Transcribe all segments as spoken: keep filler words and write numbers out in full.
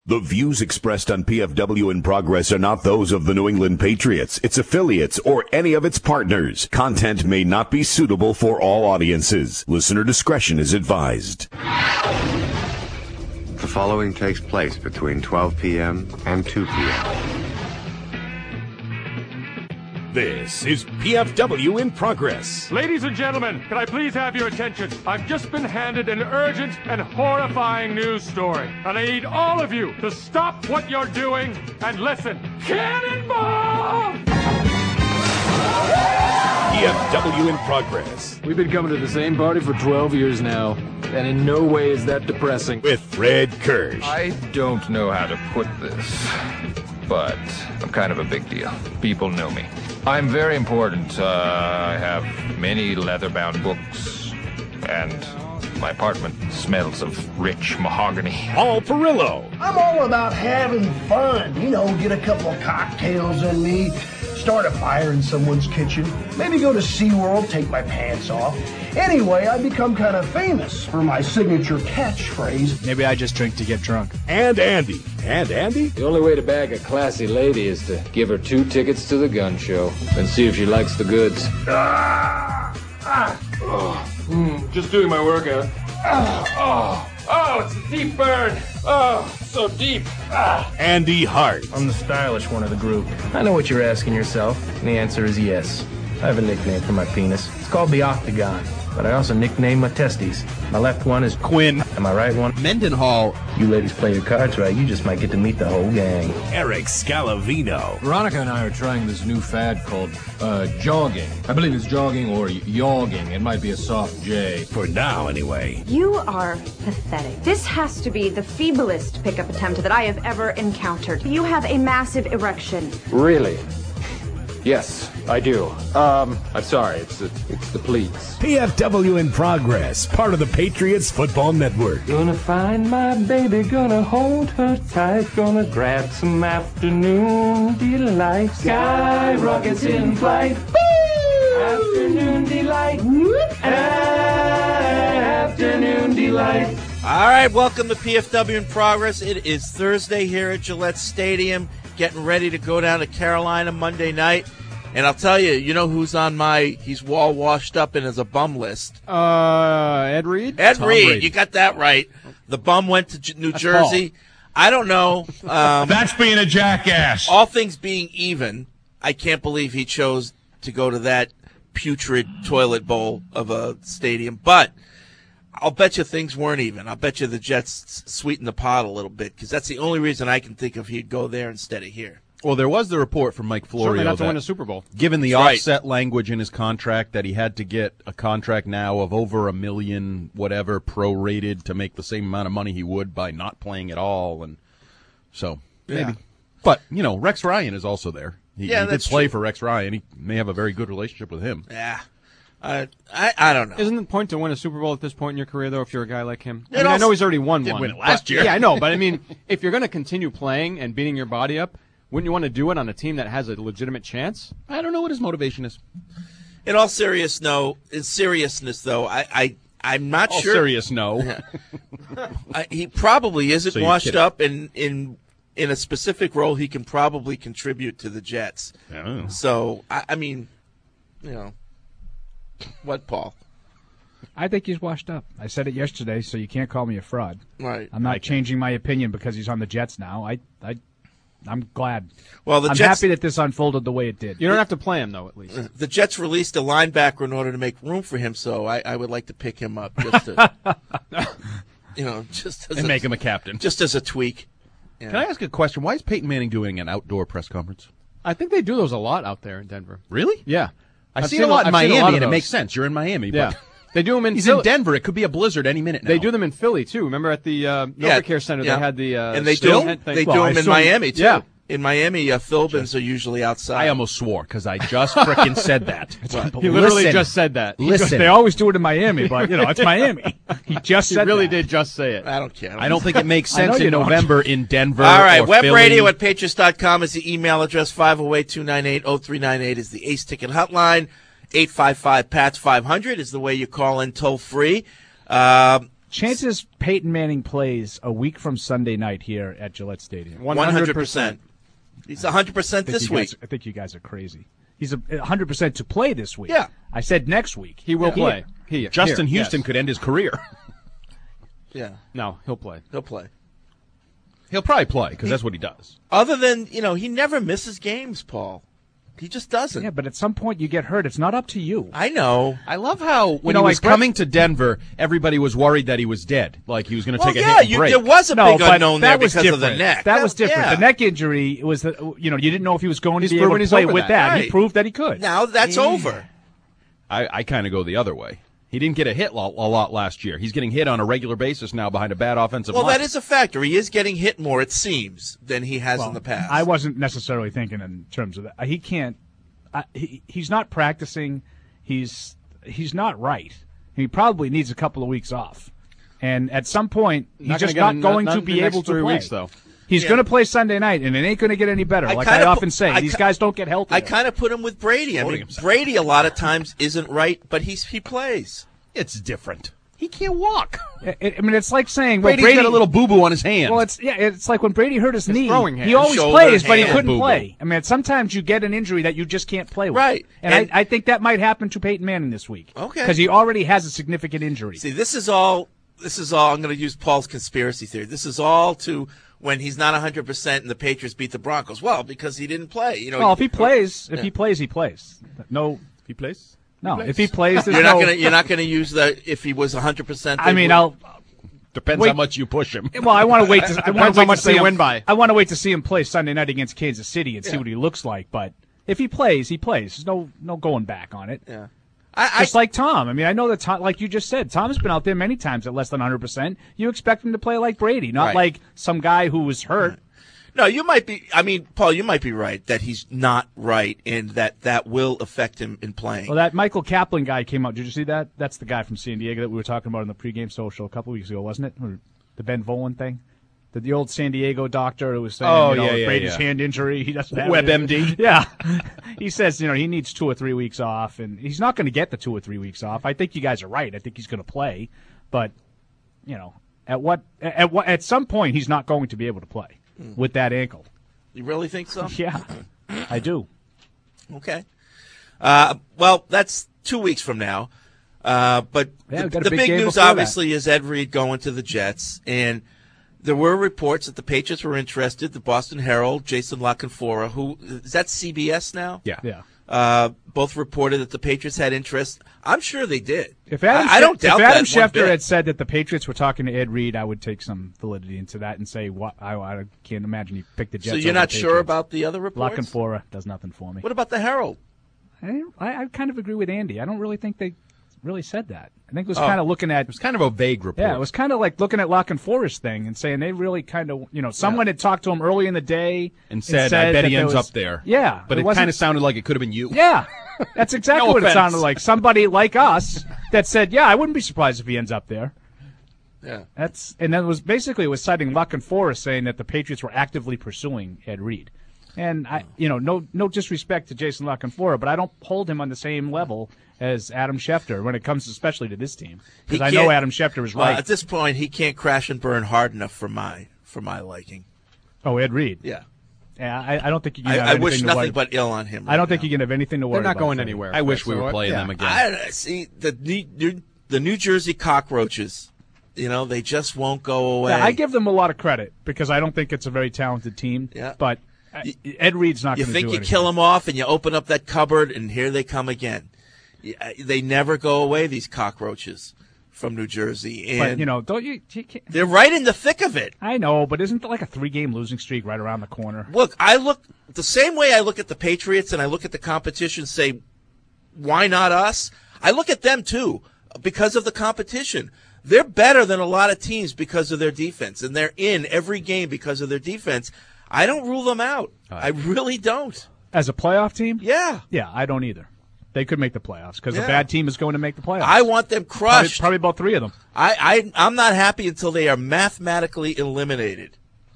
The views expressed on P F W in Progress are not those of the New England Patriots, its affiliates, or any of its partners. Content may not be suitable for all audiences. Listener discretion is advised. The following takes place between twelve p.m. and two p.m. This is P F W in Progress. Ladies and gentlemen, can I please have your attention? I've just been handed an urgent and horrifying news story, and I need all of you to stop what you're doing and listen. Cannonball! P F W in Progress. We've been coming to the same party for twelve years now, and in no way is that depressing. With Fred Kirsch. I don't know how to put this, but I'm kind of a big deal. People know me. I'm very important. Uh, I have many leather-bound books, and my apartment smells of rich mahogany. Paul Perillo. I'm all about having fun. You know, get a couple of cocktails in me, start a fire in someone's kitchen, maybe go to SeaWorld, take my pants off. Anyway, I become kind of famous for my signature catchphrase. Maybe I just drink to get drunk. And Andy. And Andy? The only way to bag a classy lady is to give her two tickets to the gun show and see if she likes the goods. Ah, ah, Oh, mm, just doing my workout. Oh, oh, oh, it's a deep burn. Oh, so deep. Ah. Andy Hart. I'm the stylish one of the group. I know what you're asking yourself, and the answer is yes. I have a nickname for my penis. It's called the Octagon, but I also nickname my testes. My left one is Quinn. And my right one, Mendenhall. You ladies play your cards right, you just might get to meet the whole gang. Eric Scalavino. Veronica and I are trying this new fad called uh, jogging. I believe it's jogging or yogging. It might be a soft J. For now, anyway. You are pathetic. This has to be the feeblest pickup attempt that I have ever encountered. You have a massive erection. Really? Yes, I do. Um, I'm sorry, it's the, it's the pleats. P F W in Progress, part of the Patriots Football Network. Gonna find my baby, gonna hold her tight, gonna grab some afternoon delight. Sky rockets in flight. Woo! Afternoon delight. Afternoon delight. All right, welcome to P F W in Progress. It is Thursday here at Gillette Stadium, getting ready to go down to Carolina Monday night. And I'll tell you, you know who's on my, he's wall washed up and as a bum list. Uh, Ed Reed? Ed Tom Reed, Brady. You got that right. The bum went to J- New That's Jersey. Paul. I don't know. Um, That's being a jackass. all things being even, I can't believe he chose to go to that putrid toilet bowl of a stadium. But I'll bet you things weren't even. I'll bet you the Jets sweetened the pot a little bit, because that's the only reason I can think of he'd go there instead of here. Well, there was the report from Mike Certainly Florio not to that, win a Super Bowl. given the That's offset language in his contract, that he had to get a contract now of over a million, whatever, prorated to make the same amount of money he would by not playing at all, and so Yeah. maybe. But you know, Rex Ryan is also there. He, Yeah, he did that's play true. for Rex Ryan. He may have a very good relationship with him. Yeah. Uh, I I don't know. Isn't the point to win a Super Bowl at this point in your career, though, if you're a guy like him? I, It mean, I also- know he's already won Did one. win it last but- year. Yeah, I know, but I mean, if you're going to continue playing and beating your body up, wouldn't you want to do it on a team that has a legitimate chance? I don't know what his motivation is. In all serious, no. In seriousness, though, I, I I'm not All sure. serious, no. I, he probably isn't So you're washed kidding. up in, in in a specific role. He can probably contribute to the Jets. Oh. So I, I mean, you know, what, Paul? I think he's washed up. I said it yesterday, so you can't call me a fraud. Right. I'm not changing my opinion because he's on the Jets now. I, I, I'm glad. Well, the I'm Jets. happy that this unfolded the way it did. You don't have to play him, though, at least. The Jets released a linebacker in order to make room for him, so I, I would like to pick him up just to, you know, just as And a, make him a captain. just as a tweak. Yeah. Can I ask a question? Why is Peyton Manning doing an outdoor press conference? I think they do those a lot out there in Denver. Really? Yeah. I've, I've seen, seen a lot a- in I've seen a Miami, lot of and it those. makes sense. You're in Miami, Yeah. but They do them in he's Philly. in Denver. It could be a blizzard any minute now. They do them in Philly, too. Remember at the uh, Yeah, NovaCare Center, yeah. they had the uh, and they still do tent thing. they Well, do I them in assume- Miami too. Yeah. In Miami, uh, Philbins are usually outside. I almost swore because I just frickin' said that. He literally Listen. just said that. Listen. They always do it in Miami, but, you know, it's Miami. He just He said really that. did just say it. I don't care. I don't think it makes I know sense you in don't. November in Denver. All right, or web Philly. radio at patriots dot com is the email address. five oh eight, two nine eight, oh three nine eight is the Ace Ticket hotline. eight five five, P A T S five hundred is the way you call in toll free. Uh, Chances Peyton Manning plays a week from Sunday night here at Gillette Stadium. one hundred percent. He's one hundred percent this week. Guys, I think you guys are crazy. He's a one hundred percent to play this week. Yeah. I said next week. He will yeah. play. He, Justin here, Houston yes. could end his career. Yeah. No, he'll play. He'll play. He'll probably play because that's what he does. Other than, you know, he never misses games, Paul. He just doesn't. Yeah, but at some point you get hurt. It's not up to you. I know. I love how when You know, he was like Brett- coming to Denver, everybody was worried that he was dead, like he was going to Well, take a yeah, hit and you, break. there was a No, big but unknown that there was because different. of the neck. That was different. yeah. The neck injury was that you know you didn't know if he was going He's to be able proven to he's play over with that. that. Right. He proved that he could. Now that's Yeah. over. I, I kind of go the other way. He didn't get a hit lo- a lot last year. He's getting hit on a regular basis now behind a bad offensive Well, line. that is a factor. He is getting hit more, it seems, than he has Well, in the past. I wasn't necessarily thinking in terms of that. He can't. Uh, he, he's not practicing. He's he's not right. He probably needs a couple of weeks off. And at some point, he's Not just gonna not get- going not- to not be the next able to three play. weeks, though. He's Yeah. going to play Sunday night, and it ain't going to get any better. I like kinda I pu- often say, I these ki- guys don't get healthy. I kind of put him with Brady. I Holding mean, himself. Brady a lot of times isn't right, but he's he plays. It's different. He can't walk. I, I mean, it's like saying well, Brady's Brady got a little boo-boo on his hand. Well, it's yeah, it's like when Brady hurt his, His knee. throwing hand. He always Shoulder, plays, but he hand. couldn't Boo-boo. play. I mean, sometimes you get an injury that you just can't play with. Right. And, And- I, I think that might happen to Peyton Manning this week. Okay. Because he already has a significant injury. See, this is all. This is all. I'm going to use Paul's conspiracy theory. This is all to when he's not one hundred percent and the Patriots beat the Broncos. Well, because he didn't play. You know. well, if he plays, if Yeah. he plays, he plays. No, he plays? no. If he plays, there's you're no. not going to. You're not going to use the if he was one hundred percent. I mean, I'll. Depends Wait. how much you push him. Well, I want to wait. To, I want Depends to how wait much to see they him, win by. I want to wait to see him play Sunday night against Kansas City and see what he looks like. But if he plays, he plays. There's no no going back on it. Yeah. I, Just I, like Tom. I mean, I know that Tom, like you just said, Tom's been out there many times at less than one hundred percent. You expect him to play like Brady, not Right. like some guy who was hurt. no, you might be. I mean, Paul, you might be right that he's not right, and that that will affect him in playing. Well, that Michael Kaplan guy came out. Did you see that? That's the guy from San Diego that we were talking about in the pregame social a couple weeks ago, wasn't it? Or the Ben Volen thing? The, the old San Diego doctor who was saying, Oh, you know, yeah, with yeah, Brady's yeah. hand injury, he doesn't have WebMD? it. Yeah. He says, you know, he needs two or three weeks off, and he's not going to get the two or three weeks off. I think you guys are right. I think he's going to play, but, you know, at what at what at some point he's not going to be able to play with that ankle. you really think so? Yeah, I do. Okay. Uh, well, that's two weeks from now. Uh, but Yeah, the, we've got a the big big game news, before that. obviously, is Ed Reed going to the Jets. And there were reports that the Patriots were interested. The Boston Herald, Jason La Canfora, who is that C B S now? Yeah. Yeah. Uh, both reported that the Patriots had interest. I'm sure they did. If Adam, I, I don't doubt if Adam that one Schefter bit. had said that the Patriots were talking to Ed Reed, I would take some validity into that and say, what I, I can't imagine he picked the Jets. So you're over not the sure Patriots. about the other La reports? Canfora does nothing for me. What about the Herald? I, I, I kind of agree with Andy. I don't really think they really said that. I think it was Oh. kind of looking at. It was kind of a vague report. Yeah, it was kind of like looking at Lock and Forest thing and saying they really kind of, you know, someone had talked to him early in the day and said, I bet that he there ends was- up there. Yeah, But it, wasn't- kind of sounded like it could have been you. Yeah, that's exactly No what it offense. sounded like. Somebody like us that said, "Yeah, I wouldn't be surprised if he ends up there." Yeah. That's and then it was basically it was citing Luck and Forrest saying that the Patriots were actively pursuing Ed Reed. And I, you know, no no disrespect to Jason La Canfora, but I don't hold him on the same level as Adam Schefter when it comes especially to this team because He I know can't- Adam Schefter is Well, right. at this point, he can't crash and burn hard enough for my for my liking. Oh, Ed Reed. Yeah. Yeah, I, I don't think you can. I, have I wish anything to nothing worry- but ill on him. I don't right think now. you can have anything to worry They're not about. going for anywhere. I wish we So were what- playing yeah. them again. I see the New, New, the New Jersey Cockroaches. You know, they just won't go away. Yeah, I give them a lot of credit because I don't think it's a very talented team. Yeah. But uh, Ed Reed's not You going to do think you anything. kill them off, and you open up that cupboard, and here they come again. Yeah, They never go away. These cockroaches from New Jersey, and But you know, don't you? you can't, they're right in the thick of it. I know, but isn't there like a three-game losing streak right around the corner? Look, I look the same way I look at the Patriots, and I look at the competition. Say, why not us? I look at them too because of the competition. They're better than a lot of teams because of their defense, and they're in every game because of their defense. I don't rule them out. I really don't. As a playoff team? Yeah. Yeah, I don't either. They could make the playoffs because Yeah. a bad team is going to make the playoffs. I want them probably, crushed. probably about three of them. I, I, I'm not happy until they are mathematically eliminated.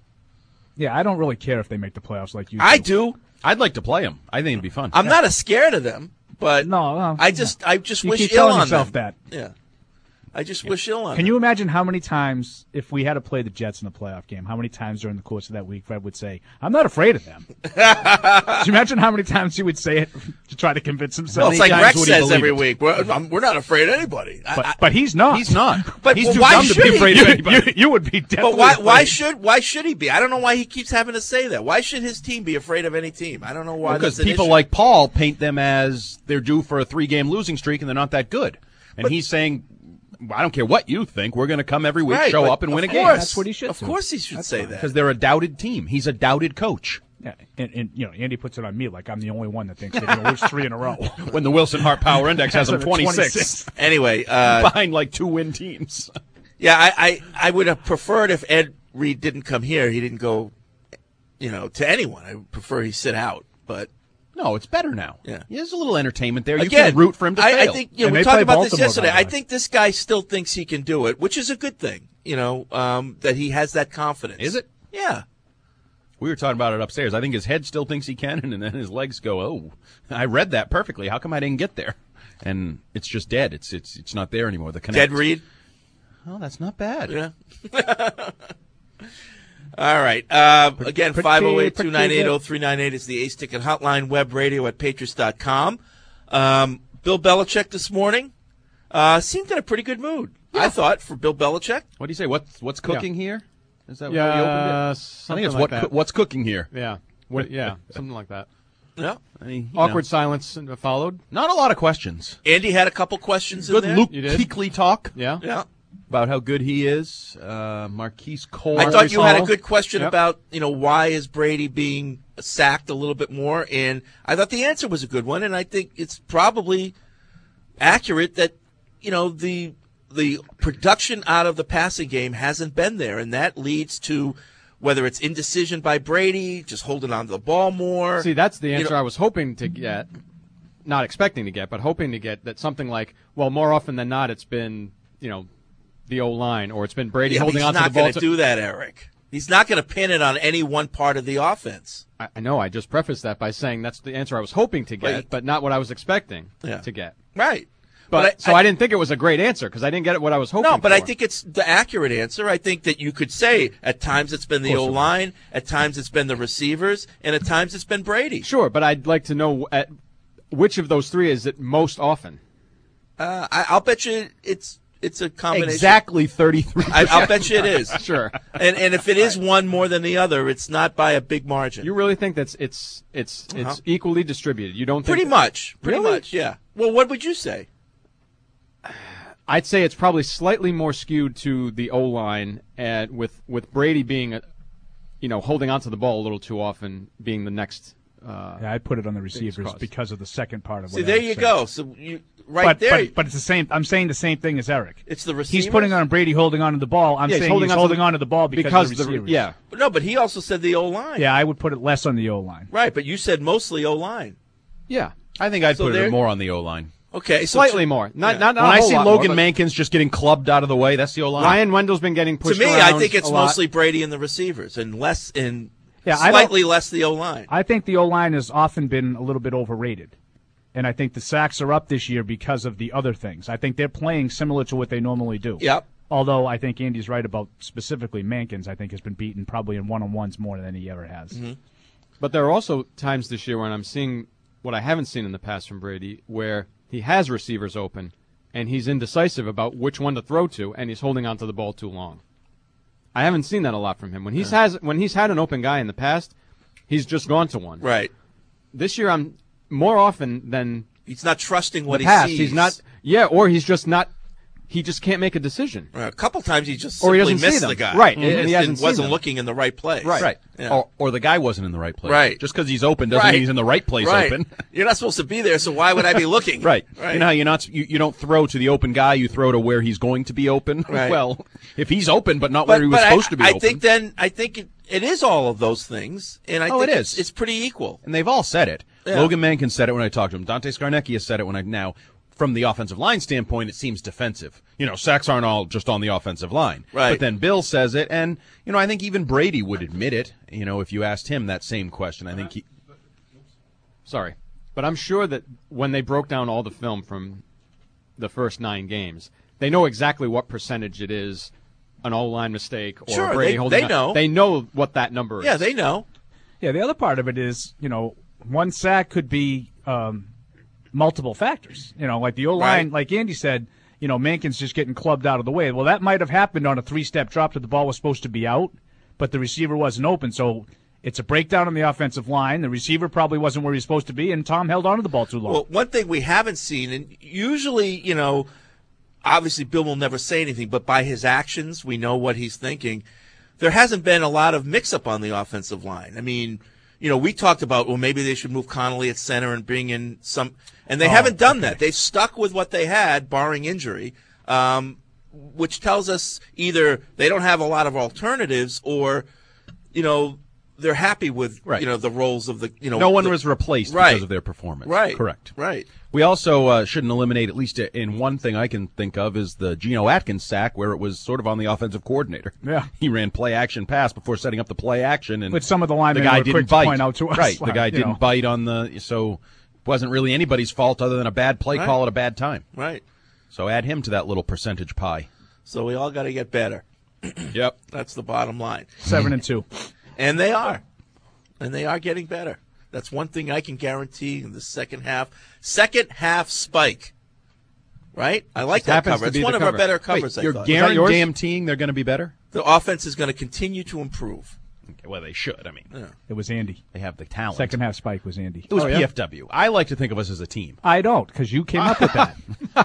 Yeah, I don't really care if they make the playoffs like you do. I do. I'd like to play them. I think it'd be fun. I'm not as scared of them, but No, no, I just, I just You wish keep ill telling on yourself them. that. Yeah. I just wish ill on Can him. you imagine how many times, if we had to play the Jets in a playoff game, how many times during the course of that week Fred would say, I'm not afraid of them? Can you imagine how many times he would say it to try to convince himself? Well, it's like Rex says every week. We're, I'm, we're not afraid of anybody. But, I, but he's not. He's not. But he's well, too why dumb to should be he? afraid of anybody. You, you would be definitely But why? Why afraid. should? Why should he be? I don't know why he keeps having to say that. Why should his team be afraid of any team? I don't know why. Because that's an people issue. like Paul paint them as they're due for a three-game losing streak and they're not that good. And But- he's saying, I don't care what you think. We're going to come every week, Right, show but up, and win a of game. course. That's what he should Of do. course, he should That's say fine. that. Because they're a doubted team. He's a doubted coach. Yeah, and, and you know, Andy puts it on me like I'm the only one that thinks they're going to lose three in a row. When the Wilson Hart Power Index has them twenty-six. Anyway, uh, behind like two win teams. Yeah, I, I, I would have preferred if Ed Reed didn't come here. He didn't go, you know, to anyone. I would prefer he sit out. But No, it's better now. Yeah. There's a little entertainment there. You again, can root for him to I, fail. I think you know, And we they talked play about this Baltimore, yesterday. by the I way. think this guy still thinks he can do it, which is a good thing. You know, um, that he has that confidence. Is it? Yeah. We were talking about it upstairs. I think his head still thinks he can, and then his legs go, oh, I read that perfectly. How come I didn't get there? And it's just dead. It's it's it's not there anymore. The connect. Dead Reed. Oh, that's not bad. Yeah. All right. Uh, again, pretty- five oh eight, two nine eight, pretty oh three nine eight is the Ace Ticket Hotline, web radio at patriots dot com. Um, Bill Belichick this morning uh, seemed in a pretty good mood, I thought, for Bill Belichick. What do you say? What's what's cooking here? Is that Yeah, what you opened it? I something think it's like what that. coo- what's cooking here. Yeah. What, yeah, something like that. Yeah. I mean, you Awkward know, silence followed. not a lot of questions. Andy had a couple questions Good in there. Luke You did? Kuechly talk Yeah. Yeah. about how good he is. Uh, Marquise Cole. I thought you had a Hall. good question Yep. about, you know, why is Brady being sacked a little bit more? And I thought the answer was a good one, and I think it's probably accurate that, you know, the the production out of the passing game hasn't been there, and that leads to whether it's indecision by Brady, just holding on to the ball more. See, that's the You answer know- I was hoping to get, not expecting to get, but hoping to get that something like, well, more often than not, it's been, you know, the O-line, or it's been Brady Yeah, but holding he's on to not the ball. going to do that, Eric. He's not going to pin it on any one part of the offense. I, I know, I just prefaced that by saying that's the answer I was hoping to get, Right. but not what I was expecting Yeah. to get. Right. But, I- so I, didn't think it was a great answer because I didn't get what I was hoping No, but for. I think it's the accurate answer. I think that you could say at times it's been the O line, at times it's been the receivers, and at times it's been Brady. Sure, but I'd like to know at which of those three is it most often? Uh, I, I'll bet you it's it's a combination. Exactly thirty-three. I, I'll bet you it is. Sure. And and if it is one more than the other, it's not by a big margin. You really think that's it's it's it's Uh-huh. equally distributed? You don't think Pretty much. Pretty Really? much. Yeah. Well, what would you say? I'd say it's probably slightly more skewed to the O line, and with with Brady being, a, you know, holding onto the ball a little too often, being the next. Uh, Yeah, I put it on the receivers cause. because of the second part of what See, I there was you saying. go. So you right but, there. But, but it's the same. I'm saying the same thing as Eric. It's the receivers. He's putting on Brady holding on to the ball. I'm Yeah, he's saying holding he's on to holding the- on to the ball because, because of the the receivers. yeah. No, but he also said the O line. Yeah, I would put it less on the O line. Right, but you said mostly O line. Yeah. I think I'd So put there- it more on the O-line. Okay, so Slightly to- more. Not yeah. not, not When a I whole see lot Logan more, Mankins just getting clubbed out of the way, that's the but O-line. Ryan Wendell's been getting To pushed me, around I think it's a lot. mostly Brady and the receivers, and less in Yeah, I don't- slightly less the O line. I think the O line has often been a little bit overrated. And I think the sacks are up this year because of the other things. I think they're playing similar to what they normally do. Yep. Although I think Andy's right about specifically Mankins, I think has been beaten probably in one-on-ones more than he ever has. Mm-hmm. But there are also times this year when I'm seeing what I haven't seen in the past from Brady, where he has receivers open and he's indecisive about which one to throw to, and he's holding onto the ball too long. I haven't seen that a lot from him. When he's has when he's had an open guy in the past, he's just gone to one. Right. This year, I'm more often than He's not trusting what the he past. sees. He's not. Yeah, or he's just not. He just can't make a decision. Right, a couple times he just Or he simply doesn't see missed them. the guy. Right, Mhm. and he hasn't seen wasn't them. looking in the right place. Right. Yeah. Or, or the guy wasn't in the right place. Right. Just because he's open doesn't Right. mean he's in the right place right. open. You're not supposed to be there, so why would I be looking? Right. Right. You know how you're not, you, you don't throw to the open guy, you throw to where he's going to be open? Right. Well, if he's open but not but, where he was but supposed I, to be I open. think then I think it, it is all of those things, and I Oh, think it it's, is. it's pretty equal. And they've all said it. Yeah. Logan Mankins said it when I talked to him. Dante Scarnecchia has said it when I now. From the offensive line standpoint, it seems defensive. You know, sacks aren't all just on the offensive line. Right. But then Bill says it, and, you know, I think even Brady would admit it, you know, if you asked him that same question. I think he. Sorry. But I'm sure that when they broke down all the film from the first nine games, they know exactly what percentage it is an O-line mistake or Sure, Brady they- holding they on. know. They know what that number is. Yeah, they know. Yeah, the other part of it is, you know, one sack could be um, multiple factors. You know, like the O-line, Right. like Andy said, you know, Mankin's just getting clubbed out of the way. Well, that might have happened on a three-step drop that the ball was supposed to be out, but the receiver wasn't open. So it's a breakdown on the offensive line. The receiver probably wasn't where he was supposed to be, and Tom held on to the ball too long. Well, one thing we haven't seen, and usually, you know, obviously Bill will never say anything, but by his actions, we know what he's thinking. There hasn't been a lot of mix-up on the offensive line. I mean, you know, we talked about, well, maybe they should move Connolly at center and bring in some, and they Oh, haven't done okay. that. They've stuck with what they had, barring injury, um, which tells us either they don't have a lot of alternatives or, you know, they're happy with, Right. you know, the roles of the, you know. No one the- was replaced Right. because of their performance. Right. Correct. Right. We also uh, shouldn't eliminate, at least in one thing I can think of, is the Geno Atkins sack where it was sort of on the offensive coordinator. Yeah. He ran play action pass before setting up the play action, and Which some of the linemen the guy were didn't quick to bite. point out to us, Right. The like, guy you didn't know. bite on the, so it wasn't really anybody's fault other than a bad play Right. call at a bad time. Right. So add him to that little percentage pie. So we all got to get better. Yep. That's the bottom line. Seven and two. And they are. And they are getting better. That's one thing I can guarantee in the second half. Second half spike. Right? I like Just that happens cover. to It's be one the of our cover. better Wait, covers, I you're thought. guaranteeing they're going to be better? The offense is going to continue to improve. Okay, well, they should. I mean, Yeah. It was Andy. they have the talent. Second half spike was Andy. It was Oh, yeah? P F W. I like to think of us as a team. I don't, because you came up with that.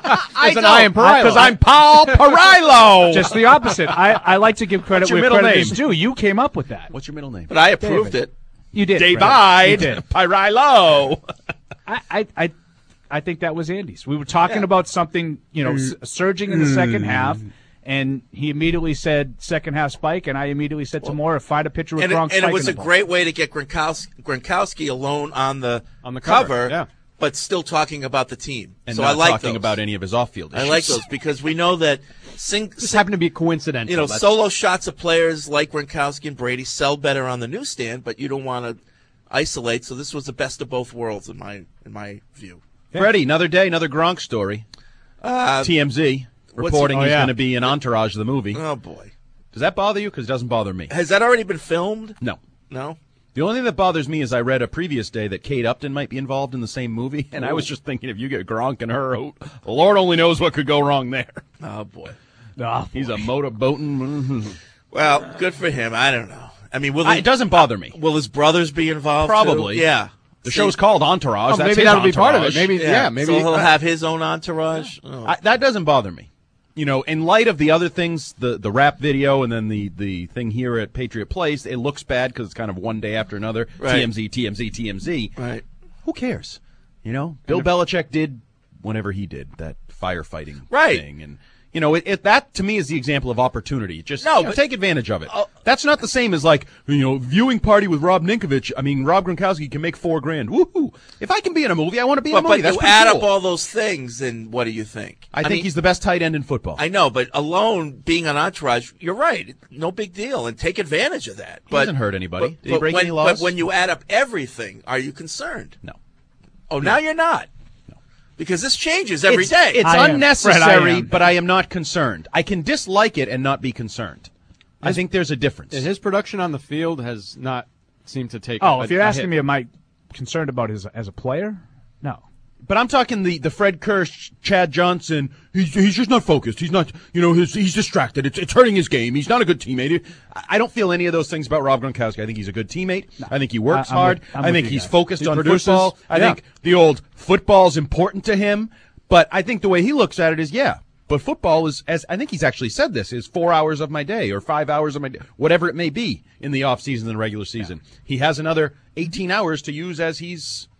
I an I in Perillo. Because I'm Paul Perillo. Just the opposite. I, I like to give credit What's your where middle credit name? is due. You came up with that. What's your middle name? But I approved David. it. You did. David Fred. You did. Perillo. I, I, I, I think that was Andy's. We were talking about something, you know, s- surging in the second half, and he immediately said second half spike, and I immediately said to Moore, find a picture with And it, Gronk and it spiking was the a ball. great way to get Gronkowski, Gronkowski alone on the, On the cover, yeah. but still talking about the team. And so not I like talking those. about any of his off-field issues. I like those because we know that sing, Just sing- happened to be coincidental. you know, That's- solo shots of players like Gronkowski and Brady sell better on the newsstand, but you don't want to isolate. So this was the best of both worlds in my in my view. Freddie, another day, another Gronk story. Uh, T M Z what's reporting he- oh, he's yeah. going to be an entourage of the movie. Oh boy, Does that bother you? Because it doesn't bother me. has that already been filmed? No. No. The only thing that bothers me is I read a previous day that Kate Upton might be involved in the same movie, and I was just thinking if you get Gronk and her, oh, the Lord only knows what could go wrong there. Oh boy. Oh, He's a motorboating. Well, good for him. I don't know. I mean, will I, he, it doesn't bother me. will his brothers be involved? Probably. Too? Yeah. The See, show's called Entourage. Oh, That's maybe his that'll be part of it. entourage. Maybe, yeah, maybe. So he'll have his own entourage. Oh. I, that doesn't bother me. You know, in light of the other things, the the rap video and then the, the thing here at Patriot Place, it looks bad because it's kind of one day after another. Right. T M Z, T M Z, T M Z. Right. Who cares? You know, Bill Belichick did whenever he did that firefighting Right. thing, and you know, it, it that to me is the example of opportunity. Just No, you know, but- take advantage of it. That's not the same as like you know, viewing party with Rob Ninkovich. I mean, Rob Gronkowski can make four grand. Woohoo! If I can be in a movie, I want to be in But, a movie. but That's you pretty add cool. up all those things, and what do you think? I, think mean, he's the best tight end in football. I know, but alone being an entourage, you're right. No big deal, and take advantage of that. He But hasn't hurt anybody. But, Did he but break when, any laws? But when you add up everything, are you concerned? No. Oh, now you're not. Because this changes every it's, day. It's I am. unnecessary, Fred, I am. but I am not concerned. I can dislike it and not be concerned. I think there's a difference. And his production on the field has not seemed to take. Oh, a, if you're a asking hit. me, am I concerned about his as a player? No. But I'm talking the, the Fred Kirsch, Chad Johnson. He's he's just not focused. He's not, you know, his, he's distracted. It's it's hurting his game. He's not a good teammate. I I don't feel any of those things about Rob Gronkowski. I think he's a good teammate. I think he works I- I'm hard. with- I'm I with think you he's guys. focused He on produces. football. I Yeah. think the old football's important to him. But I think the way he looks at it is, yeah, but football is, as I think he's actually said this, is four hours of my day or five hours of my day, whatever it may be in the off season and regular season. He has another eighteen hours to use as he's,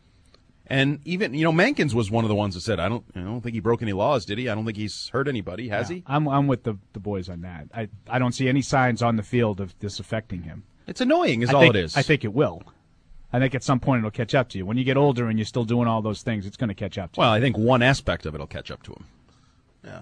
and even, you know, Mankins was one of the ones that said, I don't, I don't think he broke any laws, did he? I don't think he's hurt anybody, has he? I'm I'm with the, the boys on that. I, I don't see any signs on the field of this affecting him. It's annoying is I all think, it is. I think it will. I think at some point it'll catch up to you. When you get older and you're still doing all those things, it's going to catch up to Well, I think one aspect of it will catch up to him. Yeah.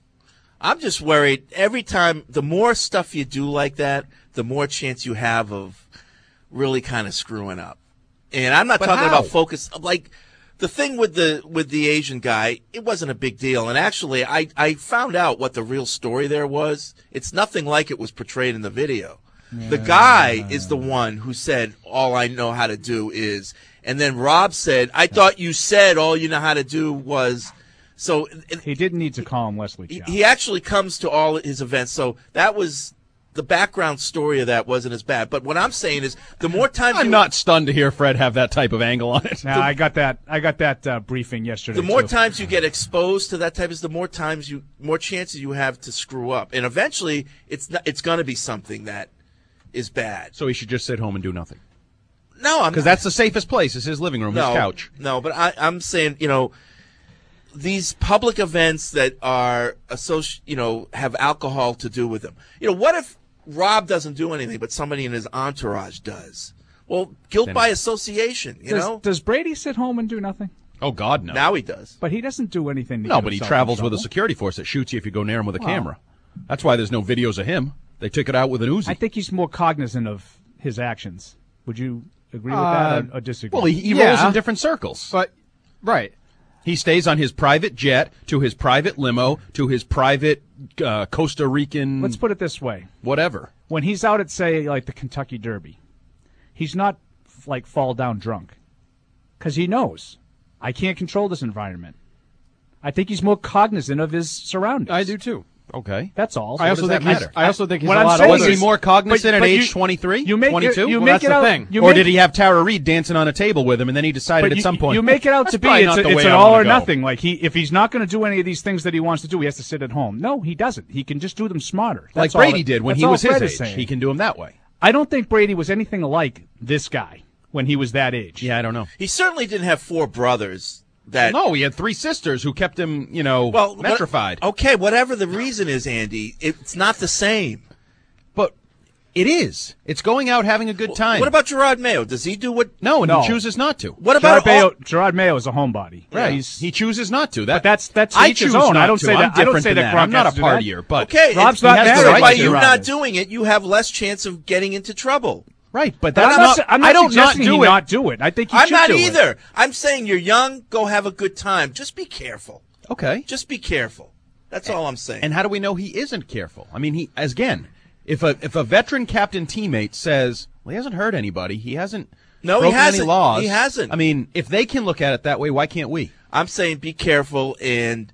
I'm just worried every time, the more stuff you do like that, the more chance you have of really kind of screwing up. And I'm not But talking how? about focus. Like, the thing with the with the Asian guy, it wasn't a big deal. And actually, I, I found out what the real story there was. It's nothing like it was portrayed in the video. Yeah. The guy is the one who said, all I know how to do is, and then Rob said, I thought you said all you know how to do was, so. He didn't need to call him Wesley Chow. He actually comes to all his events, so that was, the background story of that wasn't as bad. But what I'm saying is, the more times I'm you, not stunned to hear Fred have that type of angle on it. Now, I got that. I got that uh, briefing yesterday. The more too. times you get exposed to that type of, the more times you, more chances you have to screw up, and eventually, it's not, it's going to be something that is bad. So he should just sit home and do nothing. No, I'm because that's the safest place. Is his living room, no, his couch. No, but I, I'm saying, you know, these public events that are associ- you know, have alcohol to do with them. You know, what if Rob doesn't do anything, but somebody in his entourage does? Well, guilt Then by association. You does, know, does Brady sit home and do nothing? Oh God, no. Now he does, but he doesn't do anything. To no, get but he himself travels in with a trouble. security force that shoots you if you go near him with a Wow. camera. That's why there's no videos of him. They took it out with an Uzi. I think he's more cognizant of his actions. Would you agree with Uh, that or, or disagree? Well, he, he Yeah. rolls in different circles. But right. He stays on his private jet, to his private limo, to his private uh, Costa Rican. Let's put it this way: whatever. when he's out at, say, like the Kentucky Derby, he's not like fall down drunk because he knows I can't control this environment. I think he's more cognizant of his surroundings. I do too. Okay, that's all. I also think he's, I also think he's What a I'm lot saying older. Was he more cognizant but- at but age you- twenty-three, you make it- twenty-two? you Well, make that's it the out- thing. you Or make- did he have Tara Reid dancing on a table with him, and then he decided But at you, some point you make it out to "That's be probably it's, not a, the it's way an I all wanna or go." nothing. Like he, if he's not going to do any of these things that he wants to do, he has to sit at home. No, he doesn't. He can just do them smarter. Like That's all Brady it- did when that's he all was his Fred is age. saying. He can do him that way. I don't think Brady was anything like this guy when he was that age. Yeah, I don't know. he certainly didn't have four brothers. That No, he had three sisters who kept him, you know, well, metrified. What, okay, whatever the reason is, Andy, it's not the same. But it is. It's going out having a good time. What about Gerard Mayo? Does he do what? No, and No. he chooses not to. What Gerard about all, Mayo, Gerard Mayo is a homebody. Right. He's, He chooses not to. That, but that's that's I each his choose own. not I don't to. say I'm that. I don't different say than that. that. I'm Gronk not has a to do that. partier, but okay? Rob's it, not it has married to- like by you Gerard not is. doing it, you have less chance of getting into trouble. right. But But that's I'm not, not. sa- I'm not I don't not suggesting do he it. not do it. I think he I'm should not do it. either. I'm saying you're young. Go have a good time. Just be careful. Okay. Just be careful. That's all I'm saying. And how do we know he isn't careful? I mean, he as again, if a if a veteran captain teammate says, "Well, he hasn't hurt anybody. He hasn't No, he broken hasn't. any laws." He hasn't. I mean, if they can look at it that way, why can't we? I'm saying be careful, and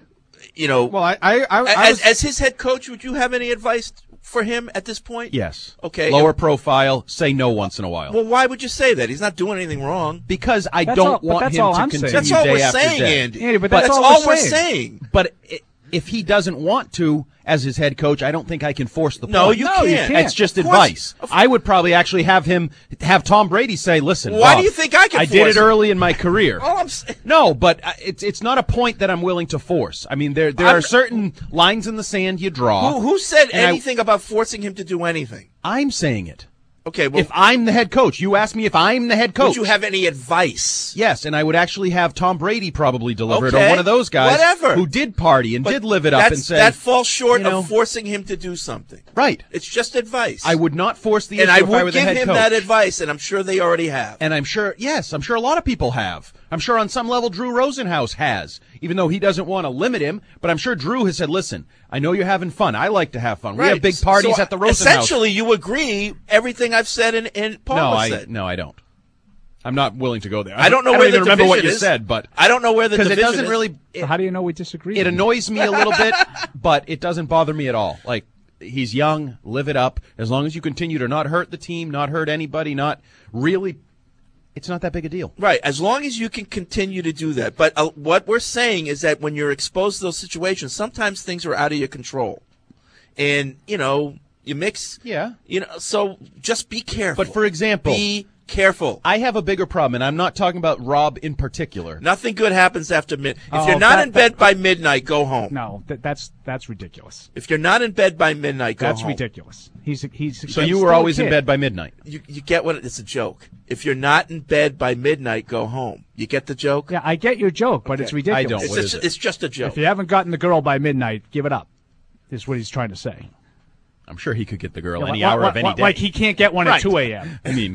you know, Well, I, I, I, I as, was, as his head coach, would you have any advice for him at this point? Yes. Okay. Lower and- profile. Say no once in a while. Well, why would you say that? He's not doing anything wrong. because I That's don't all- but want that's him all to I'm saying. continue That's all day we're after saying, day. Andy. Andy, but that's, that's all, all we're we're saying. saying. But i- if he doesn't want to, as his head coach, I don't think I can force the No, point. you No, you can't. can't. It's just Of course- advice. of- I would probably actually have him have Tom Brady say, "Listen, Why Bob, do you think I can I did force it him? early in my career." All I'm saying. No, but uh, it's it's not a point that I'm willing to force. I mean, there there I'm- are certain lines in the sand you draw. Who, who said And I- anything about forcing him to do anything? I'm saying it. Okay, well, If I'm the head coach, you ask me if I'm the head coach. would you have any advice? Yes, and I would actually have Tom Brady probably deliver it, Okay, or one of those guys whatever. who did party and But did live it up that's- and say, that falls short you know, of forcing him to do something. right. It's just advice. I would not force the and issue I if I were would the give head him coach. that advice, and I'm sure they already have. And I'm sure, yes, I'm sure a lot of people have. I'm sure on some level Drew Rosenhaus has, even though he doesn't want to limit him. But I'm sure Drew has said, listen, I know you're having fun. I like to have fun. We Right. have big parties So, at the Rosenhaus. Essentially, you agree everything I've said and, and Paul no, has I, said. no, I don't. I'm not willing to go there. I don't know I where don't the even remember what division you is. said, but I don't know where the because division it doesn't is. really. So how do you know we disagree? It annoys me a little bit, but it doesn't bother me at all. Like, he's young, live it up. As long as you continue to not hurt the team, not hurt anybody, not really, it's not that big a deal. Right, as long as you can continue to do that. But uh, what we're saying is that when you're exposed to those situations, sometimes things are out of your control. And, you know, you mix. Yeah. You know, so just be careful. But for example, be careful. I have a bigger problem, and I'm not talking about Rob in particular. Nothing good happens after mid. If Oh, you're not that- in bed by midnight, go home. No, that, that's that's ridiculous. If you're not in bed by midnight, go That's home. ridiculous. He's he's. So he's you still were a always in kid. bed by midnight. You, you get what? It's a joke. If you're not in bed by midnight, go home. You get the joke? Yeah, I get your joke, but Okay. it's ridiculous. I don't. It's, What just, is it? it's just a joke. If you haven't gotten the girl by midnight, give it up. Is what he's trying to say. I'm sure he could get the girl Yeah, any why- hour why- of any why- day. Like he can't get one Right. at two a.m. I mean,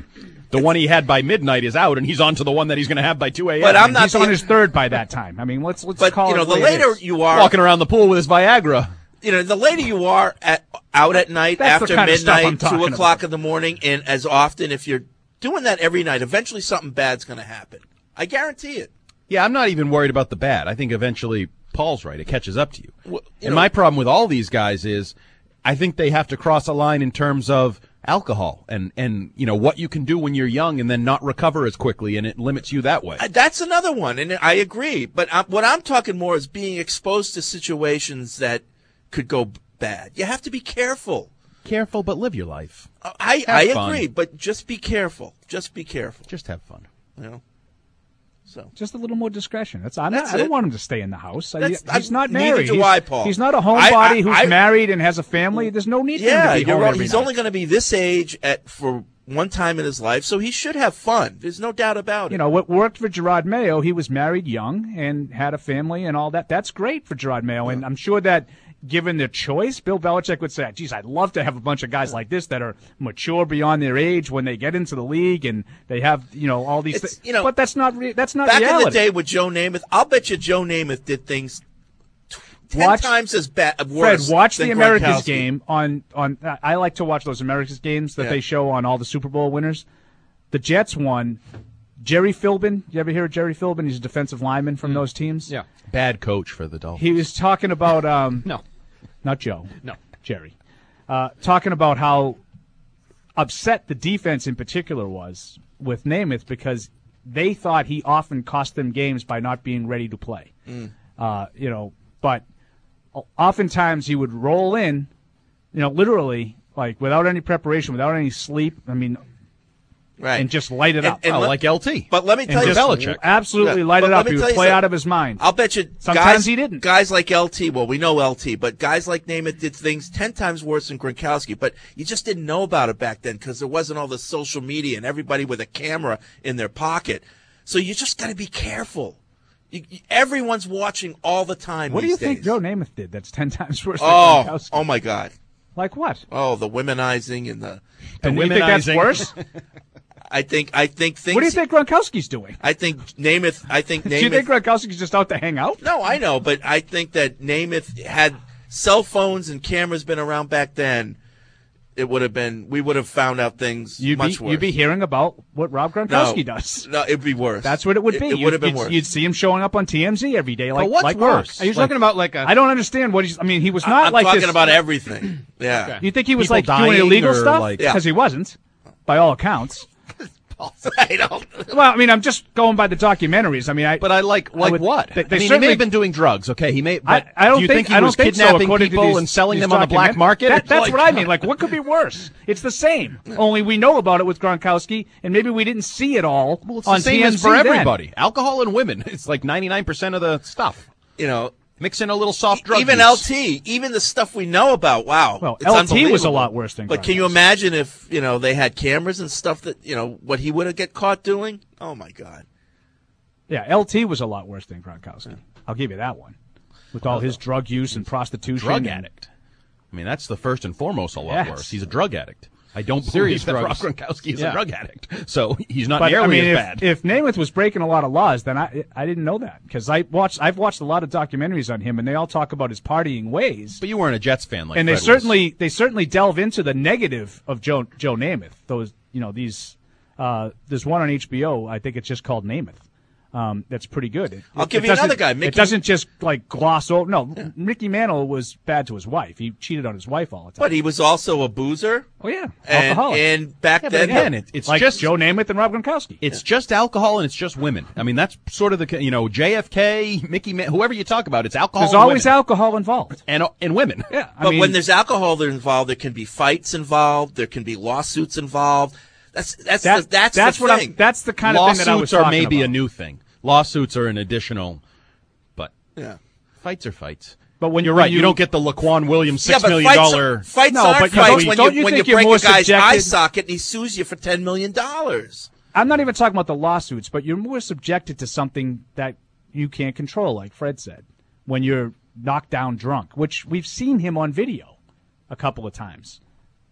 The one he had by midnight is out, and he's on to the one that he's going to have by two a.m. But I'm not He's on his third by that time. I mean, let's let's But call you know, it the what it later is. you are walking around the pool with his Viagra. You know, the later you are at out at night That's the after kind of stuff I'm midnight, two talking o'clock about. in the morning, and as often, if you're doing that every night, eventually something bad's going to happen. I guarantee it. Yeah, I'm not even worried about the bad. I think eventually Paul's right. It catches up to you. Well, you and know- my problem with all these guys is I think they have to cross a line in terms of alcohol and, and you know, what you can do when you're young and then not recover as quickly, and it limits you that way. Uh, That's another one, and I agree. But I, what I'm talking more is being exposed to situations that could go b- bad. You have to be careful. Careful, but live your life. Uh, I Have I fun. agree, but just be careful. Just be careful. Just have fun. You know. So Just a little more discretion. That's, I'm That's not, I don't it. want him to stay in the house. I- That's- he's not neither married. do he's, I, Paul. He's not a I- homebody I- who's I- married and has a family. There's no need yeah, for him to be you're home right. every He's night. only going to be this age at for one time in his life, so he should have fun. There's no doubt about it. You know, what worked for Gerard Mayo, he was married young and had a family and all that. That's great for Gerard Mayo. And I'm sure that given the choice, Bill Belichick would say, geez, I'd love to have a bunch of guys like this that are mature beyond their age when they get into the league and they have, you know, all these It's- things. you know, but that's not re- that's not Back reality. in the day with Joe Namath, I'll bet you Joe Namath did things t- ten Watch- times as bad, Fred, worse. watch than the Americas Gronkowski. game on on. I like to watch those Americas games that Yeah. they show on all the Super Bowl winners. The Jets won. Jerry Philbin, you ever hear of Jerry Philbin? He's a defensive lineman from those teams. Yeah. Bad coach for the Dolphins. He was talking about um, No. not Joe, No. Jerry, uh, talking about how upset the defense in particular was with Namath because they thought he often cost them games by not being ready to play. Mm. Uh, you know, but oftentimes he would roll in, you know, literally like without any preparation, without any sleep. I mean, Right. and just light it And- up. and Oh, let- like L T. But let me And tell you, just Belichick. absolutely Yeah, light but it let up. me He tell would you play something. out of his mind. I'll bet you Sometimes guys, he didn't. Guys like L T, well, we know L T, but guys like Namath did things ten times worse than Gronkowski. But you just didn't know about it back then because there wasn't all the social media and everybody with a camera in their pocket. So you just got to be careful. You, you, everyone's watching all the time. What do you these think days. Joe Namath did that's ten times worse than Oh, Gronkowski? oh my God! Like what? Oh, the womenizing and the. And you think that's womenizing. worse? I think. I think things. What do you think Gronkowski's doing? I think Namath. I think Namath. Do you think Gronkowski's just out to hang out? No, I know, but I think that Namath had cell phones and cameras been around back then. It would have been. We would have found out things You'd much be, worse. you'd be hearing about what Rob Gronkowski no, does. No, it'd be worse. That's what it would It, be. it You'd- would have been you'd, worse. You'd see him showing up on T M Z every day, like what's like worse? Mark. Are you talking about like a? I don't understand what he's. I mean, he was not I'm like talking this. about everything. Yeah. Okay. You think he was People like doing dying illegal or, stuff? like- Because Yeah. he wasn't, by all accounts. I don't. Well, I mean, I'm just going by the documentaries. I mean, I. But I like like would- what? they- they I mean, he certainly- may have been doing drugs. Okay, he may. But I, I don't do you think, he I don't was think so, kidnapping according to people these- and selling these them on the black document- market? That, It's that's like- what I mean. Like, what could be worse? It's the same. Only we know about it with Gronkowski, and maybe we didn't see it all Well, it's on the same T M Z as for then. everybody. Alcohol and women. It's like ninety-nine percent of the stuff. You know. Mix in a little soft drug. Even use. L T, even the stuff we know about. Wow. Well, it's L T was a unbelievable. lot worse than But can you Gronkowski. imagine if you know they had cameras and stuff that you know what he would have get caught doing? Oh my God. Yeah, L T was a lot worse than Gronkowski. I'll give you that one. With all his drug use and prostitution. Drug and- addict. I mean, that's the first and foremost a lot Yes. worse. He's a drug addict. I don't Serious believe that Rob drugs. Gronkowski is Yeah. a drug addict. So he's not But nearly I mean, as if, bad. if Namath was breaking a lot of laws, then I I didn't know that because I watched I've watched a lot of documentaries on him, and they all talk about his partying ways. But you weren't a Jets fan, like and they Fred was. certainly they certainly delve into the negative of Joe Joe Namath. Those you know these uh, there's one on H B O. I think it's just called Namath. Um, that's pretty good. It, I'll it- give it you another doesn't- guy, It Mickey- doesn't just like gloss over. No, Mickey Mantle was bad to his wife. He cheated on his wife all the time. But he was also a boozer. Oh yeah, And, alcoholic. and back Yeah, but then, again, it, it's like just Joe Namath and Rob Gronkowski. It's just alcohol and it's just women. I mean, that's sort of the, you know, J F K, Mickey, Ma- whoever you talk about, it's alcohol There's and always women. alcohol involved. And, and women. Yeah, I but mean, when there's alcohol involved, there can be fights involved. There can be lawsuits involved. That's that's that, the, that's, that's the what thing. I'm, that's the kind of thing that I was Lawsuits are talking maybe about. a new thing. Lawsuits are an additional, but yeah. fights are fights. But when You're when right. You, don't get the Laquan Williams Yeah, six but million fights, dollar. fights No, aren't but you fights don't- when don't you, you when think you you're break more a guy's subjected- eye socket and he sues you for ten million dollars. I'm not even talking about the lawsuits, but you're more subjected to something that you can't control, like Fred said, when you're knocked down drunk, which we've seen him on video a couple of times.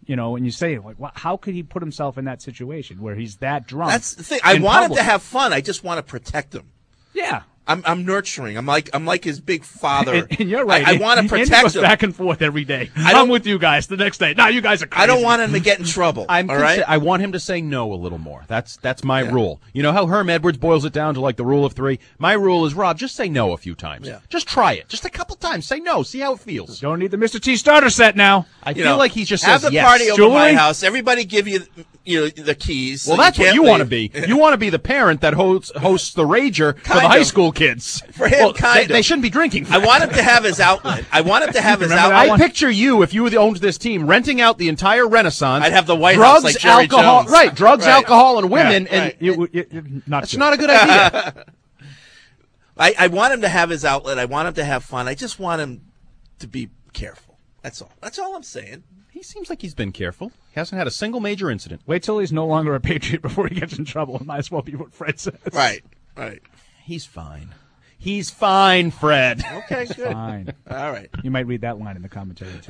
You know, and you say, like, well, how could he put himself in that situation where he's that drunk? That's the thing. I in want public? him to have fun. I just want to protect him. Yeah. I'm I'm nurturing. I'm like I'm like his big father. And, and you're right. I, I want to Andy protect goes him. back and forth every day. I I'm don't- with you guys. The next day, no, you guys are crazy. I don't want him to get in trouble. I'm all right. consi- I want him to say no a little more. That's that's my rule. You know how Herm Edwards boils it down to like the rule of three? My rule is, Rob, just say no a few times. Yeah. Just try it. Just a couple times. Say no. See how it feels. Don't need the Mister T starter set now. I You feel know, like he just have says the yes. party over Jewelry? my house. Everybody give you you know the keys. Well, so that's you what can't you want to leave. be. You want to be the parent that hosts, hosts the Rager for Kind the high of. school kids. For him, Well, kind they, of. they shouldn't be drinking. For I that. want him to have his outlet. I want him to have his Remember that outlet. I one? picture you if you owned this team renting out the entire Renaissance. I'd have the White drugs, House like Jerry alcohol, Jones. right? Drugs, Right. alcohol, and women, Yeah, and right. You, you, you- not that's good. not a good idea. I, I want him to have his outlet. I want him to have fun. I just want him to be careful. That's all. That's all I'm saying. He seems like he's been careful. He hasn't had a single major incident. Wait till he's no longer a Patriot before he gets in trouble. It might as well be what Fred says. Right. Right. He's fine. He's fine, Fred. Okay. Good. Fine. All right. You might read that line in the commentary too.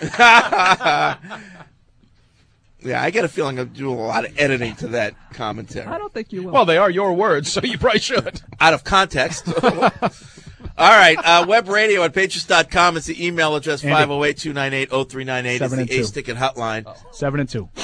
Yeah, I get a feeling I'm doing a lot of editing to that commentary. I don't think you will. Well, they are your words, so you probably should. Out of context. All right. Uh, web radio at patriots dot com is the email address. Andy. five oh eight, two nine eight, oh three nine eight is Seven the and two. Ace Ticket hotline. Seven and two.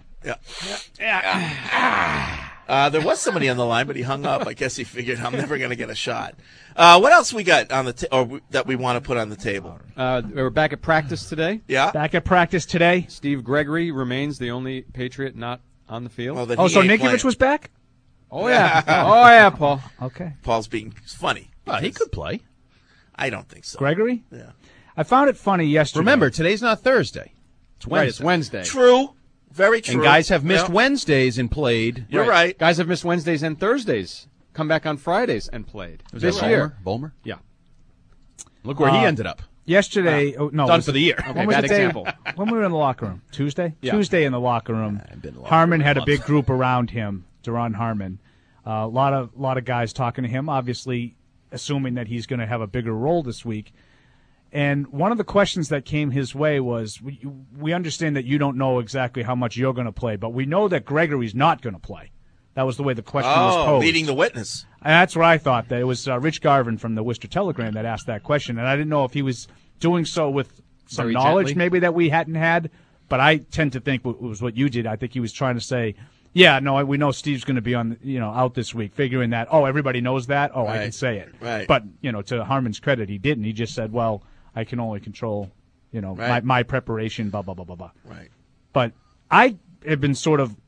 Yeah. Uh, there was somebody on the line, but he hung up. I guess he figured I'm never going to get a shot. Uh, what else we got on the ta- or w- that we want to put on the table? Uh, we're back at practice today. Yeah. Back at practice today. Steve Gregory remains the only Patriot not on the field. Well, then Oh, he so ain't Ninkovich playing. was back? oh yeah, oh yeah, Paul. Okay. Paul's being funny. Well, he could play. I don't think so. Gregory? Yeah. I found it funny yesterday. Remember, today's not Thursday. It's Right, it's Wednesday. Wednesday. True. Very true. And guys have missed Yeah. Wednesdays and played. You're right. Guys have missed Wednesdays and Thursdays. Come back on Fridays and played Was this that year. Bulmer? Yeah. Look where he Uh, ended up. Yesterday, oh, no, Done was for it- the year. Okay, when was bad the day- example. when we were in the locker room? Tuesday? Yeah. Tuesday in the locker room. been in the locker Harmon room had a once. big group around him, Duron Harmon. A uh, lot of lot of guys talking to him, obviously assuming that he's going to have a bigger role this week. And one of the questions that came his way was, we, we understand that you don't know exactly how much you're going to play, but we know that Gregory's not going to play. That was the way the question was Oh, posed. leading the witness. And that's what I thought. That it was uh, Rich Garvin from the Worcester Telegram that asked that question, and I didn't know if he was doing so with some Very knowledge gently. maybe that we hadn't had. But I tend to think it was what you did. I think he was trying to say, "Yeah, no, we know Steve's going to be on, you know, out this week." Figuring that, oh, everybody knows that. Oh, I Right. can say it. Right. But you know, to Harmon's credit, he didn't. He just said, "Well, I can only control, you know, Right. my, my preparation." Blah blah blah blah blah. Right. But I have been sort of,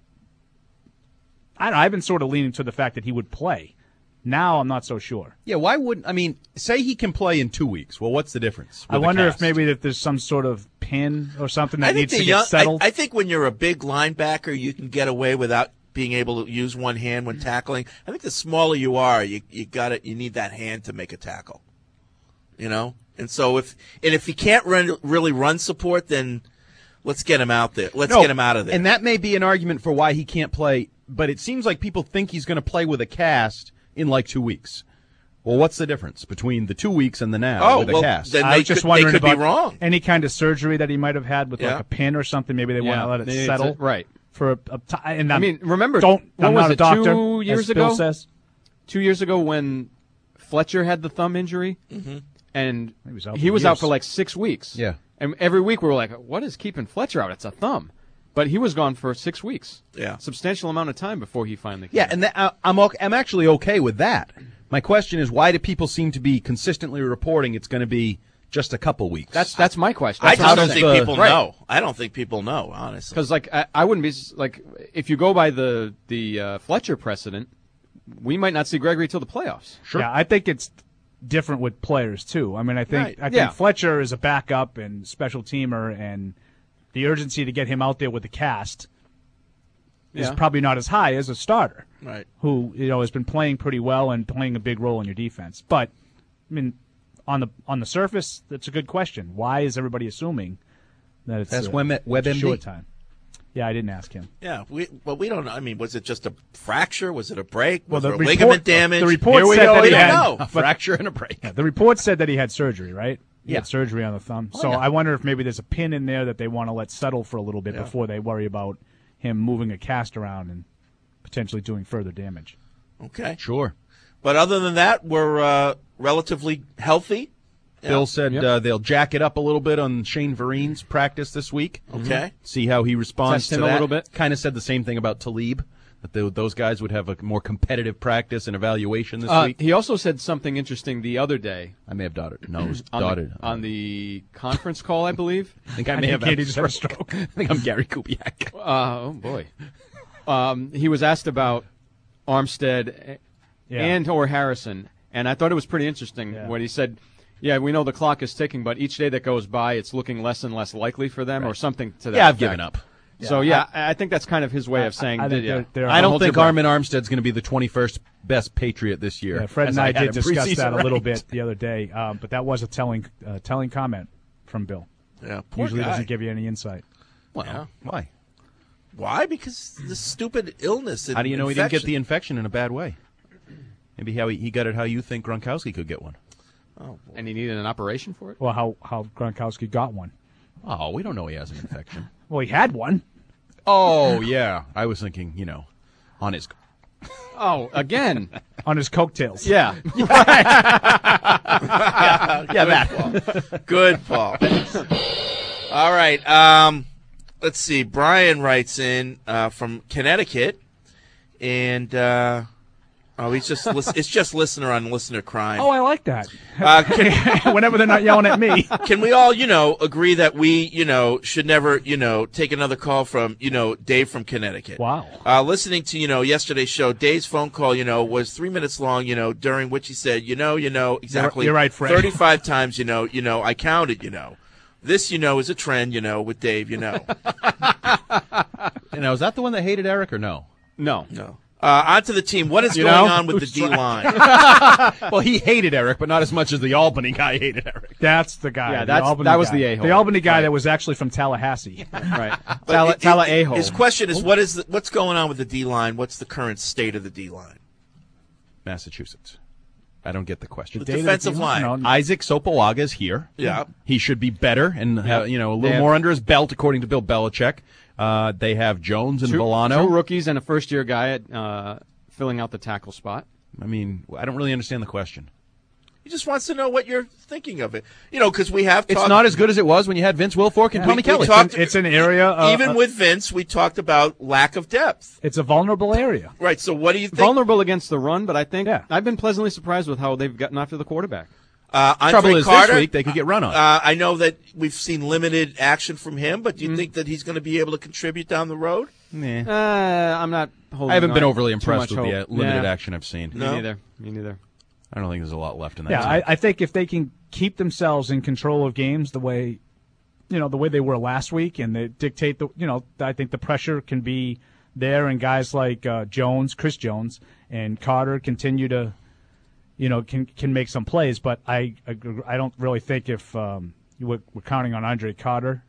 I don't know, I've been sort of leaning to the fact that he would play. Now I'm not so sure. Yeah, why wouldn't I mean? Say he can play in two weeks. Well, what's the difference? I with the wonder if cast? maybe that there's some sort of pin or something I that think needs the to young, get settled. I, I think when you're a big linebacker, you can get away without being able to use one hand when tackling. I think the smaller you are, you you got it. You need that hand to make a tackle. You know, and so if and if he can't run really run support, then let's get him out there. Let's No, get him out of there. And that may be an argument for why he can't play, but it seems like people think he's going to play with a cast in like two weeks. Well, what's the difference between the two weeks and the now Oh, with a well, cast? then I they was just could- they wondering could be about wrong. any kind of surgery that he might have had with Yeah. like a pin or something. Maybe they want Yeah, to let it it's settle, a- right. For a, a t- and I I'm, mean, remember, don't what I'm was not a it, doctor. two years as Bill ago? says. Two years ago when Fletcher had the thumb injury, Mm-hmm. and He was out he for was out years. for like six weeks. Yeah. And every week we were like, what is keeping Fletcher out? It's a thumb. But he was gone for six weeks. Yeah. Substantial amount of time before he finally came Yeah, back. and that, uh, I'm okay, I'm actually okay with that. My question is, why do people seem to be consistently reporting it's going to be just a couple weeks? That's that's my question. I That's just what don't I'm think saying. people Right. know. I don't think people know, honestly. Because like I, I wouldn't be s- like if you go by the the uh, Fletcher precedent, we might not see Gregory till the playoffs. Sure. Yeah, I think it's different with players too. I mean, I think Right. I think Yeah. Fletcher is a backup and special teamer, and the urgency to get him out there with the cast is Yeah. probably not as high as a starter, Right. who you know has been playing pretty well and playing a big role in your defense. But I mean, on the on the surface, that's a good question. Why is everybody assuming that it's That's a, Web- it's a WebMD. short time? Yeah, I didn't ask him. Yeah, we well we don't know. I mean, was it just a fracture? Was it a break? Was Well, there the a report- ligament damage? the report Here we said go. that we he don't had- know. A fracture and a break. Yeah, the report said that he had surgery, right? He Yeah. had surgery on the thumb. Oh, so yeah. I wonder if maybe there's a pin in there that they want to let settle for a little bit Yeah. before they worry about him moving a cast around and potentially doing further damage. Okay. Sure. But other than that, we're uh, relatively healthy. Bill Yeah. said Yep. uh, they'll jack it up a little bit on Shane Vereen's practice this week. Okay. See how he responds Test to him a that. little bit. Kind of said the same thing about Talib, that they, those guys would have a more competitive practice and evaluation this Uh, week. he also said something interesting the other day. I may have dotted. No, it was on dotted. The, on the conference call, I believe. I think I may have Katie had just had a stroke. I think I'm Gary Kubiak. Uh, oh, boy. Um, he was asked about Armstead Yeah. and or Harrison, and I thought it was pretty interesting Yeah. when he said, yeah, we know the clock is ticking, but each day that goes by, it's looking less and less likely for them, or something to that Yeah, I've effect. given up. So, yeah, I, I think that's kind of his way of saying I that, think yeah. they're- they're- I don't Hold your think breath. Armin Armstead's going to be the twenty-first best Patriot this year. Yeah, Fred as and I, had did him discuss preseason that a little ranked. bit the other day, um, but that was a telling, uh, telling comment from Bill. Yeah, poor Usually guy. doesn't give you any insight. Well, Yeah. why? Why? Because the stupid illness. And How do you know he didn't get the infection. infection in a bad way? Maybe how he, he got it how you think Gronkowski could get one. Oh, And he needed an operation for it? Well, how how Gronkowski got one? Oh, we don't know he has an infection. Well, he had one. Oh, yeah. I was thinking, you know, on his... Oh, again. On his coattails. Yeah. Yeah, that. Good, Paul. All right. Um, let's see. Brian writes in uh, from Connecticut, and uh, oh, he's just lis- it's just listener on listener crime. Oh, I like that. Uh, can, Whenever they're not yelling at me. can we all, you know, agree that we, you know, should never, you know, take another call from, you know, Dave from Connecticut? Wow. Uh, listening to, you know, yesterday's show, Dave's phone call, you know, was three minutes long, you know, during which he said, you know, you know, exactly. You're right, Fred. thirty-five times, you know, you know, I counted, you know. This, you know, is a trend, you know, with Dave, you know. You know, is that the one that hated Eric or no? No. No. Uh, on to the team. What is You going know? on with the Who's D line? Well, he hated Eric, but not as much as the Albany guy hated Eric. That's the guy. Yeah, the that's- Albany that was guy. the a-hole. The Albany guy Right. that was actually from Tallahassee. Right. But Tala, it- Tala it- a-hole. His question is, what is the, what's going on with the D line? What's the current state of the D line? Massachusetts. I don't get the question. The defensive line. Isaac Sopoaga is here. Yeah. He should be better and have, you know, a They little have- more under his belt, according to Bill Belichick. Uh, they have Jones and two, Volano. two rookies and a first-year guy at, uh, filling out the tackle spot. I mean, I don't really understand the question. He just wants to know what you're thinking of it. You know, because we have talked. It's not as good as it was when you had Vince Wilfork and we- Tommy we Kelly. talked- It's an area. Uh, Even uh, with Vince, we talked about lack of depth. It's a vulnerable area. Right. So what do you think? Vulnerable against the run, but I think Yeah. I've been pleasantly surprised with how they've gotten after the quarterback. Uh, Andre Trouble is, Carter, this week they could get run on. Uh, I know that we've seen limited action from him, but do Mm-hmm. you think that he's going to be able to contribute down the road? Nah. Uh, I'm not holding I haven't been on overly too impressed much with the uh, hope. limited Yeah. action I've seen. No? Me neither. Me neither. I don't think there's a lot left in that. Yeah, team. I, I think if they can keep themselves in control of games the way, you know, the way they were last week, and they dictate the, you know, I think the pressure can be there, and guys like uh, Jones, Chris Jones, and Carter continue to, you know, can can make some plays. But I agree- I don't really think if um, we're, we're counting on Andre Carter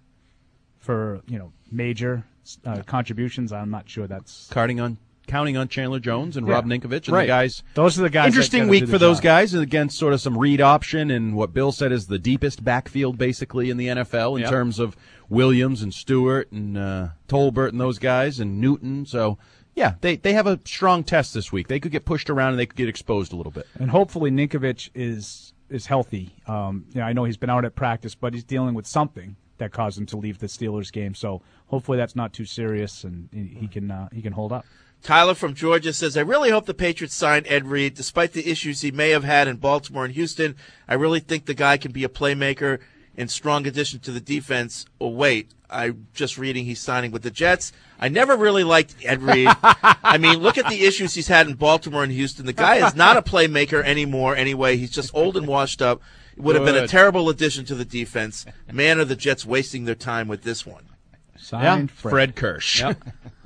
for, you know, major uh, contributions, I'm not sure that's Counting on counting on Chandler Jones and Yeah. Rob Ninkovich and Right. the guys. those are the guys. that Interesting gotta week do the for those job. guys against sort of some read option and what Bill said is the deepest backfield basically in the N F L in Yep. terms of Williams and Stewart and uh, Tolbert and those guys and Newton. So, yeah, they, they have a strong test this week. They could get pushed around and they could get exposed a little bit. And hopefully Ninkovich is is healthy. Um, you know, I know he's been out at practice, but he's dealing with something that caused him to leave the Steelers game. So hopefully that's not too serious, and he he can uh, he can hold up. Tyler from Georgia says, I really hope the Patriots sign Ed Reed. Despite the issues he may have had in Baltimore and Houston, I really think the guy can be a playmaker and strong addition to the defense. Oh, wait, I'm just reading he's signing with the Jets. I never really liked Ed Reed. I mean, look at the issues he's had in Baltimore and Houston. The guy is not a playmaker anymore anyway. He's just old and washed up. It would have been a Good. terrible addition to the defense. Man, are the Jets wasting their time with this one. Signed Yeah. Fred. Fred Kirsch. Yep.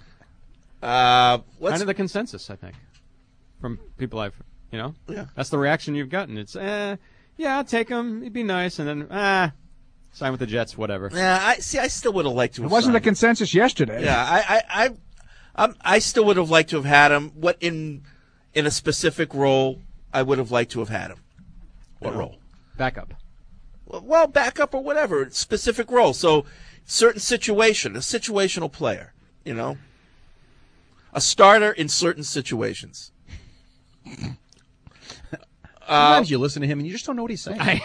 Uh, let's kind of the consensus, I think, from people I've, you know, Yeah. that's the reaction you've gotten. It's, eh, yeah, I'll take him. He'd be nice, and then, ah, sign with the Jets, whatever. Yeah, I see. I still would have liked to. It Have wasn't the signed. consensus yesterday. Yeah, I, I, I, I'm, I still would have liked to have had him. What in, in a specific role, I would have liked to have had him. What You know? role? Backup. well, backup or whatever, specific role. So, certain situation, a situational player, you know, a starter in certain situations. Sometimes uh, you listen to him and you just don't know what he's saying.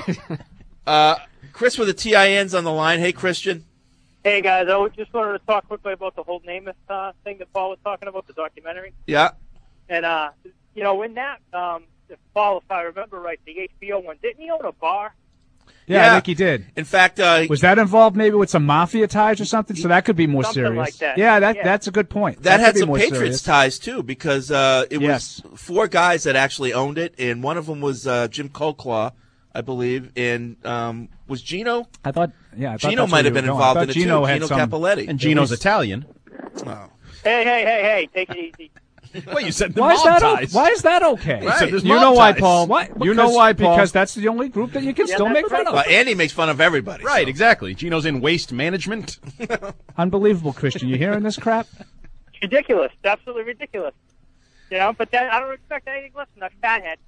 uh, Chris with the T I Ns on the line. Hey, Christian. Hey, guys. I just wanted to talk quickly about the whole Namath uh, thing that Paul was talking about, the documentary. Yeah. And, uh, you know, in that, um, if Paul, if I remember right, the H B O one, didn't he own a bar? Yeah, Yeah. I think he did. In fact, uh, Was that involved maybe with some mafia ties or something? So that could be more Something serious. like that. Yeah, that Yeah. that's a good point. that, could had be some more Patriots serious. ties, too, because uh, it Yes. was four guys that actually owned it, and one of them was uh, Jim Colclaw, I believe, and um, was Gino? I thought, yeah, I thought Gino that's might where have you been were going. involved I in thought it, Gino too. had Gino some, Capoletti. And Gino's Italian. Oh. Hey, hey, hey, hey, take it easy. Well, you said the Why is mob that? o- ties. Why is that okay? You said there's You mob know why, ties. Paul. Why? You know Because- why, Paul? Because that's the only group that you can Yeah, still that's make fun right. of. Well, Andy makes fun of everybody. Right, so. exactly. Gino's in waste management. Unbelievable, Christian. You hearing this crap? It's ridiculous. It's absolutely ridiculous. You know, but then I don't expect anything less than a fathead.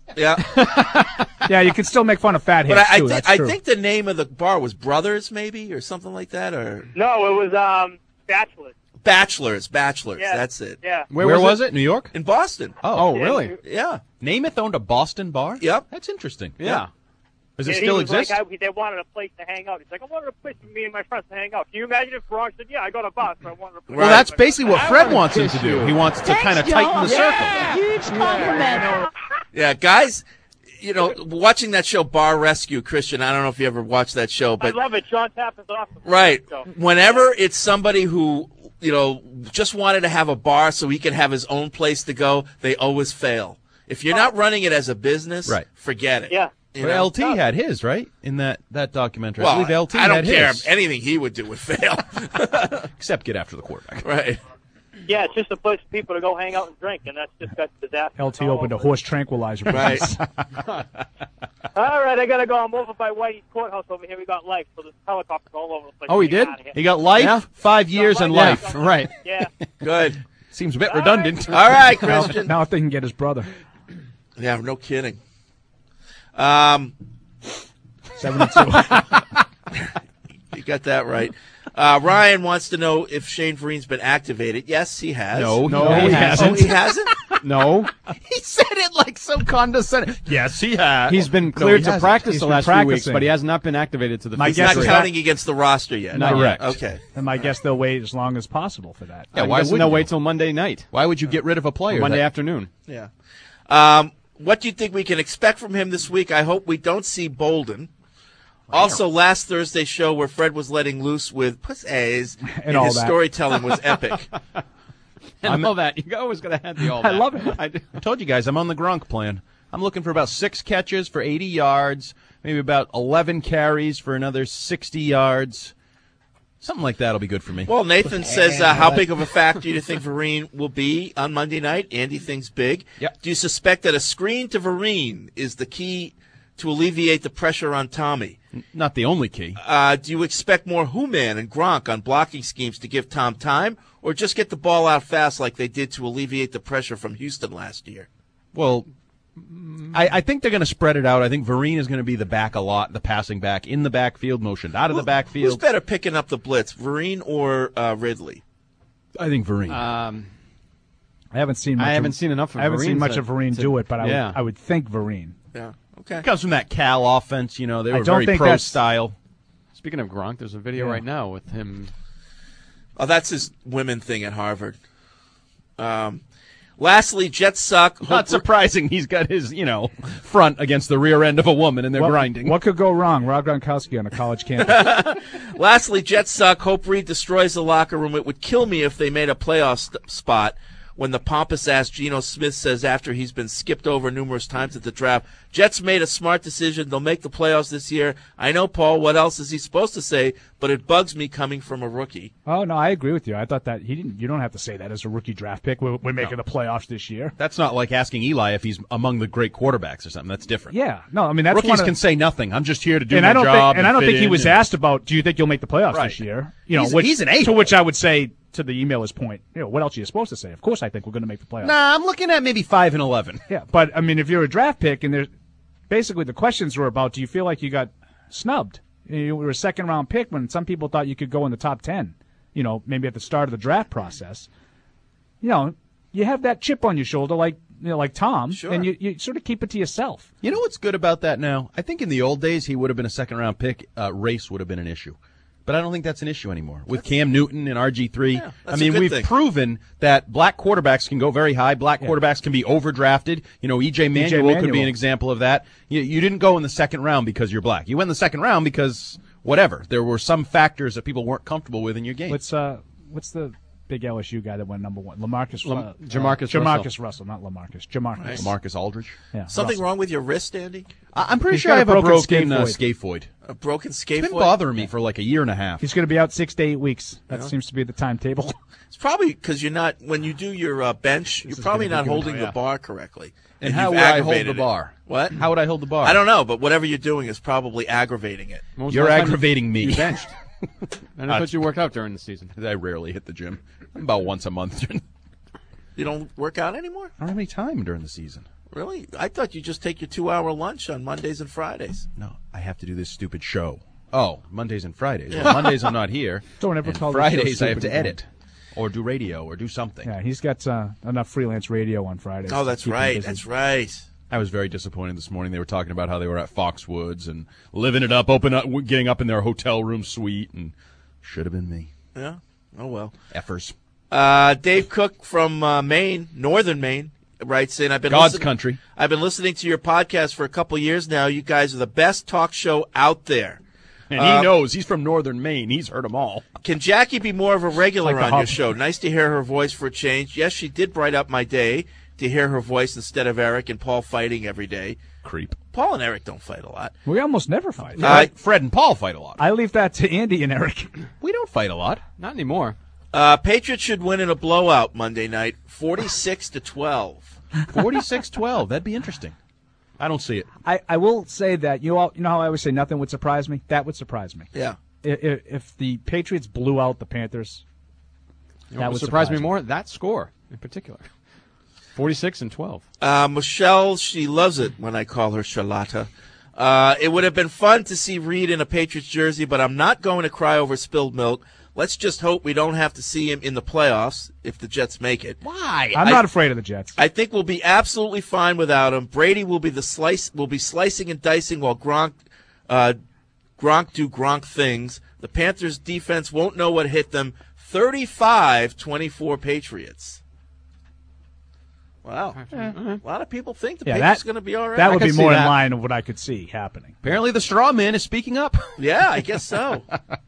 Yeah. Yeah, you can still make fun of fatheads But I, I, too. thi- That's I true. think the name of the bar was Brothers, maybe, or something like that, or No, it was um, Bachelors. Bachelors. Bachelors. Yeah. That's it. Yeah. Where, Where was, was it? New York? In Boston. Oh, Yeah, really? Yeah. Namath owned a Boston bar? Yep. That's interesting. Yeah. Does it Yeah, he still was exist? Like, I, they wanted a place to hang out. He's like, I wanted a place for me and my friends to hang out. Can you imagine if Gronk said, yeah, I got a boss, but I wanted a place. Well, that's basically what Fred wants him to do. He wants to kind of tighten the circle. Huge compliment. Yeah, guys, you know, watching that show Bar Rescue, Christian, I don't know if you ever watched that show, I but love it. John Tappan's awesome. right, So, whenever it's somebody who, you know, just wanted to have a bar so he could have his own place to go, they always fail. If you're not running it as a business, Right. forget it. yeah. You But know? L T had his, right? In that, that documentary. I Well, believe L T I don't had care. his. Anything he would do would fail. Except get after the quarterback. Right. Yeah, it's just a place for people to go hang out and drink, and that's just got disaster. L T all opened a over. horse tranquilizer. Right. business. All right, I gotta go. I'm over by Whitey's courthouse over here. We got life, so there's helicopters all over the place. Oh, he Get did? out of here. He got life, Yeah. five years, and Yeah. life. Right. Yeah. Good. Seems a bit redundant. All right, now, Christian. now if they can get his brother. Yeah, no kidding. Um, seventy-two. You got that right. Uh, Ryan wants to know if Shane Vereen's been activated. Yes, he has. No, No, no, he he hasn't. Oh, he hasn't? No. He said it like so condescending. Yes, he has. He's been No, cleared he to hasn't. practice He's the been last few weeks, practicing. but he has not been activated to the My He's fifth not guess is grade. counting against the roster yet. Not Correct. Okay. And I guess they'll wait as long as possible for that. Yeah, I why guess would they'll you? wait till Monday night, Why would you get rid of a player? Monday that- afternoon. Yeah. Um, what do you think we can expect from him this week? I hope we don't see Bolden. Also, last Thursday's show where Fred was letting loose with pussies And and all his that. storytelling was epic. And all that. You always got to have the all I that. love it. I do. I told you guys I'm on the Gronk plan. I'm looking for about six catches for eighty yards, maybe about eleven carries for another sixty yards. Something like that will be good for me. Well, Nathan says, uh, how big of a factor do you think Vereen will be on Monday night? Andy thinks big. Yep. Do you suspect that a screen to Vereen is the key to alleviate the pressure on Tommy? Not the only key. Uh, do you expect more Who-Man and Gronk on blocking schemes to give Tom time, or just get the ball out fast like they did to alleviate the pressure from Houston last year? Well, I, I think they're going to spread it out. I think Vereen is going to be the back a lot, the passing back, in the backfield, motioned out of the Who's backfield. better picking up the blitz, Vereen or uh, Ridley? I think Vereen. Um, I haven't seen. Much I of- haven't seen enough of I haven't seen Vereen much to- of Vereen to- do it, but I, yeah. would, I would think Vereen. Yeah. Okay. It comes from that Cal offense. You know, they I were don't very think pro that's- style. Speaking of Gronk, there's a video Yeah. right now with him. Oh, that's his women thing at Harvard. Um, lastly, Jets suck. Not surprising he's got his, you know, front against the rear end of a woman and they're What, grinding. what could go wrong? Rob Gronkowski on a college campus. Lastly, Jets suck. Hope Reed destroys the locker room. It would kill me if they made a playoff st- spot. When the pompous-ass Geno Smith says after he's been skipped over numerous times at the draft, Jets made a smart decision. They'll make the playoffs this year. I know, Paul, what else is he supposed to say? But it bugs me coming from a rookie. Oh no, I agree with you. I thought that he didn't. You don't have to say that as a rookie draft pick. We're, we're making the playoffs this year. That's not like asking Eli if he's among the great quarterbacks or something. That's different. Yeah, no, I mean that's Rookies one of, can say nothing. I'm just here to do and my I don't job. think, and I don't fit think he in was and- asked about. Do you think you'll make the playoffs Right. this year? You know, He's- which, he's an a-hole. to which I would say to the emailer's point. You know, what else are you supposed to say? Of course, I think we're going to make the playoffs. Nah, I'm looking at maybe five and eleven. Yeah, but I mean, if you're a draft pick, and there's basically the questions were about, do you feel like you got snubbed. You were a second round pick when some people thought you could go in the top ten. You know, maybe at the start of the draft process. You know, you have that chip on your shoulder, like you know, like Tom, Sure. and you, you sort of keep it to yourself. You know what's good about that now? I think in the old days he would have been a second round pick. Uh, race would have been an issue. But I don't think that's an issue anymore. With Cam Newton and R G three, Yeah, I that's a mean, good we've thing. proven that black quarterbacks can go very high. Black quarterbacks can be overdrafted. You know, E J Manuel, could be Manuel. an example of that. You, you didn't go in the second round because you're black. You went in the second round because whatever. There were some factors that people weren't comfortable with in your game. What's uh, what's the big L S U guy that went number one? Lamarcus, Lam- uh, Jamarcus Jamarcus Russell. Russell, not Lamarcus. Jamarcus. Lamarcus Aldridge. Yeah, Something Russell. wrong with your wrist, Andy? I- I'm pretty He's sure got I a have a broken broken uh, scaphoid. scaphoid. A broken It's scaphoid? been bothering me for like a year and a half. He's going to be out six to eight weeks. That Yeah. seems to be the timetable. It's probably because you're not, when you do your uh, bench, you're is probably gonna not be good. holding Oh, yeah. the bar correctly. And how you've would I hold aggravated the it. bar? What? How would I hold the bar? I don't know, but whatever you're doing is probably aggravating it. When was the You're last time aggravating me. You benched. And I thought you worked out during the season. I rarely hit the gym. About once a month. I You don't work out anymore? don't have any time during the season. Really? I thought you just take your two-hour lunch on Mondays and Fridays. No, I have to do this stupid show. Oh, Mondays and Fridays. Yeah. Well, Mondays I'm not here. Don't ever and call the show Fridays I have stupid to again. edit or do radio or do something. Yeah, he's got uh, enough freelance radio on Fridays. Oh, to that's keep him right. busy. That's right. I was very disappointed this morning. They were talking about how they were at Foxwoods and living it up, open up, getting up in their hotel room suite, and should have been me. Yeah. Oh, well. Effers. Uh, Dave Cook from uh, Maine, northern Maine, writes in, I've been God's listening- country. I've been listening to your podcast for a couple years now. You guys are the best talk show out there. And Uh, he knows. He's from northern Maine. He's heard them all. Can Jackie be more of a regular Like the on your hub. show? Nice to hear her voice for a change. Yes, she did bright up my day to hear her voice instead of Eric and Paul fighting every day. Creep. Paul and Eric don't fight a lot. We almost never fight. Uh, Fred and Paul fight a lot. I leave that to Andy and Eric. We don't fight a lot. Not anymore. Uh, Patriots should win in a blowout Monday night, forty-six to twelve. forty-six twelve. That'd be interesting. I don't see it. I, I will say that you all you know how I always say nothing would surprise me. That would surprise me. Yeah. If, if the Patriots blew out the Panthers, You know that what would would surprise surprise me more? That score in particular. forty-six and twelve. Uh, Michelle, she loves it when I call her Charlotta. Uh, it would have been fun to see Reed in a Patriots jersey, but I'm not going to cry over spilled milk. Let's just hope we don't have to see him in the playoffs if the Jets make it. Why? I'm I- not afraid of the Jets. I think we'll be absolutely fine without him. Brady will be the slice, will be slicing and dicing while Gronk, uh, Gronk do Gronk things. The Panthers defense won't know what hit them. thirty-five twenty-four Patriots. Wow. A lot of people think the Yeah, Patriots that- are going to be all right. That I would could be see more in that. line of what I could see happening. Apparently the straw man is speaking up. Yeah, I guess so.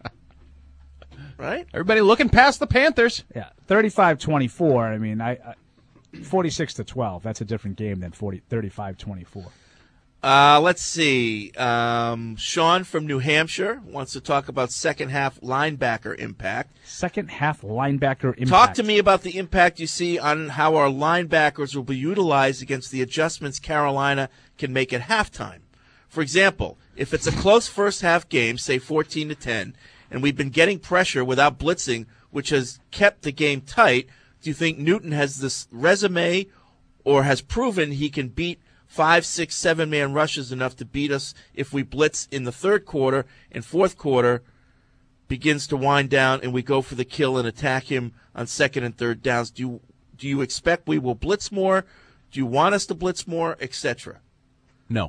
Right? Everybody looking past the Panthers. Yeah, thirty-five twenty-four. I mean, I, I forty-six to twelve. That's a different game than forty, thirty-five twenty-four. Uh, let's see. Um, Sean from New Hampshire wants to talk about second half linebacker impact. Second half linebacker impact. Talk to me about the impact you see on how our linebackers will be utilized against the adjustments Carolina can make at halftime. For example, if it's a close first half game, say fourteen to ten, and we've been getting pressure without blitzing, which has kept the game tight, do you think Newton has this resume or has proven he can beat five, six, seven man rushes enough to beat us if we blitz in the third quarter and fourth quarter begins to wind down and we go for the kill and attack him on second and third downs? Do you, do you expect we will blitz more? Do you want us to blitz more, et cetera? No.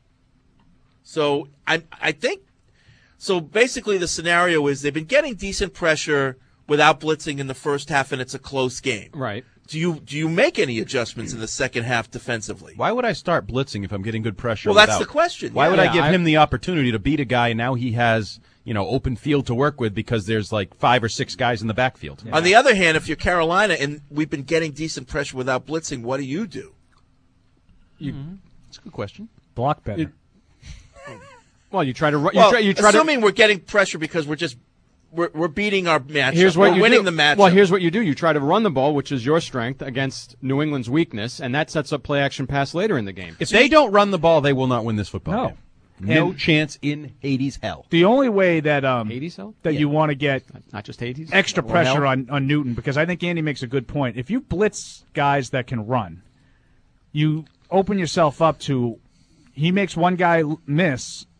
So I I think so. Basically, the scenario is they've been getting decent pressure without blitzing in the first half, and it's a close game. Right. Do you do you make any adjustments in the second half defensively? Why would I start blitzing if I'm getting good pressure? Well, that's without? the question. Why Yeah. would I Yeah, give I- him the opportunity to beat a guy now he has, you know, open field to work with because there's like five or six guys in the backfield? On the other hand, if you're Carolina and we've been getting decent pressure without blitzing, what do you do? You, That's a good question. Block better. You- well, you try to ru- you Well, try, you try assuming to. we're getting pressure because we're just we're, we're beating our matchup. Here's what we're you winning do. the matchup. Well, here's what you do: you try to run the ball, which is your strength, against New England's weakness, and that sets up play action pass later in the game. If they don't run the ball, they will not win this football No. game. No And- chance in Hades hell. The only way that um Hades hell? that you want to get Not just Hades. extra Or pressure hell. on, on Newton, because I think Andy makes a good point. If you blitz guys that can run, you open yourself up to he makes one guy l- miss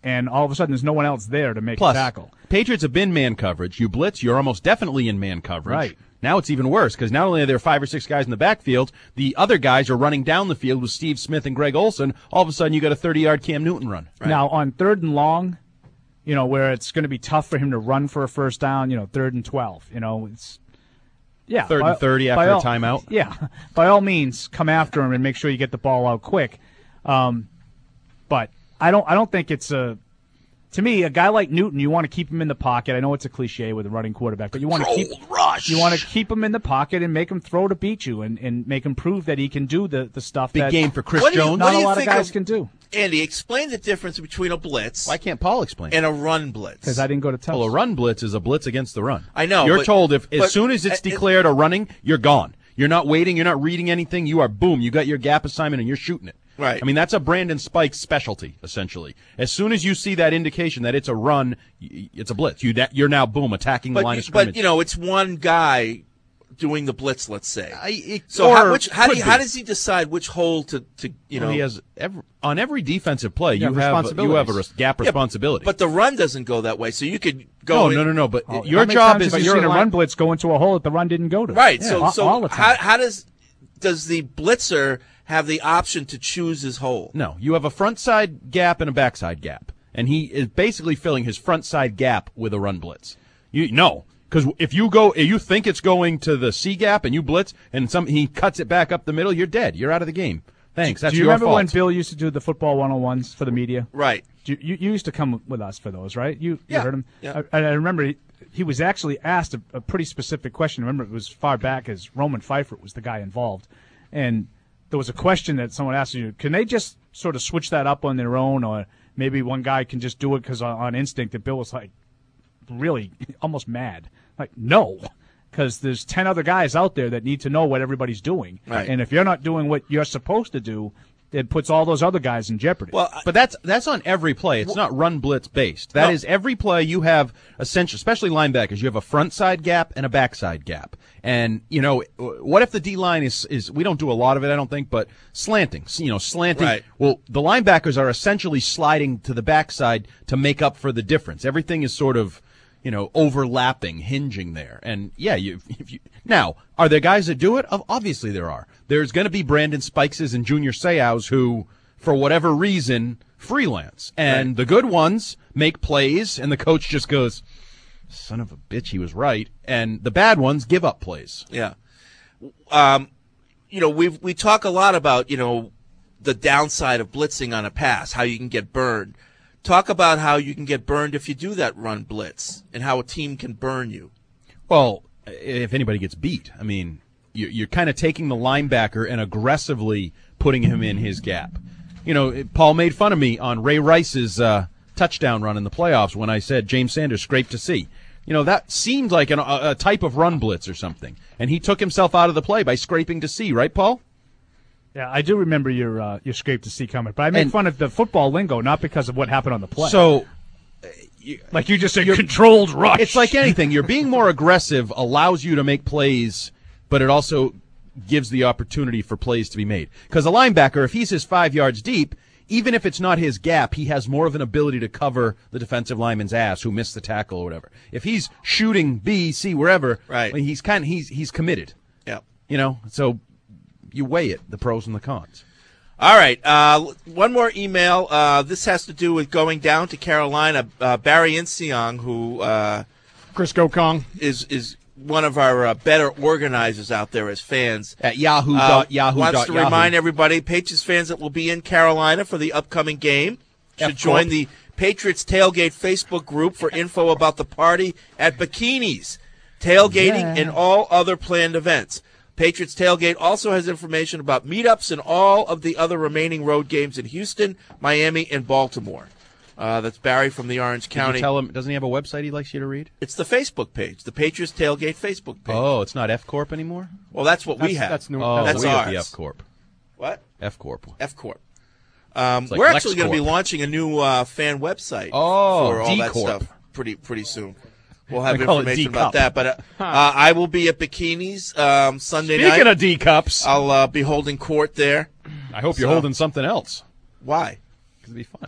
and all of a sudden there's no one else there to make Plus, a tackle. Patriots have been man coverage. You blitz, you're almost definitely in man coverage. Right. Now it's even worse because not only are there five or six guys in the backfield, the other guys are running down the field with Steve Smith and Greg Olsen. All of a sudden you got a thirty-yard Cam Newton run. Right. Now, on third and long, you know, where it's going to be tough for him to run for a first down, you know, third and twelve, you know, it's yeah, third by, and thirty after all, a timeout. Yeah, by all means, come after him and make sure you get the ball out quick. Um, but I don't, I don't think it's a. To me, a guy like Newton, you want to keep him in the pocket. I know it's a cliche with a running quarterback, but you want to keep rush. you want to keep him in the pocket and make him throw to beat you, and, and make him prove that he can do the, the stuff Big that game for Chris What do you- Jones. what not do a you lot of think guys of- can do. Andy, explain the difference between a blitz Why can't Paul explain? and a run blitz. Because I didn't go to Tufts. Well, a run blitz is a blitz against the run. I know, You're but- told if as but- soon as it's uh, declared a running, you're gone. You're not waiting. You're not reading anything. You are boom. You got your gap assignment and you're shooting it. Right. I mean, that's a Brandon Spikes specialty, essentially. As soon as you see that indication that it's a run, y- it's a blitz. You that you're now boom attacking the but, line you- of scrimmage. but you know, it's one guy doing the blitz. Let's say. I, it, so or how, which, how, do could you, how be. does he decide which hole to, to you Well, know? he has every, on every defensive play. You You have have you have a responsibilities. res- gap Yeah, responsibility. But the run doesn't go that way. So you could go. no, in- no, no, no. But Oh, your how many job times is have to you you're seen in a line- run blitz go into a hole that the run didn't go to. Right. Yeah, So all, so all the how time. how does does the blitzer have the option to choose his hole? No, you have a front side gap and a backside gap, and he is basically filling his front side gap with a run blitz. You no, because if you go, if you think it's going to the C gap and you blitz, and some he cuts it back up the middle, you're dead. You're out of the game. Thanks. That's do you your remember fault. when Bill used to do the football one oh ones for the media? Right. You, you, you used to come with us for those, right? You, Yeah, you heard him? yeah. I, I remember he, he was actually asked a, a pretty specific question. Remember, it was far back as Roman Pfeiffer was the guy involved. And there was a question that someone asked you, can they just sort of switch that up on their own, or maybe one guy can just do it because on, on instinct? And Bill was like, really, almost mad. Like, no, because there's ten other guys out there that need to know what everybody's doing. Right. And if you're not doing what you're supposed to do, it puts all those other guys in jeopardy. Well, I- But that's that's on every play. It's not run blitz based. That No. is every play you have essentially, especially linebackers. You have a front side gap and a backside gap. And you know, what if the D line is is we don't do a lot of it, I don't think, but slanting. You know, slanting. Right. Well, the linebackers are essentially sliding to the backside to make up for the difference. Everything is sort of, you know, overlapping, hinging there. And yeah, you, if you now, are there guys that do it? Obviously there are. There's going to be Brandon Spikeses and Junior Seau's who, for whatever reason, freelance. And Right. the good ones make plays, and the coach just goes, son of a bitch, he was right. And the bad ones give up plays. Yeah. Um, you know, we we talk a lot about, you know, the downside of blitzing on a pass, how you can get burned. Talk about how you can get burned if you do that run blitz, and how a team can burn you. Well, if anybody gets beat, I mean, you- you're kind of taking the linebacker and aggressively putting him in his gap. You know, Paul made fun of me on Ray Rice's uh, touchdown run in the playoffs when I said James Sanders scraped to C. You know, that seemed like an, a, a type of run blitz or something. And he took himself out of the play by scraping to C, right, Paul? Yeah, I do remember your uh, your scrape to see comment, but I made And- fun of the football lingo, not because of what happened on the play. So, like you just said, controlled rush. it's like anything. You're being more aggressive allows you to make plays, but it also gives the opportunity for plays to be made. Because a linebacker, if he's his five yards deep, even if it's not his gap, he has more of an ability to cover the defensive lineman's ass who missed the tackle or whatever. If he's shooting B, C, wherever, Right. well, he's kind of, he's he's committed. Yeah. You know, so you weigh it, the pros and the cons. All right. Uh, one more email. Uh, this has to do with going down to Carolina. Uh, Barry Inseong, who uh, Crisco Kong is is one of our uh, better organizers out there as fans. At Yahoo. Uh, dot Yahoo. wants dot to Yahoo. remind everybody, Patriots fans that will be in Carolina for the upcoming game should F-Corp. join the Patriots Tailgate Facebook group for info about the party at Bikinis, tailgating, Yeah. and all other planned events. Patriots Tailgate also has information about meetups and all of the other remaining road games in Houston, Miami, and Baltimore. Uh, that's Barry from the Orange Did you County. tell him, doesn't he have a website he likes you to read? It's the Facebook page, the Patriots Tailgate Facebook page. Oh, it's not F Corp anymore? Well, that's what we That's- have. that's new- Oh, That's we have ours. the F Corp. What? F Corp. F Corp. Um, It's like we're Lex actually going to be Corp. launching a new uh, fan website Oh, for all D that Corp. stuff pretty pretty soon. We'll have I call it information D about Cup. that. But uh, uh, I will be at Bikinis um, Sunday Speaking night. of D cups, I'll uh, be holding court there. I hope you're So- holding something else. Why? It'd be fun.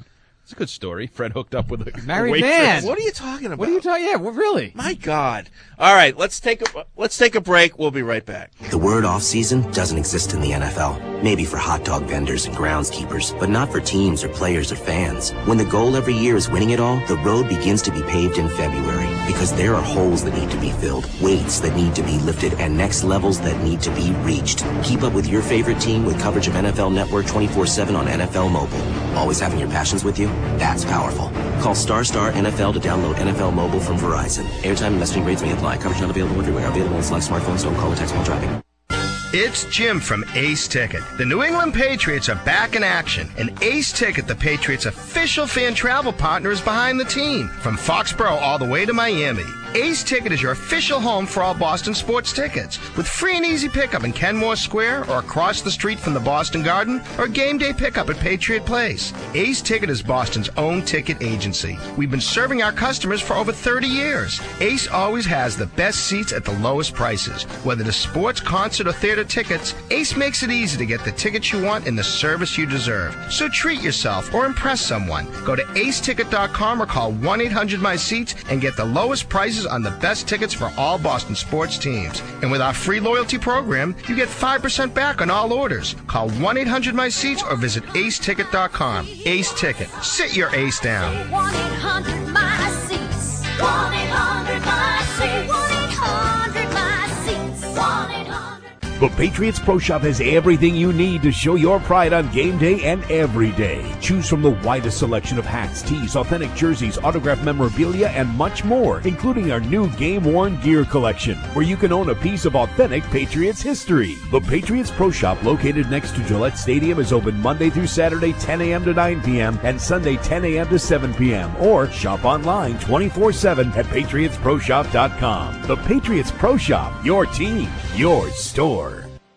It's a good story. Fred hooked up with a Married waitress. man. What are you talking about? What are you talking? Yeah, well, really? My God! All right, let's take a let's take a break. We'll be right back. The word off-season doesn't exist in the N F L. Maybe for hot dog vendors and groundskeepers, but not for teams or players or fans. When the goal every year is winning it all, the road begins to be paved in February because there are holes that need to be filled, weights that need to be lifted, and next levels that need to be reached. Keep up with your favorite team with coverage of N F L Network twenty-four seven on N F L Mobile. Always having your passions with you? That's powerful. Call Star Star N F L to download N F L Mobile from Verizon. Airtime and messaging rates may apply. Coverage not available everywhere. Available on select smartphones. Don't call or text while driving. It's Jim from Ace Ticket. The New England Patriots are back in action, and Ace Ticket, the Patriots' official fan travel partner, is behind the team. From Foxborough all the way to Miami, Ace Ticket is your official home for all Boston sports tickets. With free and easy pickup in Kenmore Square or across the street from the Boston Garden, or game day pickup at Patriot Place. Ace Ticket is Boston's own ticket agency. We've been serving our customers for over thirty years. Ace always has the best seats at the lowest prices. Whether it's sports, concert, or theater tickets, Ace makes it easy to get the tickets you want and the service you deserve. So treat yourself or impress someone. Go to ace ticket dot com or call one eight hundred my seats and get the lowest prices on the best tickets for all Boston sports teams. And with our free loyalty program, you get five percent back on all orders. Call one eight hundred my seats or visit ace ticket dot com. Ace Ticket. Sit your ace down. one eight hundred my seats. one eight hundred my seats. one eight hundred my seats. one eight hundred The Patriots Pro Shop has everything you need to show your pride on game day and every day. Choose from the widest selection of hats, tees, authentic jerseys, autographed memorabilia, and much more, including our new game-worn gear collection, where you can own a piece of authentic Patriots history. The Patriots Pro Shop, located next to Gillette Stadium, is open Monday through Saturday, ten a.m. to nine p.m., and Sunday, ten a.m. to seven p.m., or shop online twenty-four seven at patriots pro shop dot com. The Patriots Pro Shop, your team, your store.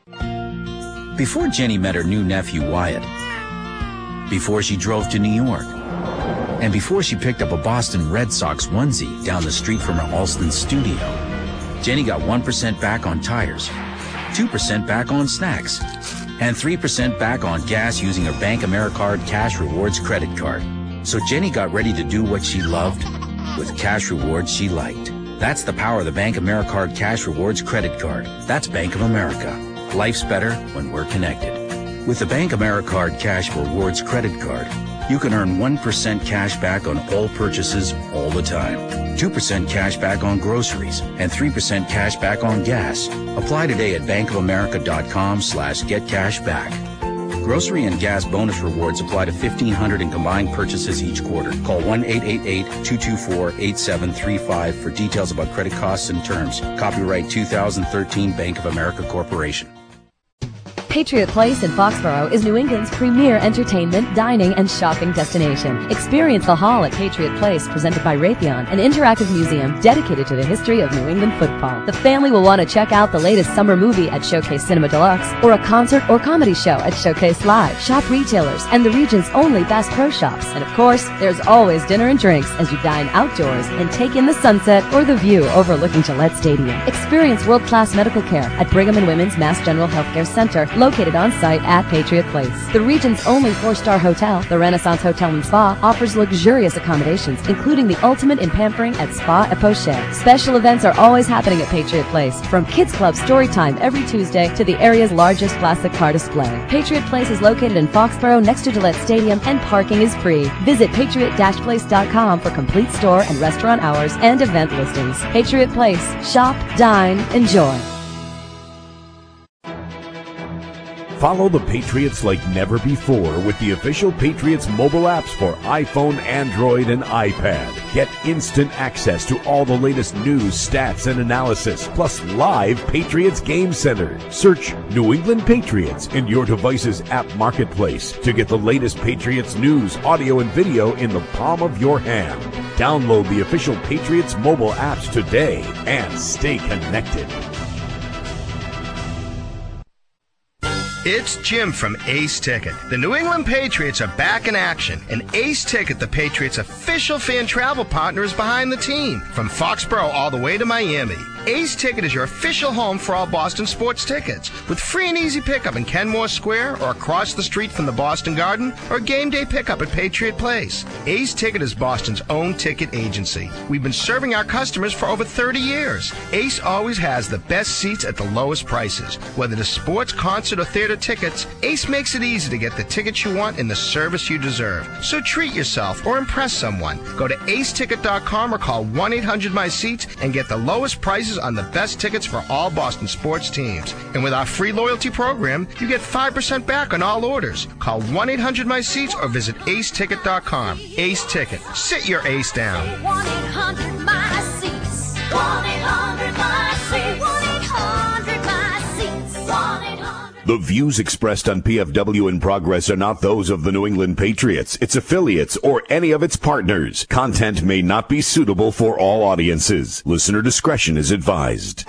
Before Jenny met her new nephew, Wyatt, before she drove to New York, and before she picked up a Boston Red Sox onesie down the street from her Alston studio, Jenny got one percent back on tires, two percent back on snacks, and three percent back on gas using her Bank AmeriCard Cash Rewards credit card. So Jenny got ready to do what she loved with cash rewards she liked. That's the power of the Bank AmeriCard Cash Rewards credit card. That's Bank of America. Life's better when we're connected. With the Bank AmeriCard Cash Rewards credit card, you can earn one percent cash back on all purchases all the time, two percent cash back on groceries, and three percent cash back on gas. Apply today at bankofamerica.com slash get cash back. Grocery and gas bonus rewards apply to fifteen hundred in combined purchases each quarter. Call one eight eight eight, two two four, eight seven three five for details about credit costs and terms. Copyright two thousand thirteen Bank of America Corporation. Patriot Place in Foxborough is New England's premier entertainment, dining, and shopping destination. Experience the Hall at Patriot Place, presented by Raytheon, an interactive museum dedicated to the history of New England football. The family will want to check out the latest summer movie at Showcase Cinema Deluxe, or a concert or comedy show at Showcase Live. Shop retailers and the region's only Bass Pro Shops. And of course, there's always dinner and drinks as you dine outdoors and take in the sunset or the view overlooking Gillette Stadium. Experience world-class medical care at Brigham and Women's Mass General Healthcare Center, located on site at Patriot Place. The region's only four-star hotel, the Renaissance Hotel and Spa, offers luxurious accommodations, including the ultimate in pampering at Spa et Poche. Special events are always happening at Patriot Place, from Kids Club story time every Tuesday to the area's largest classic car display. Patriot Place is located in Foxborough next to Gillette Stadium, and parking is free. Visit patriot dash place dot com for complete store and restaurant hours and event listings. Patriot Place. Shop, dine, enjoy. Follow the Patriots like never before with the official Patriots mobile apps for iPhone, Android, and iPad. Get instant access to all the latest news, stats, and analysis, plus live Patriots Game Center. Search New England Patriots in your device's app marketplace to get the latest Patriots news, audio, and video in the palm of your hand. Download the official Patriots mobile apps today and stay connected. It's Jim from Ace Ticket. The New England Patriots are back in action, and Ace Ticket, the Patriots' official fan travel partner, is behind the team. From Foxborough all the way to Miami, Ace Ticket is your official home for all Boston sports tickets. With free and easy pickup in Kenmore Square or across the street from the Boston Garden or game day pickup at Patriot Place. Ace Ticket is Boston's own ticket agency. We've been serving our customers for over thirty years. Ace always has the best seats at the lowest prices. Whether it's sports, concert, or theater tickets, Ace makes it easy to get the tickets you want and the service you deserve. So treat yourself or impress someone. Go to ace ticket dot com or call one eight hundred my seats and get the lowest prices on the best tickets for all Boston sports teams. And with our free loyalty program, you get five percent back on all orders. Call one eight hundred my seats or visit ace ticket dot com. Ace Ticket. Sit your ace down. one eight hundred my seats. one eight hundred my seats. one eight hundred my seats. one eight hundred The views expressed on P F W in Progress are not those of the New England Patriots, its affiliates, or any of its partners. Content may not be suitable for all audiences. Listener discretion is advised.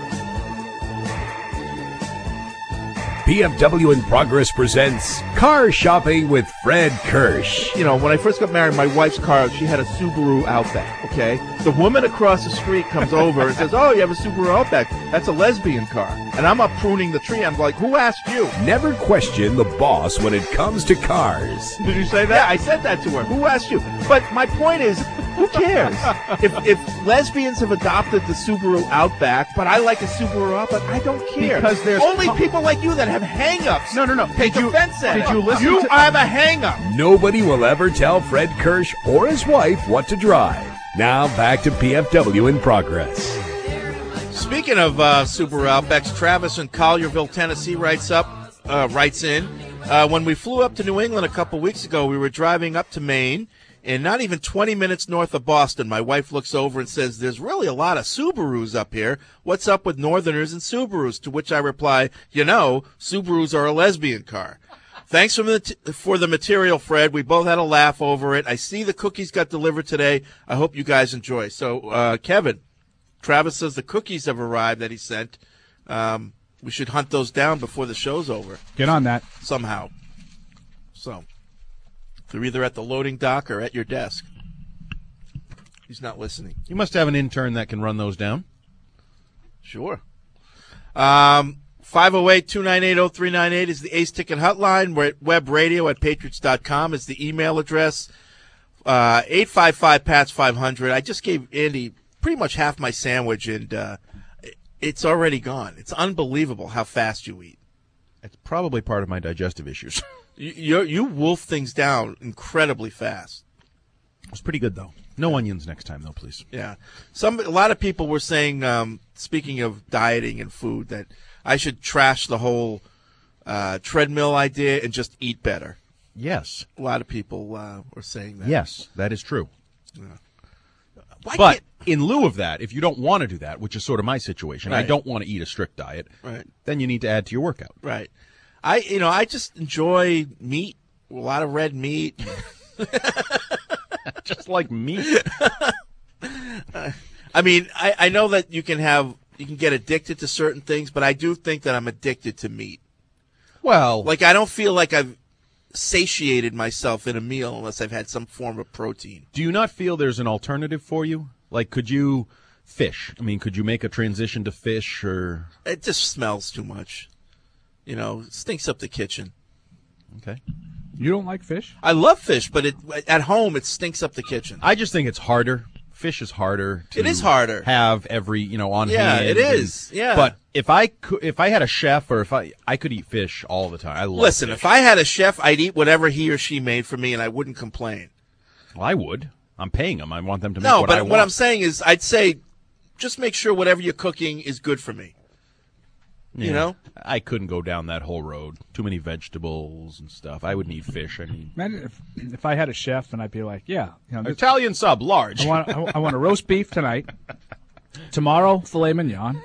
P F W in Progress presents Car Shopping with Fred Kirsch. You know, when I first got married, my wife's car, she had a Subaru Outback, okay? The woman across the street comes over and says, oh, you have a Subaru Outback. That's a lesbian car. And I'm up pruning the tree. I'm like, who asked you? Never question the boss when it comes to cars. Did you say that? Yeah, I said that to her. Who asked you? But my point is, who cares? if if lesbians have adopted the Subaru Outback, but I like a Subaru Outback, I don't care. Because there's only co- people like you that have hang-ups. No, no, no. Take Did you- offense at did it. you listen You to- have a hang-up. Nobody will ever tell Fred Kirsch or his wife what to drive. Now back to P F W in Progress. Speaking of uh, Subaru Outbacks, Travis in Collierville, Tennessee writes up, uh, writes in, uh, when we flew up to New England a couple weeks ago, we were driving up to Maine, and not even twenty minutes north of Boston, my wife looks over and says, there's really a lot of Subarus up here. What's up with Northerners and Subarus? To which I reply, you know, Subarus are a lesbian car. Thanks for the, t- for the material, Fred. We both had a laugh over it. I see the cookies got delivered today. I hope you guys enjoy. So, uh, Kevin, Travis says the cookies have arrived that he sent. Um, we should hunt those down before the show's over. Get on that. Somehow. So, they're either at the loading dock or at your desk. He's not listening. You must have an intern that can run those down. Sure. Um, five oh eight, two nine eight, oh three nine eight is the Ace Ticket hotline. We're at web radio at patriots dot com is the email address. Uh, eight five five, P A T S five hundred. I just gave Andy pretty much half my sandwich, and uh, it's already gone. It's unbelievable how fast you eat. It's probably part of my digestive issues. You, you, you wolf things down incredibly fast. It was pretty good, though. No onions next time, though, please. Yeah. Some a lot of people were saying, um, speaking of dieting and food, that I should trash the whole uh, treadmill idea and just eat better. Yes. A lot of people uh, were saying that. Yes, that is true. Yeah. Why But can't- in lieu of that, if you don't want to do that, which is sort of my situation, I Right. don't want to eat a strict diet, Right. then you need to add to your workout. Right. I you know I just enjoy meat, a lot of red meat. Just like meat. I mean, I, I know that you can have you can get addicted to certain things, but I do think that I'm addicted to meat. Well, Like I don't feel like I've satiated myself in a meal unless I've had some form of protein. do you not feel there's an alternative for you? Like, could you fish? I mean, could you make a transition to fish or? It just smells too much. You know, it stinks up the kitchen. Okay. You don't like fish? I love fish, but it at home it stinks up the kitchen. I just think it's harder. Fish is harder to It is harder. have every, you know, on Yeah, hand. it is. and- Yeah. But if I could, if I had a chef or if I I could eat fish all the time. I love Listen, fish. if I had a chef, I'd eat whatever he or she made for me, and I wouldn't complain. Well, I would. I'm paying them. I want them to make No, what but I what want. I'm saying is, I'd say, just make sure whatever you're cooking is good for me. You Yeah. know? I couldn't go down that whole road. Too many vegetables and stuff. I would need fish. I need Imagine if, if I had a chef and I'd be like, yeah, you know, this- Italian sub, large. I want, I, I want a roast beef tonight. Tomorrow, filet mignon.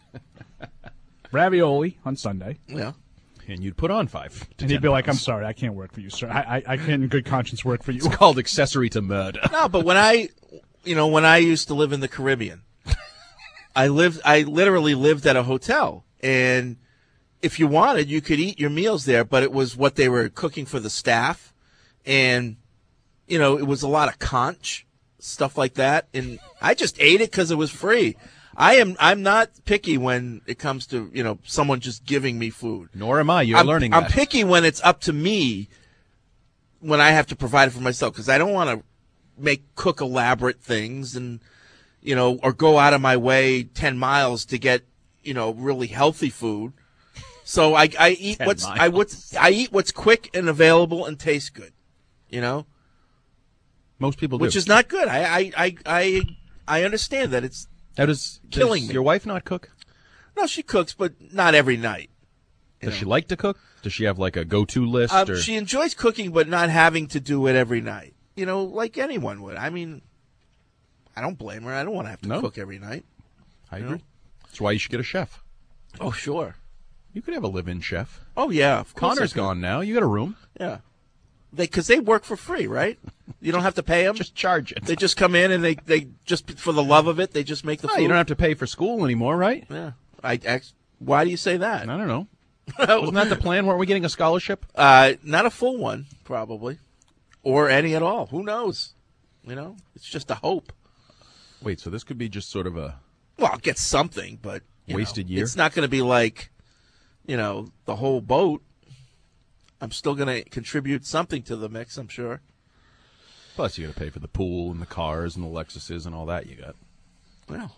Ravioli on Sunday. Yeah. And you'd put on five. to And he'd ten be like, I'm pounds. sorry, I can't work for you, sir. I, I, I can't in good conscience work for you. It's called accessory to murder. No, but when I, you know, when I used to live in the Caribbean, I lived, I literally lived at a hotel, and if you wanted, you could eat your meals there, but it was what they were cooking for the staff, and you know, it was a lot of conch, stuff like that, and I just ate it because it was free. I am. I'm not picky when it comes to you know someone just giving me food. Nor am I. You're I'm, learning I'm that. picky when it's up to me. When I have to provide it for myself, because I don't want to make cook elaborate things and you know, or go out of my way ten miles to get you know really healthy food. So I, I eat what's miles. I what's I eat what's quick and available and tastes good. You know, most people do, which is not good. I I I I, I understand that it's How does killing does me. Your wife not cook? No, she cooks, but not every night. Does know. she like to cook? Does she have like a go-to list? Um, or? She enjoys cooking, but not having to do it every night. You know, like anyone would. I mean, I don't blame her. I don't want to have to No. cook every night. I you agree. know? That's why you should get a chef. Oh, sure. You could have a live-in chef. Oh, yeah. Of course Connor's I could. gone now. You got a room. Yeah. They Because they work for free, right? You don't have to pay them. Just charge it. They just come in and they, they just, for the love of it, they just make the Oh, food. you don't have to pay for school anymore, right? Yeah. I, act- why do you say that? I don't know. Wasn't that the plan? Weren't we getting a scholarship? Uh, not a full one, probably. Or any at all. Who knows? You know, it's just a hope. Wait, so this could be just sort of a Well, I'll get something, but you wasted know, year? It's not going to be like, you know, the whole boat. I'm still going to contribute something to the mix, I'm sure. Plus, you got to pay for the pool and the cars and the Lexuses and all that you got. Well.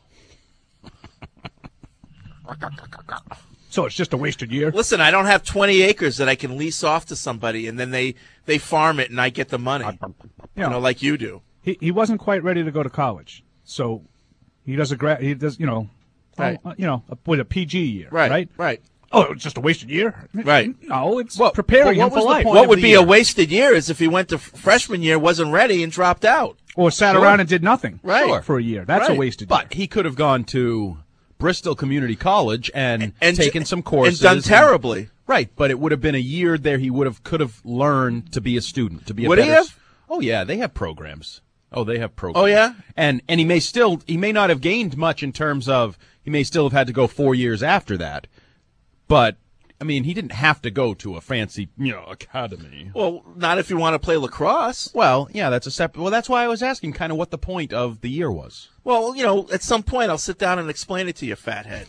So it's just a wasted year? Listen, I don't have twenty acres that I can lease off to somebody, and then they, they farm it, and I get the money. You know, like you do. He he wasn't quite ready to go to college, so he does a gra- he does you know, Right. oh, you know, with a P G year, Right, right? right. Oh, it's just a wasted year, Right. No, it's Well, preparing well, him for life. What would be a wasted year is if he went to f- freshman year, wasn't ready, and dropped out. Or sat Sure. around and did nothing, Right. Sure. for a year. That's a Right. wasted year. But he could have gone to Bristol Community College and, And taken j- some courses. and done terribly. Right, but it would have been a year there he would have could have learned to be a student, to be a Would he better have? s- Oh yeah, they have programs. Oh, they have programs. Oh, yeah? And and he may still he may not have gained much in terms of he may still have had to go four years after that. But I mean, he didn't have to go to a fancy, you know, academy. Well, not if you want to play lacrosse. Well, yeah, that's a separate. Well, that's why I was asking kind of what the point of the year was. Well, you know, at some point I'll sit down and explain it to you, fathead.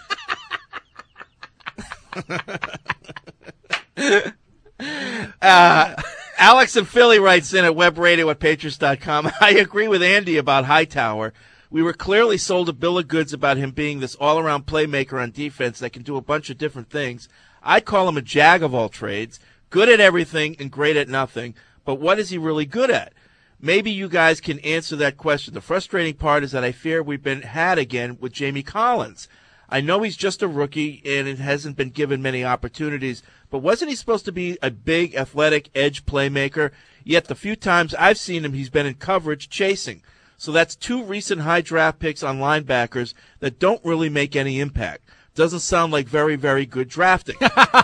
uh, Alex in Philly writes in at webradio at patriots dot com. I agree with Andy about Hightower. We were clearly sold a bill of goods about him being this all-around playmaker on defense that can do a bunch of different things. I'd call him a jag of all trades, good at everything and great at nothing, but what is he really good at? Maybe you guys can answer that question. The frustrating part is that I fear we've been had again with Jamie Collins. I know he's just a rookie and it hasn't been given many opportunities, but wasn't he supposed to be a big, athletic edge playmaker? Yet the few times I've seen him, he's been in coverage chasing. So that's two recent high draft picks on linebackers that don't really make any impact. Doesn't sound like very, very good drafting.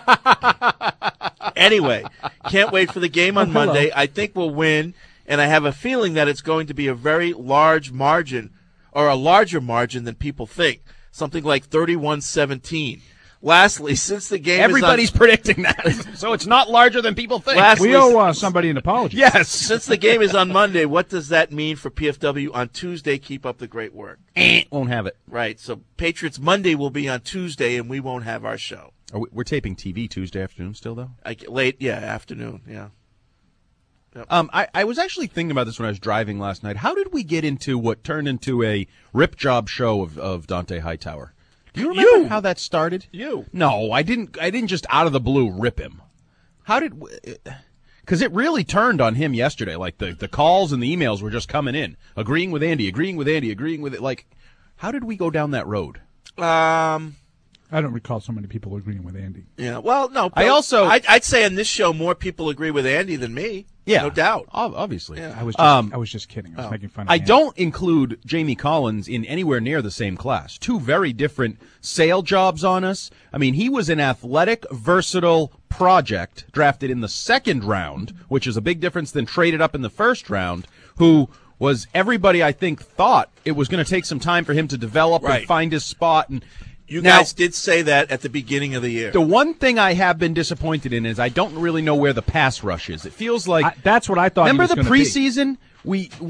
Anyway, can't wait for the game on Oh, hello. Monday. I think we'll win, and I have a feeling that it's going to be a very large margin, or a larger margin than people think. Something like thirty-one seventeen. Lastly, since the game Everybody's is on, predicting that, so it's not larger than people think. Lastly, we owe uh, somebody an apology. Yes. since the game is on Monday, what does that mean for P F W on Tuesday? Keep up the great work. Won't have it. Right. So Patriots Monday will be on Tuesday, and we won't have our show. Are we, we're taping T V Tuesday afternoon still, though. I, late, yeah, afternoon. Yeah. Yep. Um, I, I was actually thinking about this when I was driving last night. How did we get into what turned into a rip job show of, of Dante Hightower? Do you remember You. how that started? You. No, I didn't. I didn't just out of the blue rip him. How did? Because it really turned on him yesterday. Like the, the calls and the emails were just coming in, agreeing with Andy, agreeing with Andy, agreeing with it. Like, how did we go down that road? Um. I don't recall so many people agreeing with Andy. Yeah. Well, no. I Bill, also- I'd, I'd say on this show more people agree with Andy than me. Yeah, No doubt. ob- Obviously, Yeah. I was just, Um, I was just kidding. I was oh. making fun of I Andy. don't include Jamie Collins in anywhere near the same class. Two very different sale jobs on us. I mean, he was an athletic, versatile project drafted in the second round, which is a big difference than traded up in the first round, who was everybody, I think, thought it was going to take some time for him to develop Right. and find his spot. And You now, guys did say that at the beginning of the year. the one thing I have been disappointed in is I don't really know where the pass rush is. It feels like I, that's what I thought. he Remember was the gonna be. preseason? We we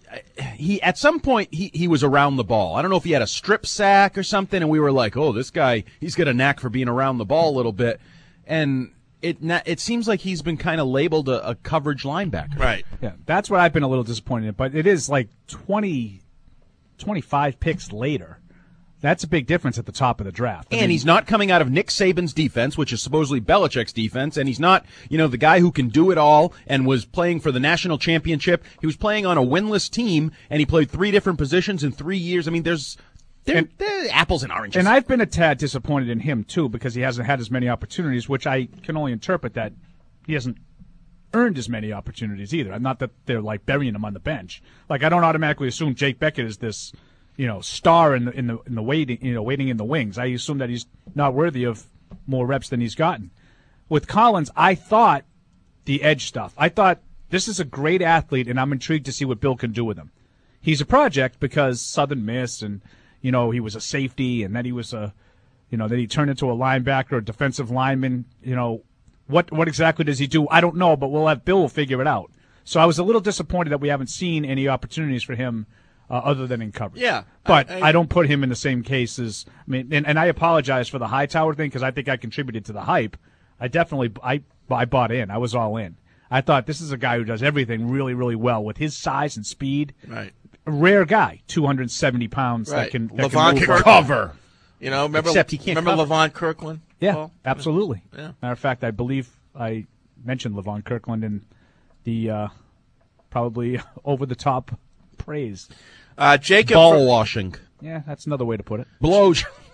he at some point he, he was around the ball. I don't know if he had a strip sack or something, and we were like, oh, this guy, he's got a knack for being around the ball a little bit. And it it seems like he's been kind of labeled a, a coverage linebacker. Right. Yeah, that's what I've been a little disappointed in. But it is like twenty, twenty-five picks later. That's a big difference at the top of the draft. I And mean, he's not coming out of Nick Saban's defense, which is supposedly Belichick's defense, and he's not, you know, the guy who can do it all and was playing for the national championship. He was playing on a winless team, and he played three different positions in three years. I mean, there's they're, And- they're apples and oranges. And I've been a tad disappointed in him, too, because he hasn't had as many opportunities, which I can only interpret that he hasn't earned as many opportunities either. Not that they're, like, burying him on the bench. Like, I don't automatically assume Jake Beckett is this, you know, star in the in the in the waiting, you know, waiting in the wings. I assume that he's not worthy of more reps than he's gotten. With Collins, I thought the edge stuff. I thought this is a great athlete, and I'm intrigued to see what Bill can do with him. He's a project because Southern Miss, and you know, he was a safety, and then he was a, you know, then he turned into a linebacker, a defensive lineman. You know, what what exactly does he do? I don't know, but we'll have Bill will figure it out. So I was a little disappointed that we haven't seen any opportunities for him. Uh, other than in coverage. Yeah. But I, I, I don't put him in the same case as, I mean, and, and I apologize for the Hightower thing because I think I contributed to the hype. I definitely, I, I bought in. I was all in. I thought this is a guy who does everything really, really well with his size and speed. Right. A rare guy, two hundred seventy pounds Right. that can, that Levon can move Kirkland. cover. You know, remember, Except he can't remember cover. Levon Kirkland? Yeah, Paul? absolutely. Yeah. Matter of fact, I believe I mentioned Levon Kirkland in the uh, probably over-the-top praise. Uh, Jacob Ball from, washing. Yeah, that's another way to put it. Blow.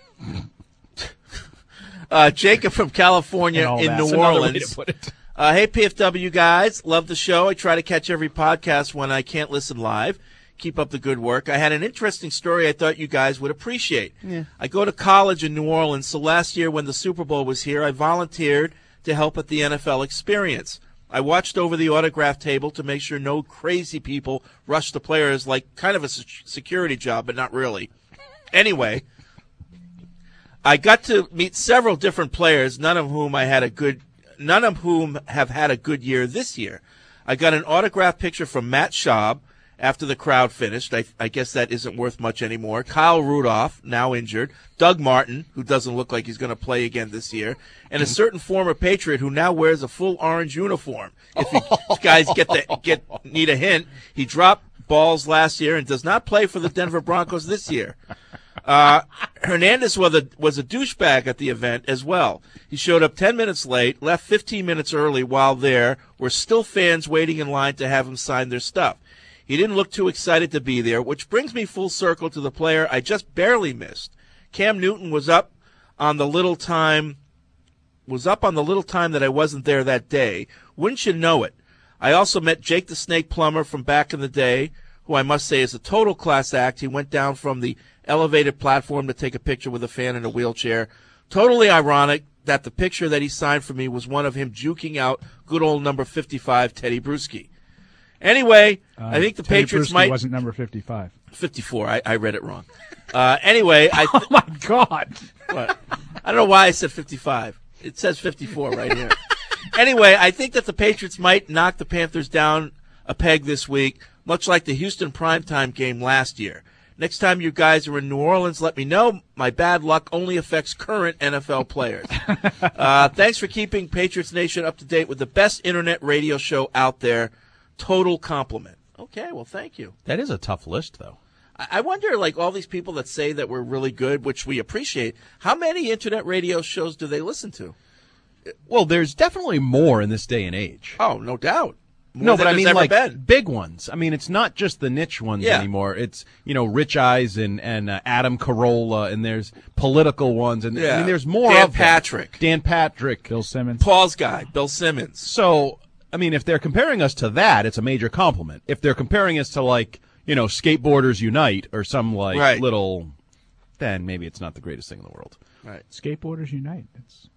uh, Jacob from California And all in that. New That's another way Orleans. to put it. Uh, hey, P F W guys. Love the show. I try to catch every podcast when I can't listen live. Keep up the good work. I had an interesting story I thought you guys would appreciate. Yeah. I go to college in New Orleans, so last year when the Super Bowl was here, I volunteered to help at the N F L experience. I watched over the autograph table to make sure no crazy people rushed the players, like kind of a security job, but not really. Anyway, I got to meet several different players, none of whom I had a good, none of whom have had a good year this year. I got an autograph picture from Matt Schaub after the crowd finished. I, I guess that isn't worth much anymore. Kyle Rudolph, now injured. Doug Martin, who doesn't look like he's going to play again this year. And a certain former Patriot who now wears a full orange uniform. If you guys get the, get need a hint, he dropped balls last year and does not play for the Denver Broncos this year. Uh, Hernandez was a, was a douchebag at the event as well. He showed up ten minutes late, left fifteen minutes early. While there were still fans waiting in line to have him sign their stuff. He didn't look too excited to be there, which brings me full circle to the player I just barely missed. Cam Newton was up on the little time was up on the little time that I wasn't there that day. Wouldn't you know it? I also met Jake the Snake Plumber from back in the day, who I must say is a total class act. He went down from the elevated platform to take a picture with a fan in a wheelchair. Totally ironic that the picture that he signed for me was one of him juking out good old number fifty-five, Teddy Bruschi. Anyway, Uh, I think the Teddy Patriots Bruschi might wasn't number fifty-five. fifty-four. I, I read it wrong. Uh, anyway, I. Th- Oh my God! What? I don't know why I said fifty-five. It says fifty-four right here. Anyway, I think that the Patriots might knock the Panthers down a peg this week, much like the Houston primetime game last year. Next time you guys are in New Orleans, let me know. My bad luck only affects current N F L players. uh, thanks for keeping Patriots Nation up to date with the best internet radio show out there. Total compliment. Okay, well, thank you. That is a tough list, though. I I wonder, like, all these people that say that we're really good, which we appreciate, how many internet radio shows do they listen to? Well, there's definitely more in this day and age. Oh, no doubt. More No, than but I there's mean, ever like, been. big ones. I mean, it's not just the niche ones Yeah. anymore. It's, you know, Rich Eyes and, and uh, Adam Carolla, and there's political ones, and I Yeah. mean, there's more Dan of them. Patrick. Dan Patrick. Bill Simmons. Paul's guy, Bill Simmons. So, I mean, if they're comparing us to that, it's a major compliment. If they're comparing us to, like, you know, Skateboarders Unite or some, like, Right. little, then maybe it's not the greatest thing in the world. Right. Skateboarders Unite. That's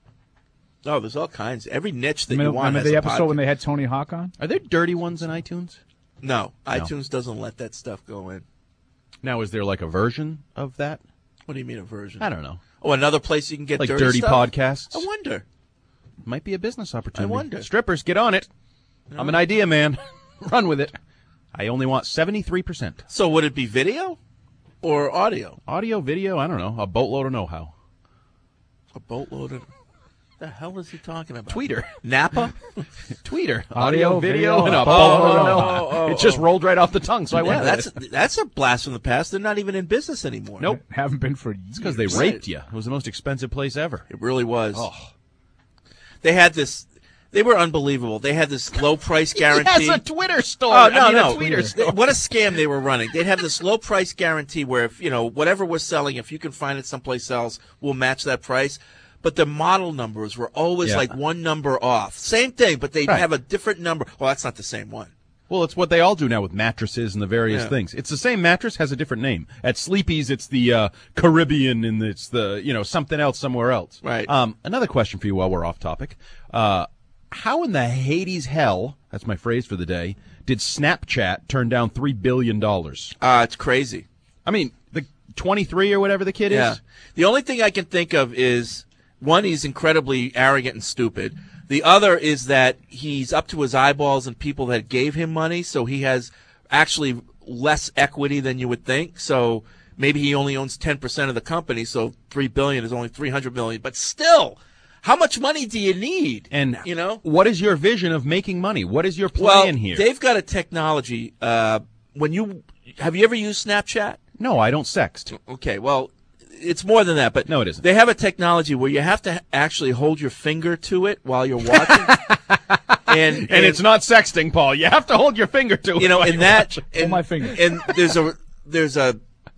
Oh, there's all kinds. Every niche that you remember, want remember has the a episode podcast. when they had Tony Hawk on? Are there dirty ones in iTunes? No, No. iTunes doesn't let that stuff go in. Now, is there, like, a version of that? What do you mean a version? I don't know. Oh, another place you can get Like dirty, dirty stuff? podcasts? I wonder. Might be a business opportunity. I wonder. Strippers, get on it. I'm an idea man. Run with it. I only want seventy-three percent. So would it be video or audio? Audio, video, I don't know. A boatload of know-how. A boatload of... The hell is he talking about? Tweeter. Napa? Tweeter. Audio, Audio, video, video, and a oh, boatload of oh, know-how. oh, It just oh. rolled right off the tongue, so I Yeah, went that's with it. that's a blast from the past. They're not even in business anymore. Nope. Haven't been for years. It's because they Right. raped you. It was the most expensive place ever. It really was. Oh. They had this... They were unbelievable. They had this low price guarantee. He has a Twitter store. Oh, no, I mean, no. a Twitter store. What a scam they were running. They'd have this low price guarantee where if, you know, whatever we're selling, if you can find it someplace else, we'll match that price. But the model numbers were always Yeah. like one number off. Same thing, but they'd Right. have a different number. Well, that's not the same one. Well, it's what they all do now with mattresses and the various Yeah. things. It's the same mattress, has a different name. At Sleepy's, it's the uh, Caribbean, and it's the, you know, something else somewhere else. Right. Um, another question for you while we're off topic. Uh, how in the Hades hell, that's my phrase for the day, did Snapchat turn down three billion dollars? Uh, it's crazy. I mean, the twenty-three or whatever the kid Yeah. is? The only thing I can think of is, one, he's incredibly arrogant and stupid. The other is that he's up to his eyeballs in people that gave him money, so he has actually less equity than you would think. So maybe he only owns ten percent of the company, so three billion dollars is only three hundred million dollars. But still, how much money do you need? And you know, what is your vision of making money? What is your well, plan here? they've got a technology. Uh, when you have you ever used Snapchat? No, I don't sext. Okay, well, it's more than that, but no, it isn't. They have a technology where you have to actually hold your finger to it while you're watching, and, and And it's not sexting, Paul. You have to hold your finger to it. you know, while and you're that watching. and, my finger. and there's a there's a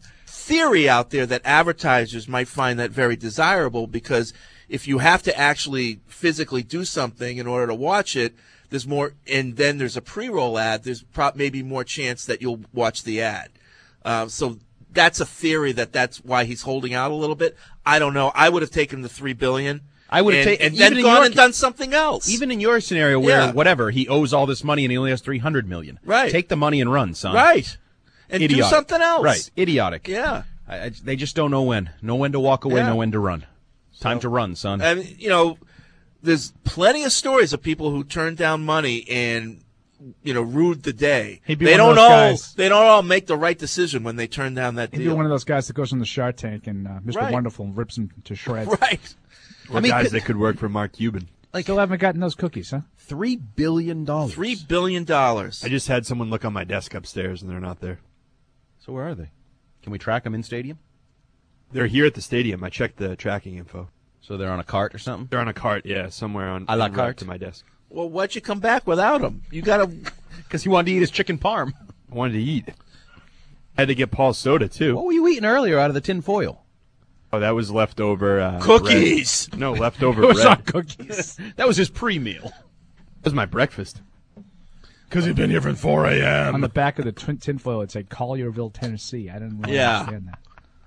theory out there that advertisers might find that very desirable because if you have to actually physically do something in order to watch it, there's more, and then there's a pre-roll ad. There's pro- maybe more chance that you'll watch the ad. Uh, so that's a theory that that's why he's holding out a little bit. I don't know. I would have taken the three billion. I would have and, taken and then gone and done something else. Even in your scenario where Yeah. whatever he owes all this money and he only has three hundred million, Right. Take the money and run, son. Right. And Idiotic. do something else. Right, idiotic. Yeah. I, I, they just don't know when. Know when to walk away. Yeah. Know when to run. Time to run, son. I mean, you know, there's plenty of stories of people who turned down money and, you know, rued the day. He'd be they one of don't those all guys. they don't all make the right decision when they turn down that He'd be deal. one of those guys that goes on the Shark Tank and uh, Mister Right. Wonderful rips him to shreds. Right. Or I mean, guys could- that could work for Mark Cuban. Like, still haven't gotten those cookies, huh? Three billion dollars. Three billion dollars. I just had someone look on my desk upstairs, and they're not there. So where are they? Can we track them in stadium? They're here at the stadium. I checked the tracking info. So they're on a cart or something? They're on a cart, yeah, somewhere on A la en route carte? to my desk. Well, why'd you come back without him? You got to. Because he wanted to eat his chicken parm. I wanted to eat. I had to get Paul's soda too. What were you eating earlier out of the tin foil? Oh, that was leftover uh, Cookies! bread. No, leftover It was bread. not cookies. That was his pre-meal. That was my breakfast. Because he'd been here from four a.m. On the back of the twin tinfoil, it said Collierville, Tennessee. I didn't really Yeah. understand that.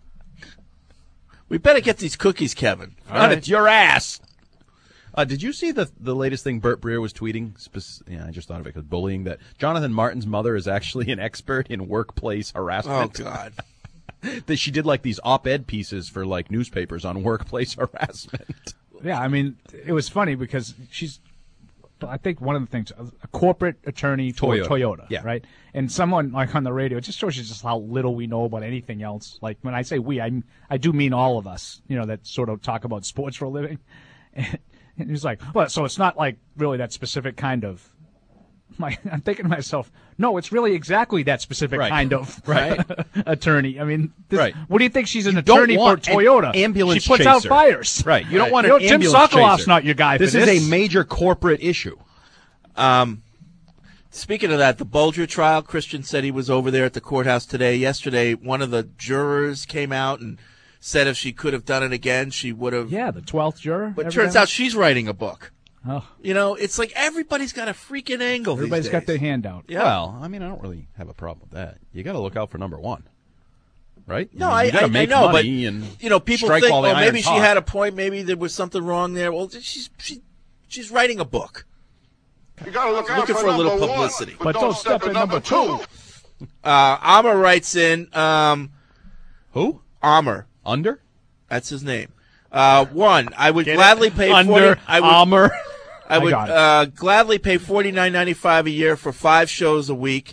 We better get these cookies, Kevin. Not it's your ass. Uh, did you see the the latest thing Bert Breer was tweeting? Spec- yeah, I just thought of it because bullying. That Jonathan Martin's mother is actually an expert in workplace Oh harassment. God. That she did like these op-ed pieces for like newspapers on workplace harassment. Yeah, I mean, it was funny because she's, I think one of the things, a corporate attorney for Toyota. Toyota, Yeah. right? And someone like on the radio, it just shows you just how little we know about anything else. Like when I say we, I I do mean all of us, you know, that sort of talk about sports for a living. And, and he's like, well, so it's not like really that specific kind of. My, I'm thinking to myself, no, it's really exactly that specific Right. kind of Right. attorney. I mean, this, Right. what do you think she's an don't attorney for want an Toyota? ambulance she puts out chaser. fires. Right. You don't Right. want You an know, Tim ambulance Sokolov's chaser. not your guy for This this. is a major corporate issue. Um, speaking of that, the Bulger trial, Christian said he was over there at the courthouse today. Yesterday, one of the jurors came out and said if she could have done it again, she would have. Yeah, the twelfth juror. But it turns evidently. out she's writing a book. Oh. You know, it's like everybody's got a freaking angle. Everybody's these got days. their hand out. Yeah. Well, I mean, I don't really have a problem with that. You got to look out for number one, right? No, I, I, mean, you gotta I, make I know, but money and you know, people strike think, while the oh, maybe iron's she hot. had a point, maybe there was something wrong there. Well, she's she, she's writing a book. You gotta look out Looking for, for a little number publicity. One, but, don't step in number two. Uh, Amr writes in. Um, Who? Amr. Under? That's his name. Uh, one, I would Get gladly it? pay Under forty. I would, Amr. I I would got it. uh, gladly pay forty nine ninety five a year for five shows a week.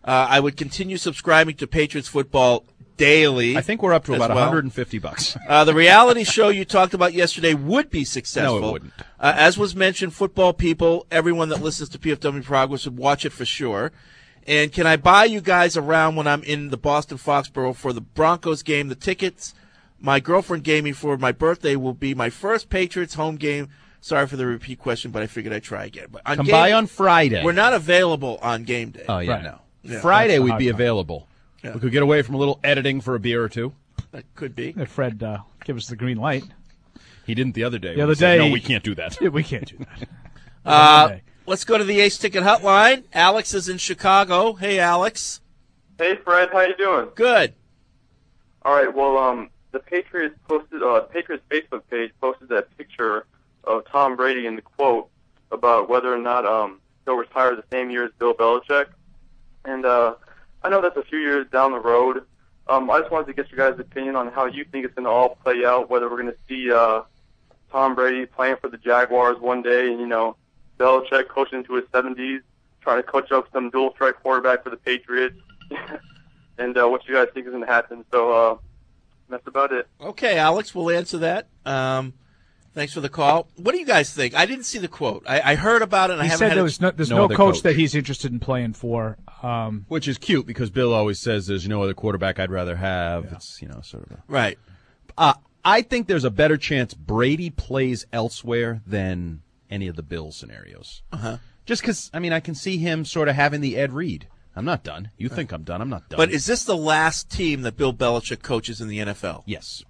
Uh, I would continue subscribing to Patriots football daily. I think we're up to as about well. one hundred fifty bucks. Uh, the reality show you talked about yesterday would be successful. No, it wouldn't. Uh, as was mentioned, football people, everyone that listens to P F W Progress would watch it for sure. And can I buy you guys around when I'm in the Boston Foxborough for the Broncos game? The tickets my girlfriend gave me for my birthday will be my first Patriots home game. Sorry for the repeat question, but I figured I'd try again. But on Come game, by on Friday. We're not available on game day. Oh, yeah, Right. no. Yeah. Friday That's we'd the be hard part. available. Yeah. We could get away from a little editing for a beer or two. That could be. If Fred uh, give us the green light. He didn't the other day. The when other he said, day. no, we can't do that. Yeah, we can't do that. Uh, let's go to the Ace Ticket Hotline. Alex is in Chicago. Hey, Alex. Hey, Fred. How you doing? Good. All right. Well, um, the Patriots posted, uh, Patriots Facebook page posted that picture of Tom Brady and the quote about whether or not um he'll retire the same year as Bill Belichick. And uh, I know that's a few years down the road. Um, I just wanted to get your guys' opinion on how you think it's going to all play out. Whether we're going to see uh, Tom Brady playing for the Jaguars one day, and you know, Belichick coaching into his seventies, trying to coach up some dual threat quarterback for the Patriots, and uh, what you guys think is going to happen. So uh, that's about it. Okay, Alex, we'll answer that. Um, thanks for the call. What do you guys think? I didn't see the quote. I, I heard about it, and He I haven't said had there a- was no, there's No no, other coach, coach. that he's interested in playing for. Um, Which is cute because Bill always says there's no other quarterback I'd rather have. It's, you know, sort of a. Right. Uh, I think there's a better chance Brady plays elsewhere than any of the Bill scenarios. Uh-huh. Just because, I mean, I can see him sort of having the Ed Reed. I'm not done. You think I'm done. I'm not done. But is this the last team that Bill Belichick coaches in the N F L? Yes.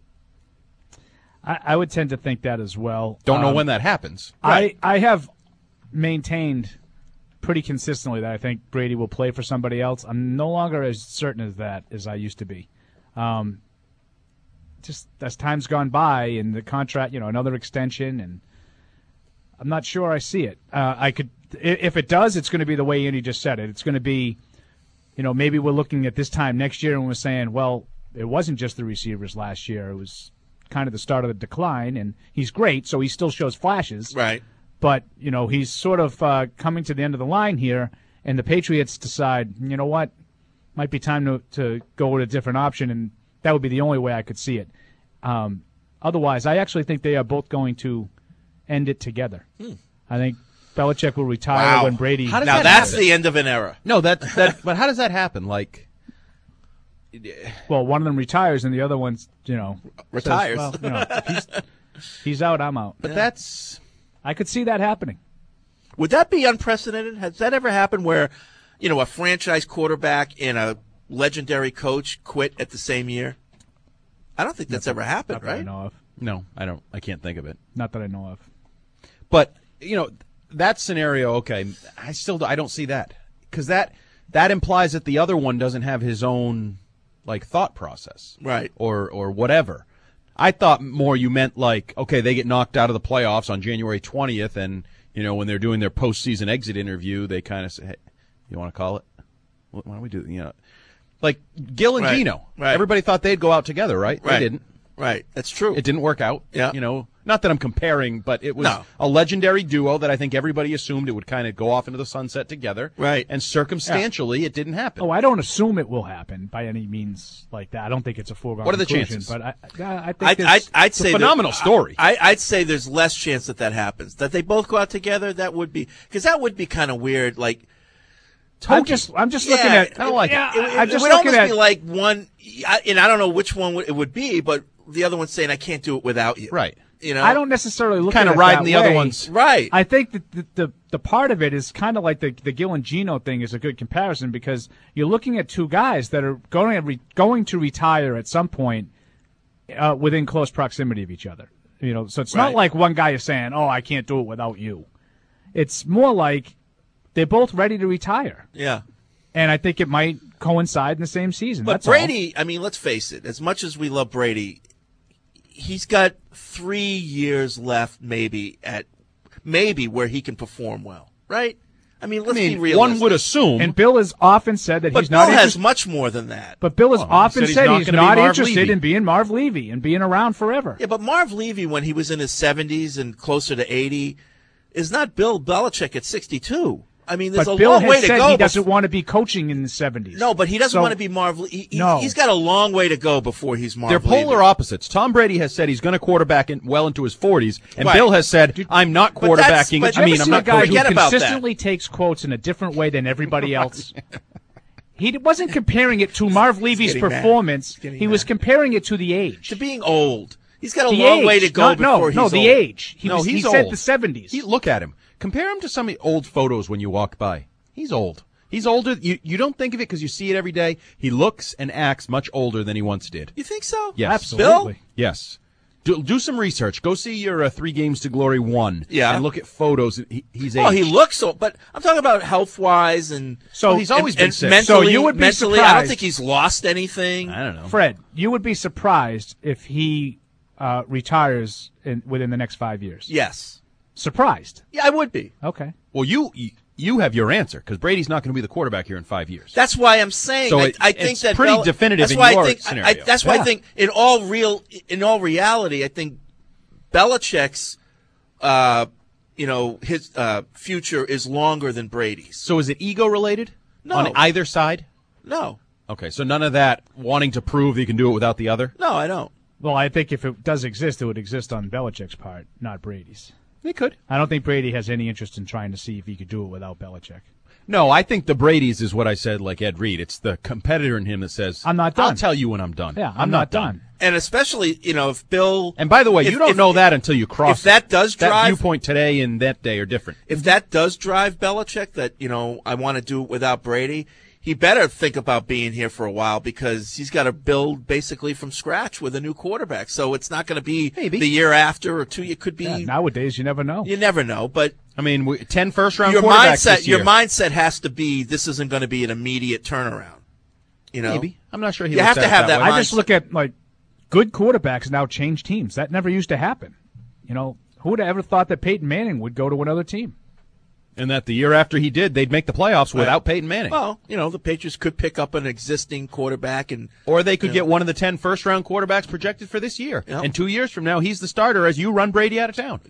I, I would tend to think that as well. Don't know Um, when that happens. I, I have maintained pretty consistently that I think Brady will play for somebody else. I'm no longer as certain as that as I used to be. Um, just as time's gone by and the contract, you know, another extension, and I'm not sure I see it. Uh, I could, i- if it does, it's going to be the way Andy just said it. It's going to be, you know, maybe we're looking at this time next year and we're saying, well, it wasn't just the receivers last year. It was kind of the start of the decline, and he's great, so he still shows flashes. Right. But, you know, he's sort of uh, coming to the end of the line here, and the Patriots decide, you know what, might be time to, to go with a different option, and that would be the only way I could see it. Um, otherwise, I actually think they are both going to end it together. Hmm. I think Belichick will retire Wow. when Brady... How does Now that that's happen? the end of an era. No, that that. But how does that happen? Like, Well, one of them retires, and the other one's, you know... Retires. Says, well, you know, if he's, he's out, I'm out. but that's. I could see that happening. Would that be unprecedented? Has that ever happened where, you know, a franchise quarterback and a legendary coach quit at the same year? I don't think that's ever happened, Not that I right? know of. No, I don't. I can't think of it. Not that I know of. But you know that scenario. Okay, I still I don't see that because that that implies that the other one doesn't have his own like thought process, Right. Or or whatever. I thought more you meant like okay, they get knocked out of the playoffs on January twentieth, and you know when they're doing their postseason exit interview, they kind of say, "Hey, you want to call it? What, why don't we do? You know, like Gil and Right. Gino. Right. Everybody thought they'd go out together, right? Right. They didn't. Right. That's true. It didn't work out. Yeah. You know, not that I'm comparing, but it was No. a legendary duo that I think everybody assumed it would kind of go off into the sunset together. Right. And circumstantially, it didn't happen. Oh, I don't assume it will happen by any means like that. I don't think it's a foregone What are the conclusion, chances? But I, I I think I'd, there's- I'd, I'd it's a say phenomenal that, story. I, I'd say there's less chance that that happens. That they both go out together, that would be because that would be kind of weird. Like, I'm just I'm just yeah, looking at I don't like it. yeah, it, it, I'm just it would looking almost at be like one, I- and I don't know which one it would be, but the other one's saying I can't do it without you. Right. You know, I don't necessarily look Kinda at it riding that the other way. ones. Right. I think that the, the the part of it is kind of like the the Gil and Gino thing is a good comparison because you're looking at two guys that are going to re, going to retire at some point uh, within close proximity of each other. You know, so it's Right. not like one guy is saying, "Oh, I can't do it without you." It's more like they're both ready to retire, Yeah. and I think it might coincide in the same season. But That's all. Brady, I mean, let's face it. As much as we love Brady, he's got three years left, maybe at maybe where he can perform well, right? I mean, let's I mean, be realistic. one would assume. And Bill has often said that but he's Bill not has interested. much more than that. But Bill has Oh, he often said he's said not he's gonna be not Marv interested Levy. in being Marv Levy and being around forever. Yeah, but Marv Levy, when he was in his seventies and closer to eighty, is not Bill Belichick at sixty-two. I mean, there's but a Bill long has way to said go. he doesn't bef- want to be coaching in the seventies. No, but he doesn't So- want to be Marv. Le- he, he's, No. he's got a long way to go before he's Marv. They're polar Levy. opposites. Tom Brady has said he's going to quarterback in, well into his forties, and Right. Bill has said, I'm not But that's- quarterbacking. but I mean, Ever I'm seen not a guy coaching. who Forget about that. consistently takes quotes in a different way than everybody else. He wasn't comparing it to Marv Levy's getting mad. performance. He's getting He was mad. comparing it to the age. To being old. He's got a The long age. way to go Not- no, before he's no, the old. age. He no, was- he he's said old. the seventies. He, look at him. Compare him to some old photos when you walk by. He's old. He's older. You you don't think of it because you see it every day. He looks and acts much older than he once did. You think so? Yes. Absolutely. Bill? Yes. Do, do some research. Go see your uh, Three Games to Glory one. Yeah. And look at photos. He, he's Oh, he aged. looks so. But I'm talking about health wise and So Well, he's always and, been and sick. mentally. So you would be mentally, I don't surprised- think he's lost anything. I don't know. Fred, you would be surprised if he uh, retires in, within the next five years. Yes. Surprised. Yeah, I would be. Okay. Well, you you, you have your answer because Brady's not going to be the quarterback here in five years. That's why I'm saying. So I, it- I think it's that pretty Bel- definitive That's in why your I think, I- scenario. I, that's why Yeah. I think in all real, in all reality, I think Belichick's, uh, you know, his uh, future is longer than Brady's. So is it ego related? No. On either side? No, Okay, so none of that wanting to prove he can do it without the other? no, I don't. Well, I think if it does exist, it would exist on Belichick's part, not Brady's. They could. I don't think Brady has any interest in trying to see if he could do it without Belichick. No, I think the Brady's is what I said, like Ed Reed. It's the competitor in him that says, I'm not done. I'll tell you when I'm done. Yeah, I'm, not, done. And especially, you know, if Bill. And by the way, if- you don't if- know that until you cross If that it. does That drive viewpoint today and that day are different. if that does drive Belichick, that, you know, I want to do it without Brady, he better think about being here for a while because he's got to build basically from scratch with a new quarterback. So it's not going to be Maybe. the year after or two. It could be. Yeah, nowadays, you never know. You never know, but I mean, we, ten first-round your quarterbacks mindset, this year. your mindset has to be this isn't going to be an immediate turnaround. You know, Maybe. I'm not sure he You looks have at to it have that that way. I just look at, like, good quarterbacks now change teams. That never used to happen. You know, who would have ever thought that Peyton Manning would go to another team? And that the year after he did, they'd make the playoffs without Peyton Manning. Well, you know, the Patriots could pick up an existing quarterback and Or they could you get know. one of the ten first-round quarterbacks projected for this year. Yep. And two years from now, he's the starter as you run Brady out of town.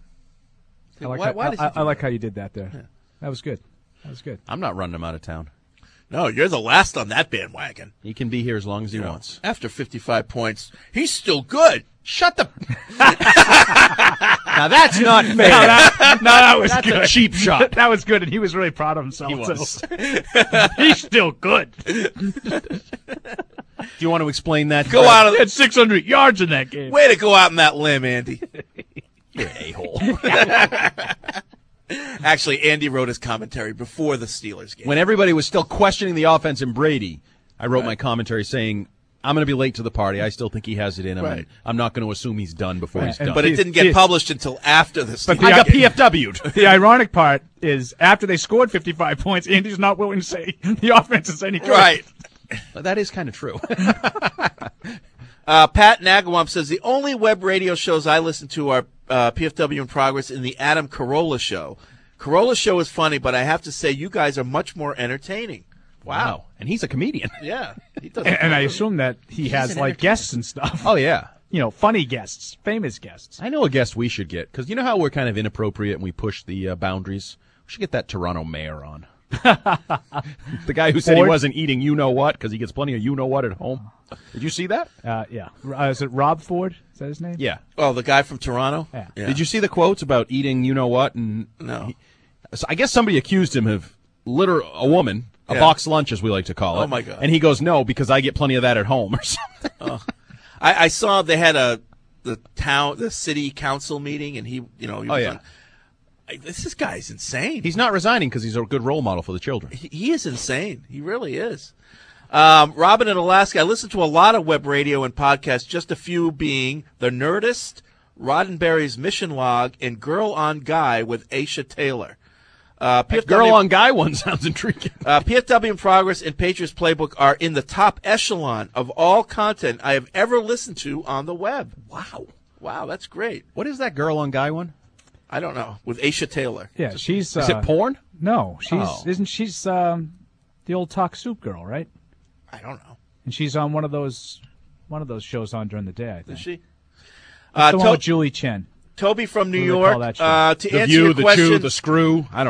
I like, Why- how, why does he I, do I like how you did that there. That was good. That was good. I'm not running him out of town. No, you're the last on that bandwagon. He can be here as long as he You know, wants. after fifty-five points, he's still good. Shut the. Now that's not fair. No, that, no, that was That's good. a cheap shot. That was good, and he was really proud of himself. He was. too. He's still good. Do you want to explain that? Go Brad? out of He had six hundred yards in that game. Way to go out on that limb, Andy. You're an a-hole. Actually, Andy wrote his commentary before the Steelers game. When everybody was still questioning the offense in Brady, I wrote my commentary saying, I'm going to be late to the party. I still think he has it in him. Right. And I'm not going to assume he's done before Right. he's And- done. but it didn't get Yes. published until after the Steelers the- I got I- P F W'd. The ironic part is after they scored fifty-five points, Andy's not willing to say the offense is any good. Right. But that is kind of true. Uh, Pat Nagawam says, the only web radio shows I listen to are uh, P F W in Progress and the Adam Carolla Show. Carolla Show is funny, but I have to say you guys are much more entertaining. Wow. And he's a comedian. Yeah. He does And, and I assume that he has like guests and stuff. Oh, yeah. You know, funny guests, famous guests. I know a guest we should get, because you know how we're kind of inappropriate and we push the uh, boundaries? We should get that Toronto mayor on. The guy who said he Ford? wasn't eating you-know-what because he gets plenty of you-know-what at home. Did you see that? Uh, yeah. Uh, is it Rob Ford? Is that his name? Yeah. Oh, the guy from Toronto? Yeah. Did you see the quotes about eating you-know-what? And No. he- so I guess somebody accused him of liter a woman, a Yeah. box lunch, as we like to call it. Oh, my God. And he goes, no, because I get plenty of that at home or something. Oh. I, I saw they had a the town, the city council meeting, and he, you know, he Oh, was yeah. on, I, this, this guy's insane. He's not resigning because he's a good role model for the children. He, he is insane. He really is. Um, Robin in Alaska, I listen to a lot of web radio and podcasts, just a few being The Nerdist, Roddenberry's Mission Log, and Girl on Guy with Aisha Taylor. Uh, P F W, Girl on guy one sounds intriguing. uh, P F W in Progress and Patriots Playbook are in the top echelon of all content I have ever listened to on the web. Wow. Wow, that's great. What is that girl on guy one? I don't know. With Aisha Taylor. Yeah, she's. Is uh, it porn? No, she's Oh. isn't she's um, the old Talk Soup girl, right? I don't know. And she's on one of those one of those shows on during the day. I think. Is she? It's Uh, the one To- with Julie Chen. Toby from New What do they call York. that show? Uh, to The answer View, your the question, Chew, the Screw. I don't know.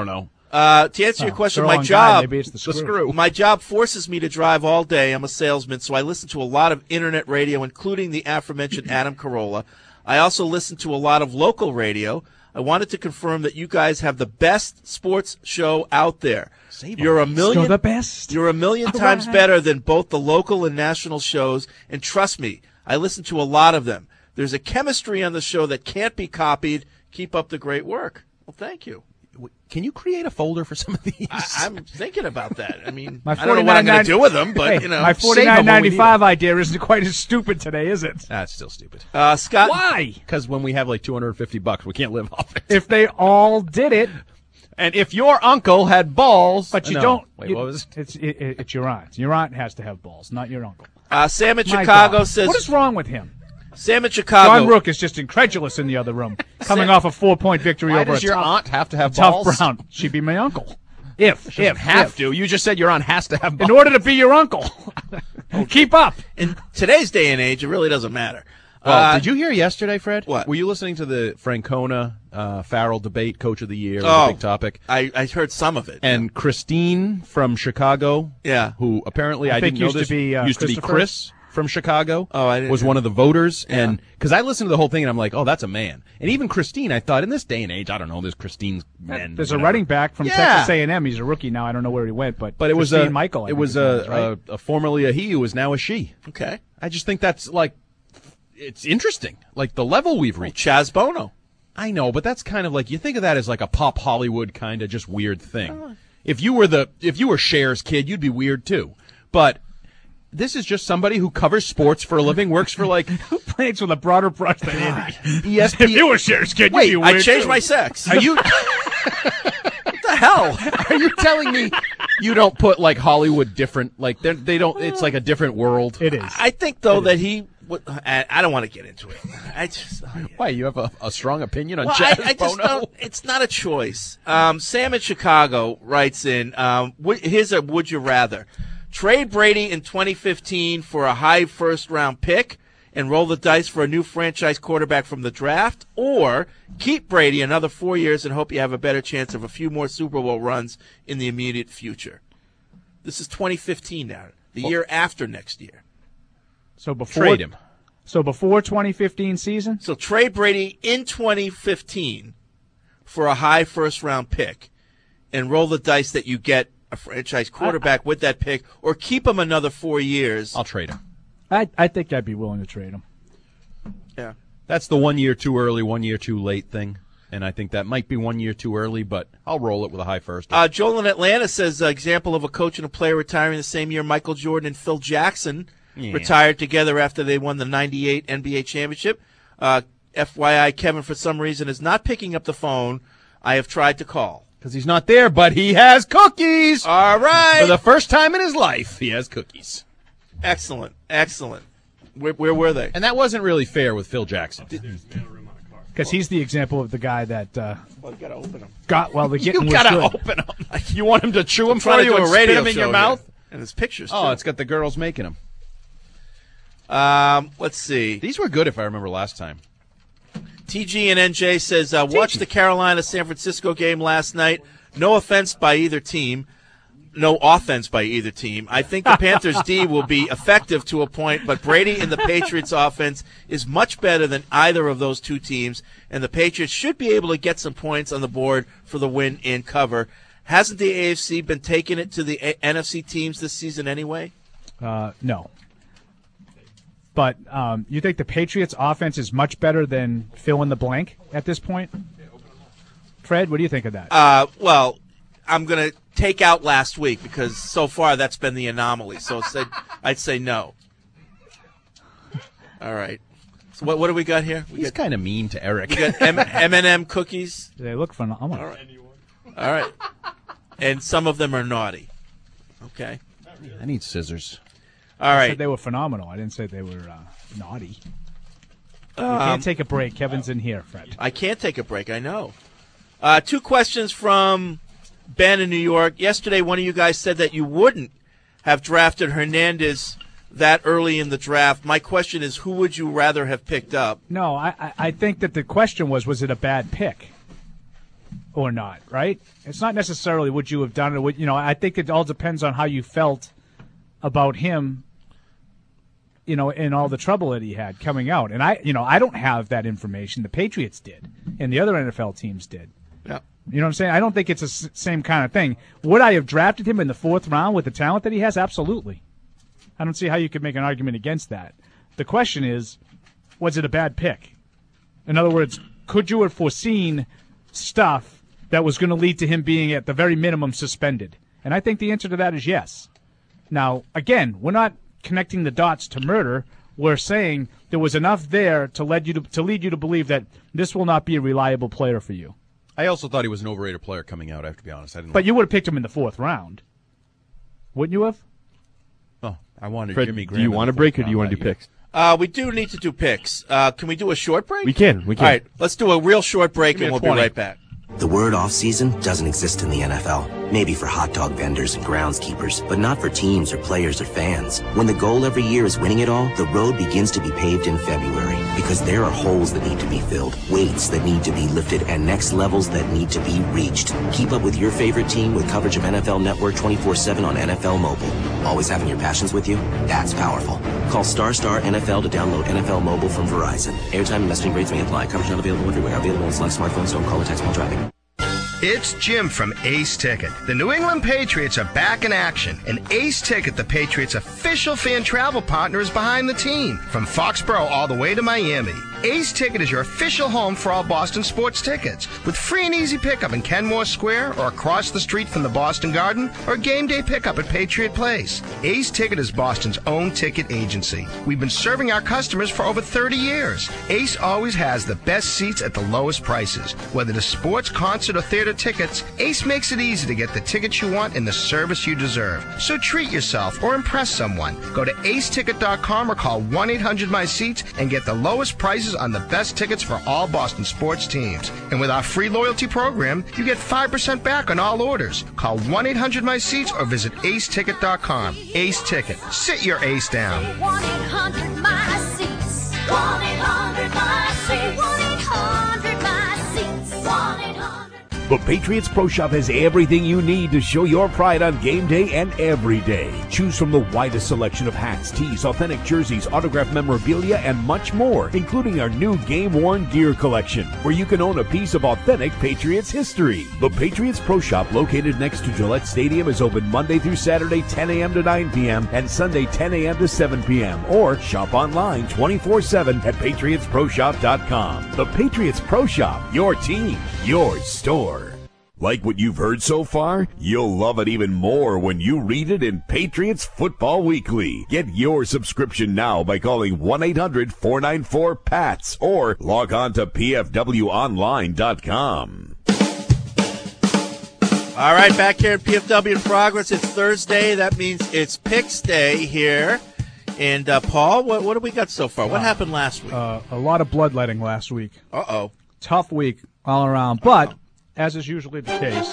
Uh, to answer your Oh, question, they're my all on guy, job maybe it's the screw. my job forces me to drive all day. I'm a salesman, so I listen to a lot of internet radio, including the aforementioned Adam Carolla. I also listen to a lot of local radio. I wanted to confirm that you guys have the best sports show out there. You're a million, Still the best. You're a million All times right. better than both the local and national shows, and trust me, I listen to a lot of them. There's a chemistry on the show that can't be copied. Keep up the great work. Well, thank you. Can you create a folder for some of these? I, I'm thinking about that. I mean, My I don't know what I'm going to forty-nine do with them, but Hey, you know, my save forty-nine them when we need ninety-five idea isn't quite as stupid today, is it? That's still stupid. Uh, Scott, Why? Because when we have like two hundred fifty bucks, we can't live off it. If they all did it, And if your uncle had balls, but you no. don't. Wait, you- what was it? It's it, it- it's your aunt. Your aunt has to have balls, not your uncle. Uh, Sam in My Chicago God. says. What is wrong with him? Sam in Chicago. John Rook is just incredulous in the other room, coming off a four-point victory Why over does a your tough, aunt have to have tough balls? Brown. She'd be my uncle. If She doesn't if have if. to. You just said your aunt has to have balls. In order to be your uncle, keep up. In today's day and age, it really doesn't matter. Well, Uh, did you hear yesterday, Fred? What? Were you listening to the Francona uh, Farrell debate, Coach of the Year? It was Oh, a big topic. I, I heard some of it. And Christine from Chicago, Yeah. who apparently I I, think didn't know used to this, be, uh, used to be Christopher? Chris from Chicago. Oh, I didn't was know. one of the voters, and because I listened to the whole thing, and I'm like, oh, that's a man. And even Christine, I thought in this day and age, I don't know, there's Christine's men. There's a whatever. running back from Yeah. Texas A and M. He's a rookie now. I don't know where he went, but But it was Christine a Michael. I It think was his name is, a, right? a, a formerly a he who is now a she. Okay. I just think that's like, it's interesting, like the level we've reached. Chaz Bono. I know, but that's kind of like, you think of that as like a pop Hollywood kind of just weird thing. If you were the if you were Cher's kid, you'd be weird too. But this is just somebody who covers sports for a living, works for like Paints with a broader brush than Andy. E S P N. If you were Cher's kid, Wait, you'd be I weird changed too. my sex. Are you What the hell? are you telling me you don't put like Hollywood different? Like they they don't. It's like a different world. It is. I think though that he. would- I, I don't want to get into it. I just. Why you have a, a strong opinion on Well, Chaz I, I just Bono? don't. It's not a choice. Um, Sam in Chicago writes in. Um, wh- here's a would you rather: trade Brady in twenty fifteen for a high first round pick and roll the dice for a new franchise quarterback from the draft, or keep Brady another four years and hope you have a better chance of a few more Super Bowl runs in the immediate future. This is twenty fifteen now, the year after next year. So before Trade him. So before twenty fifteen season, So trade Brady in twenty fifteen for a high first round pick and roll the dice that you get a franchise quarterback with that pick, or keep him another four years. I'll trade him. I I think I'd be willing to trade him. Yeah. That's the one year too early, one year too late thing. And I think that might be one year too early, but I'll roll it with a high first. Uh, Joel in Atlanta says, uh, example of a coach and a player retiring the same year Michael Jordan and Phil Jackson Yeah. retired together after they won the ninety-eight N B A championship. Uh, F Y I, Kevin, for some reason, is not picking up the phone. I have tried to call. Because he's not there, but he has cookies. All right. For the first time in his life, he has cookies. Excellent. Excellent. Where, where were they? And that wasn't really fair with Phil Jackson. Because he's the example of the guy that uh, Well, you got to open them. got well. The You getting was gotta good. open them. You want him to chew them Trying for to you do and a spit radio them in show your here. mouth? And his pictures, Oh, too. it's got the girls making them. Um, let's see. These were good if I remember last time. T G and N J says, uh, watch the Carolina-San Francisco game last night. No offense by either team. No offense by either team. I think the Panthers' D will be effective to a point, but Brady and the Patriots' offense is much better than either of those two teams, and the Patriots should be able to get some points on the board for the win and cover. Hasn't the A F C been taking it to the A- N F C teams this season anyway? Uh, no. But um, you think the Patriots' offense is much better than fill in the blank at this point? Fred, what do you think of that? Uh, well, I'm going to take out last week because so far that's been the anomaly. So said, I'd say no. All right. So what what do we got here? We He's got, kind of mean to Eric. we got M and M cookies. They look phenomenal. All right. All right. And some of them are naughty. Okay. I need scissors. All I right. said they were phenomenal. I didn't say they were uh, naughty. You Um, can't take a break. Kevin's in here, Fred. I can't take a break. I know. Uh, two questions from Ben in New York. Yesterday, one of you guys said that you wouldn't have drafted Hernandez that early in the draft. My question is, who would you rather have picked up? No, I, I, I think that the question was, was it a bad pick? or not, right? It's not necessarily what you have done or what, you know, I think it all depends on how you felt about him, you know, and all the trouble that he had coming out. And I, you know, I don't have that information. The Patriots did, and the other N F L teams did. Yeah. You know what I'm saying? I don't think it's the s- same kind of thing. Would I have drafted him in the fourth round with the talent that he has? Absolutely. I don't see how you could make an argument against that. The question is, was it a bad pick? In other words, could you have foreseen stuff that was going to lead to him being at the very minimum suspended? And I think the answer to that is yes. Now, again, we're not connecting the dots to murder. We're saying there was enough there to lead you to, to lead you to believe that this will not be a reliable player for you. I also thought he was an overrated player coming out, I have to be honest. I didn't But you would have picked him in the fourth round. Wouldn't you have? Oh, I wanted Fred, Jimmy Graham. do you in want the to break fourth or do you round want to do that year. picks? Uh, we do need to do picks. Uh, can we do a short break? We can. We can. All right, let's do a real short break, Give me and a we'll twenty. be right back. The word off-season doesn't exist in the N F L. Maybe for hot dog vendors and groundskeepers, but not for teams or players or fans. When the goal every year is winning it all, the road begins to be paved in February. Because there are holes that need to be filled, weights that need to be lifted, and next levels that need to be reached. Keep up with your favorite team with coverage of N F L Network twenty-four seven on N F L Mobile. Always having your passions with you? That's powerful. Call Star Star N F L to download N F L Mobile from Verizon. Airtime and messaging rates may apply. Coverage not available everywhere. Available on select smartphones. Don't call or text while driving. It's Jim from Ace Ticket. The New England Patriots are back in action, and Ace Ticket, the Patriots' official fan travel partner, is behind the team. From Foxborough all the way to Miami, Ace Ticket is your official home for all Boston sports tickets, with free and easy pickup in Kenmore Square or across the street from the Boston Garden, or game day pickup at Patriot Place. Ace Ticket is Boston's own ticket agency. We've been serving our customers for over thirty years. Ace always has the best seats at the lowest prices. Whether it's sports, concert, or theater tickets, Ace makes it easy to get the tickets you want and the service you deserve. So treat yourself or impress someone. Go to ace ticket dot com or call one eight hundred my seats and get the lowest prices on the best tickets for all Boston sports teams. And with our free loyalty program, you get five percent back on all orders. Call one eight hundred my seats or visit ace ticket dot com. Ace Ticket. Sit your ace down. one eight hundred my seats. one eight hundred my seats. one eight hundred my seats. one eight hundred The Patriots Pro Shop has everything you need to show your pride on game day and every day. Choose from the widest selection of hats, tees, authentic jerseys, autographed memorabilia, and much more, including our new game-worn gear collection, where you can own a piece of authentic Patriots history. The Patriots Pro Shop, located next to Gillette Stadium, is open Monday through Saturday, ten a.m. to nine p.m., and Sunday, ten a.m. to seven p.m., or shop online twenty-four seven at patriots pro shop dot com. The Patriots Pro Shop, your team, your store. Like what you've heard so far? You'll love it even more when you read it in Patriots Football Weekly. Get your subscription now by calling one eight hundred four nine four P A T S or log on to p f w online dot com. All right, back here at P F W in Progress. It's Thursday. That means it's Picks Day here. And, uh, Paul, what, what have we got so far? What Uh, happened last week? Uh, a lot of bloodletting last week. Uh-oh. Tough week all around. But, as is usually the case,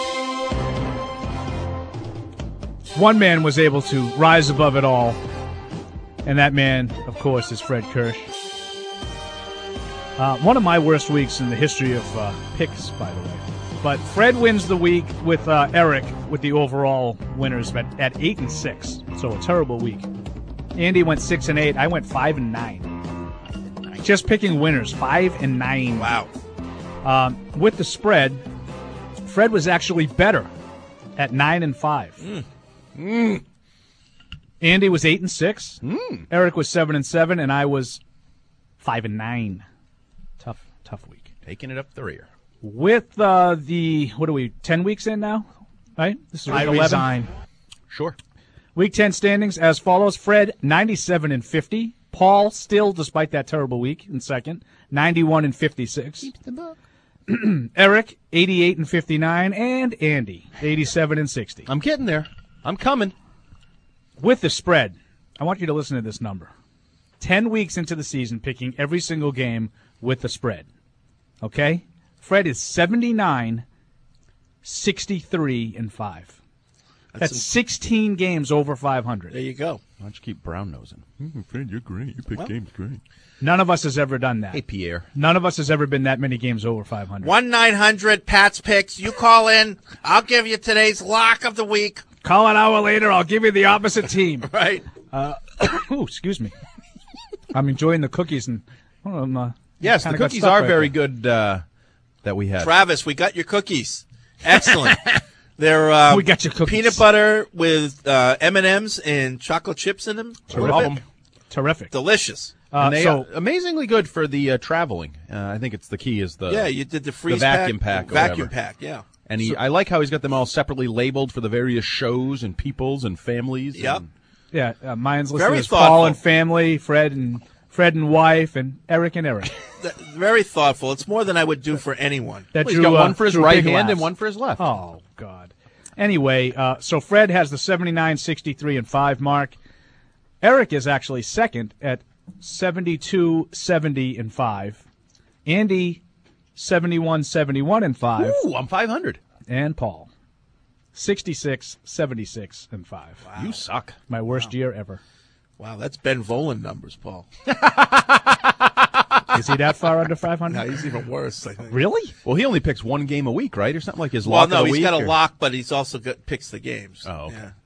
one man was able to rise above it all. And that man, of course, is Fred Kirsch. Uh, one of my worst weeks in the history of uh, picks, by the way. But Fred wins the week with uh, Eric with the overall winners at, at eight and six. So a terrible week. Andy went six and eight. I went five and nine. Just picking winners, five and nine. Wow. Um, with the spread, Fred was actually better at nine and five. Mm. Mm. Andy was eight and six. Mm. Eric was seven and seven, and I was five and nine. Tough, tough week. Taking it up the rear. With uh, the what are we? Ten weeks in now, right? This is I week eleven. resign. Sure. Week ten standings as follows: Fred ninety-seven and fifty. Paul still, despite that terrible week, in second, ninety-one and fifty-six. Keeps the book. Eric eighty-eight and fifty-nine, and Andy eighty-seven and sixty. I'm getting there. I'm coming. With the spread, I want you to listen to this number. Ten weeks into the season, picking every single game with the spread. Okay? Fred is seventy-nine, sixty-three, and five. That's, That's sixteen games over five hundred. There you go. Why don't you keep brown nosing? Mm, Fred, you're great. You pick Well, games great. None of us has ever done that. Hey, Pierre. None of us has ever been that many games over five hundred. one nine hundred Pat's Picks. You call in. I'll give you today's lock of the week. Call an hour later. I'll give you the opposite team. Right. Uh, oh, excuse me. I'm enjoying the cookies. and well, I'm, uh, Yes, the kinda got cookies stuck are right very there. good uh, that we have. Travis, we got your cookies. Excellent. They're um, We got your cookies. peanut butter with uh, M and M's and chocolate chips in them. Terrific. Terrific. Delicious. Uh, and they so- are amazingly good for the uh, traveling. Uh, I think it's the key is the Yeah, you did the freeze vacuum pack, pack, or vacuum whatever. pack, yeah. And he, So- I like how he's got them all separately labeled for the various shows and peoples and families. Yep. and- Yeah, uh, mine's listed Very as Paul thoughtful. and family, Fred and Fred and wife, and Eric and Eric. Th- Very thoughtful. It's more than I would do for anyone. That Well, he's drew, got uh, one for his drew right big hand laughs. and one for his left. Oh, God. Anyway, uh, so Fred has the seventy-nine, sixty-three, and five mark. Eric is actually second at seventy-two, seventy, and five. Andy, seventy-one, seventy-one, and five. Ooh, I'm five hundred. And Paul, sixty-six, seventy-six, and five. Wow. You suck. My worst year ever. Wow, that's Ben Volen numbers, Paul. Is he that far under five hundred? No, he's even worse, I think. Really? Well, he only picks one game a week, right? Or something like his Well, lock no, of the he's week, got a or- lock, but he's also got, picks the games. Oh, okay. Yeah.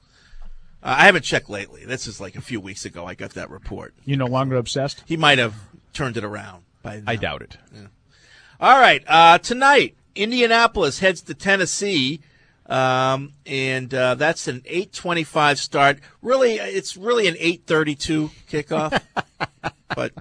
Uh, I haven't checked lately. This is like a few weeks ago I got that report. You no longer obsessed? He might have turned it around by now. I doubt it. Yeah. All right. Uh, tonight, Indianapolis heads to Tennessee, um, and uh, that's an eight twenty-five start. Really, it's really an eight thirty-two kickoff. But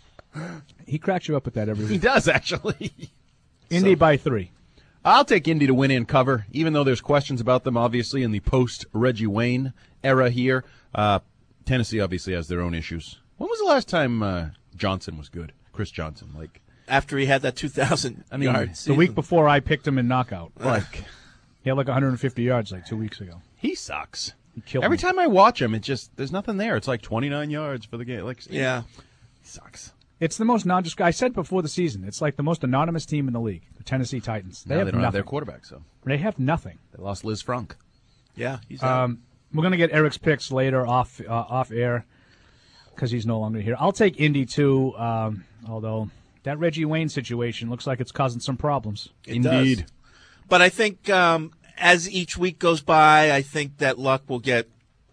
He cracks you up with that every He week. does, actually. Indy So- by three. I'll take Indy to win and cover, even though there's questions about them, obviously, in the post-Reggie Wayne era here. Uh, Tennessee obviously has their own issues. When was the last time uh, Johnson was good? Chris Johnson, like after he had that two thousand I mean, yard The season. week before I picked him in knockout. like He had like one hundred fifty yards like two weeks ago. he sucks. He killed Every me. time I watch him, it just there's nothing there. It's like twenty-nine yards for the game. Like Yeah. he sucks. It's the most non. I said before the season, it's like the most anonymous team in the league, the Tennessee Titans. They Now have they don't nothing. have their quarterback, so They have nothing. they lost Liz Frank. Yeah, he's out. Um, we're gonna get Eric's picks later off uh, off air because he's no longer here. I'll take Indy too, um, although that Reggie Wayne situation looks like it's causing some problems. It Indeed. does. But I think um, as each week goes by, I think that Luck will get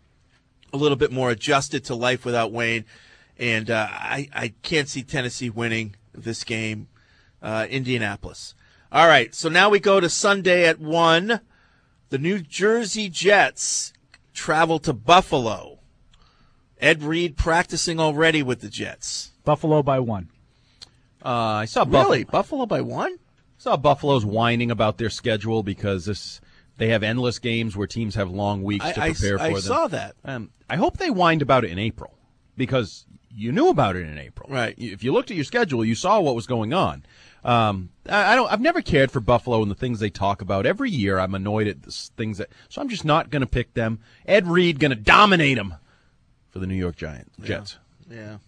a little bit more adjusted to life without Wayne. And uh, I, I can't see Tennessee winning this game, uh, Indianapolis. All right, so now we go to Sunday at one. The New Jersey Jets travel to Buffalo. Ed Reed practicing already with the Jets. Buffalo by one. Uh, I saw Really? Buffalo. Buffalo by one? Saw Buffalo's whining about their schedule because this they have endless games where teams have long weeks I- to I- prepare I for them. saw that. Um, I hope they whined about it in April because you knew about it in April. Right. If you looked at your schedule, you saw what was going on. Um, I, I don't. I've never cared for Buffalo and the things they talk about. Every year, I'm annoyed at the s- things that. So I'm just not going to pick them. Ed Reed going to dominate them for the New York Giants. Jets. Yeah.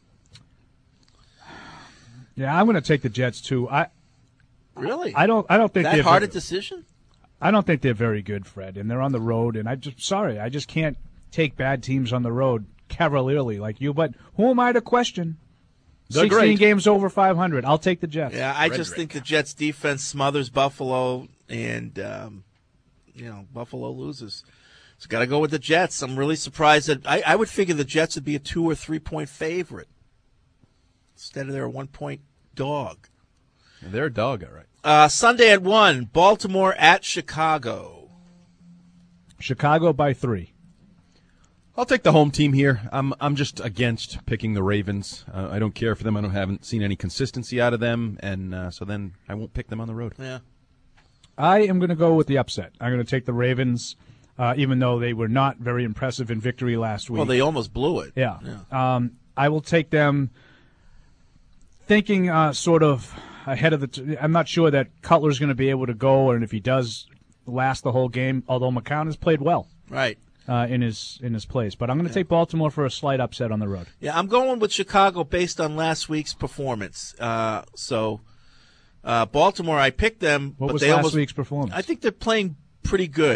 Yeah, I'm going to take the Jets too. I Really? I don't. I don't think that they're hard very- a decision? I don't think they're very good, Fred, and they're on the road. And I just sorry, I just can't take bad teams on the road cavalierly like you. But who am I to question? They're Sixteen great. games over five hundred. I'll take the Jets. Yeah, I just think the Jets' defense smothers Buffalo, and um, you know Buffalo loses. So got to go with the Jets. I'm really surprised that I, I would figure the Jets would be a two or three point favorite instead of their one point dog. They're a dog, all right. Uh, Sunday at one, Baltimore at Chicago. Chicago by three. I'll take the home team here. I'm I'm just against picking the Ravens. Uh, I don't care for them. I don't haven't seen any consistency out of them, and uh, so then I won't pick them on the road. Yeah. I am going to go with the upset. I'm going to take the Ravens, uh, even though they were not very impressive in victory last week. Well, they almost blew it. Yeah. Yeah. Um, I will take them thinking uh, sort of ahead of the t- – I'm not sure that Cutler's going to be able to go, and if he does last the whole game, although McCown has played well. Right. Uh, in his in his place. But I'm going to take Baltimore for a slight upset on the road. Yeah, I'm going with Chicago based on last week's performance. Uh, so uh, Baltimore, I picked them. What but was they last almost, week's performance? I think they're playing pretty good.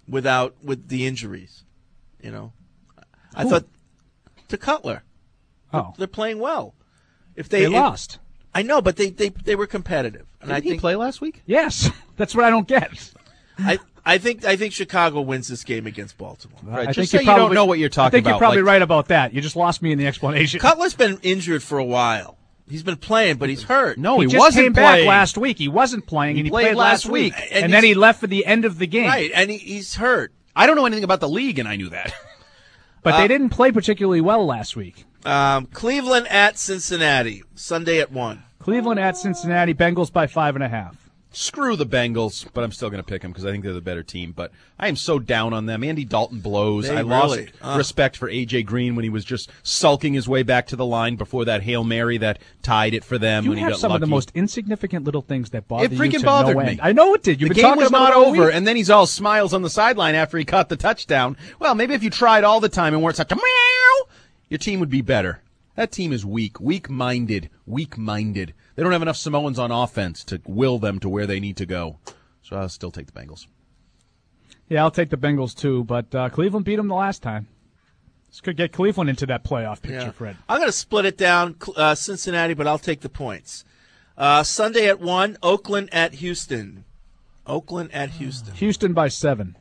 without with the injuries. You know, I Who? thought to Cutler. Oh. They're playing well. If they, They if- lost. I know, but they, they, they were competitive. And Did I he think play last week? Yes, that's what I don't get. I I think I think Chicago wins this game against Baltimore. Right, I just think say you're you probably, don't know what you're talking I think about, you're probably like- right about that. You just lost me in the explanation. Cutler's been injured for a while. He's been playing, but he's hurt. No, he, just wasn't came playing. back last week. He wasn't playing, He and he played played, last last week, week. and, And then he's- he left for the end of the game. Right, and he, he's hurt. I don't know anything about the league, and I knew that. But Uh, they didn't play particularly well last week. Um, Cleveland at Cincinnati, Sunday at one. Cleveland at Cincinnati, Bengals by five and a half. Screw the Bengals, but I'm still going to pick them because I think they're the better team. But I am so down on them. Andy Dalton blows. They I lost really- uh. respect for A J Green when he was just sulking his way back to the line before that Hail Mary that tied it for them. You when he have got some lucky. of the most insignificant little things that bother It you freaking to bothered no me. end. I know it did. You've the been game talking was about not it all over, week. and then he's all smiles on the sideline after he caught the touchdown. Well, maybe if you tried all the time and weren't such a meow, your team would be better. That team is weak, weak-minded, weak-minded. They don't have enough Samoans on offense to will them to where they need to go. So I'll still take the Bengals. Yeah, I'll take the Bengals too, but uh, Cleveland beat them the last time. This could get Cleveland into that playoff picture, Yeah. Fred. I'm going to split it down, uh, Cincinnati, but I'll take the points. Uh, Sunday at one, Oakland at Houston. Oakland at Houston. Houston by seven.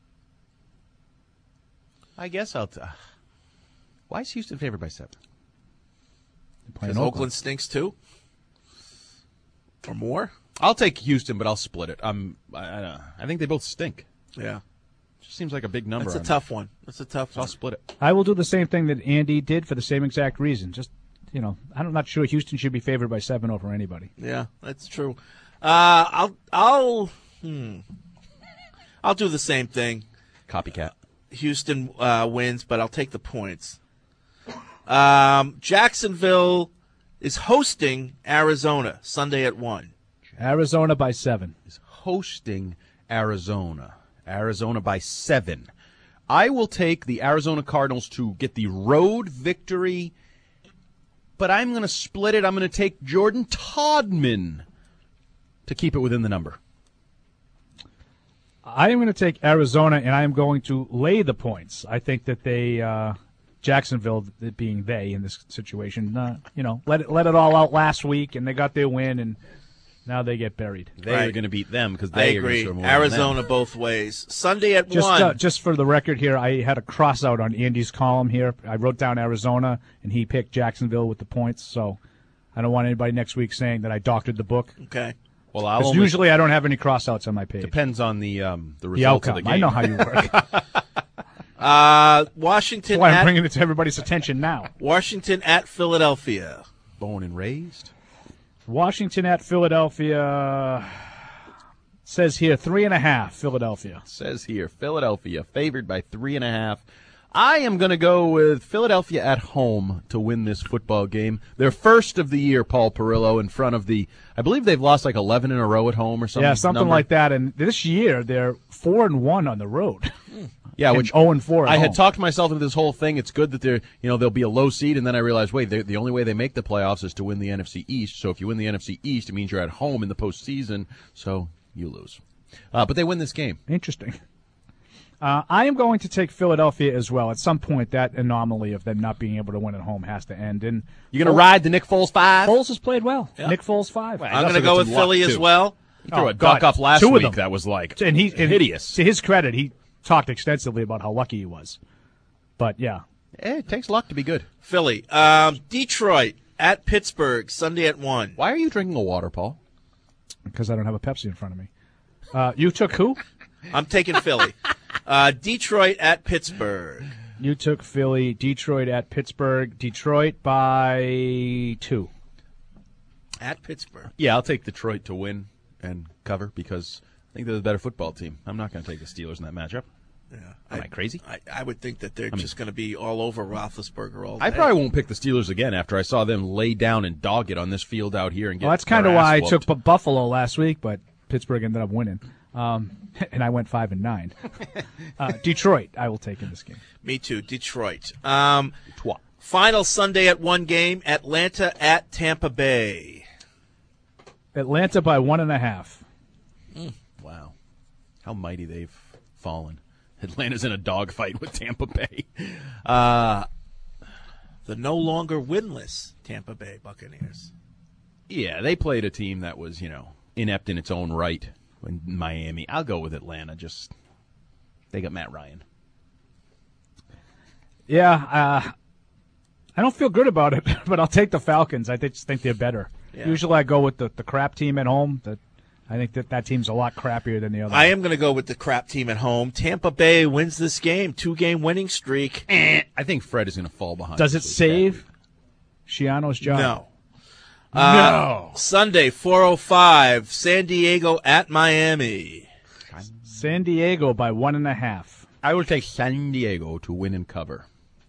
I guess I'll. T- Why is Houston favored by seven? Because Oakland stinks too? Or more? I'll take Houston, but I'll split it. I'm. I, I, I think they both stink. Yeah. Just seems like a big number. That's a on tough that. one. That's a tough So one. I'll split it. I will do the same thing that Andy did for the same exact reason. Just, you know, I'm not sure Houston should be favored by seven over anybody. Yeah, that's true. Uh, I'll I'll hmm. I'll do the same thing. Copycat. Houston uh, wins, but I'll take the points. Um, Jacksonville is hosting Arizona Sunday at one. Arizona by seven. Is hosting Arizona. Arizona by seven. I will take the Arizona Cardinals to get the road victory, but I'm going to split it. I'm going to take Jordan Todman to keep it within the number. I am going to take Arizona, and I am going to lay the points. I think that they, uh, Jacksonville, it being they in this situation, uh, you know, let it let it all out last week, and they got their win, and now they get buried. They Right. are going to beat them because I they are going to agree. score more than Arizona them. both ways. Sunday at Just, one. uh, just for the record here, I had a cross out on Andy's column here. I wrote down Arizona, and he picked Jacksonville with the points. So I don't want anybody next week saying that I doctored the book. Okay. Well, I'll Because only- usually I don't have any cross outs on my page. Depends on the um, the The results outcome. of the game. I know how you work. Uh, Washington That's why I'm at bringing it to everybody's attention now. Washington at Philadelphia. Born and raised. Washington at Philadelphia. Says here three and a half. Philadelphia. Says here, Philadelphia favored by three and a half. I am going to go with Philadelphia at home to win this football game. Their first of the year, Paul Perillo, in front of the, I believe they've lost like eleven in a row at home or something. Yeah, something number. like that. And this year they're four and one on the road. Yeah, and which zero and four. I at had home. talked myself into this whole thing. It's good that they're, you know, they'll be a low seed, and then I realized, wait, the only way they make the playoffs is to win the N F C East. So if you win the N F C East, it means you're at home in the postseason. So you lose, uh, but they win this game. Interesting. Uh, I am going to take Philadelphia as well. At some point, that anomaly of them not being able to win at home has to end. And You going to ride the Nick Foles five? Foles has played well. Yeah. Nick Foles five. I'm going to go with Philly as well. He threw Oh, a duck God. up last Two of week them. that was like and he and hideous. To his credit, he talked extensively about how lucky he was. But yeah, Eh, it takes luck to be good. Philly. Um, Detroit at Pittsburgh Sunday at one. Why are you drinking a water, Paul? because I don't have a Pepsi in front of me. Uh, you took who? I'm taking Philly. Uh, Detroit at Pittsburgh. You took Philly. Detroit at Pittsburgh. Detroit by two. At Pittsburgh. Yeah, I'll take Detroit to win and cover because I think they're the better football team. I'm not going to take the Steelers in that matchup. Yeah, Am I, crazy? I, I would think that they're I mean- just going to be all over Roethlisberger all day. I probably won't pick the Steelers again after I saw them lay down and dog it on this field out here and get Well, that's kind of their ass why I whooped. took Bu- Buffalo last week, but Pittsburgh ended up winning. Um, and I went five and nine. uh, Detroit, I will take in this game. Me too. Detroit. Um, final Sunday at one game. Atlanta at Tampa Bay. Atlanta by one and a half. Wow. How mighty they've fallen. Atlanta's in a dogfight with Tampa Bay. Uh, the no longer winless Tampa Bay Buccaneers. Yeah, they played a team that was, you know, inept in its own right in Miami. I'll go with Atlanta. Just they got Matt Ryan. Yeah, uh, I don't feel good about it, but I'll take the Falcons. I just think they're better. Yeah. Usually I go with the, the crap team at home. That I think that that team's a lot crappier than the other. I am going to go with the crap team at home. Tampa Bay wins this game. Two-game winning streak. Eh, I think Fred is going to fall behind. Does it save Shiano's job? No. No. Uh, Sunday, four oh five, San Diego at Miami. San Diego by one and a half. I will take San Diego to win and cover.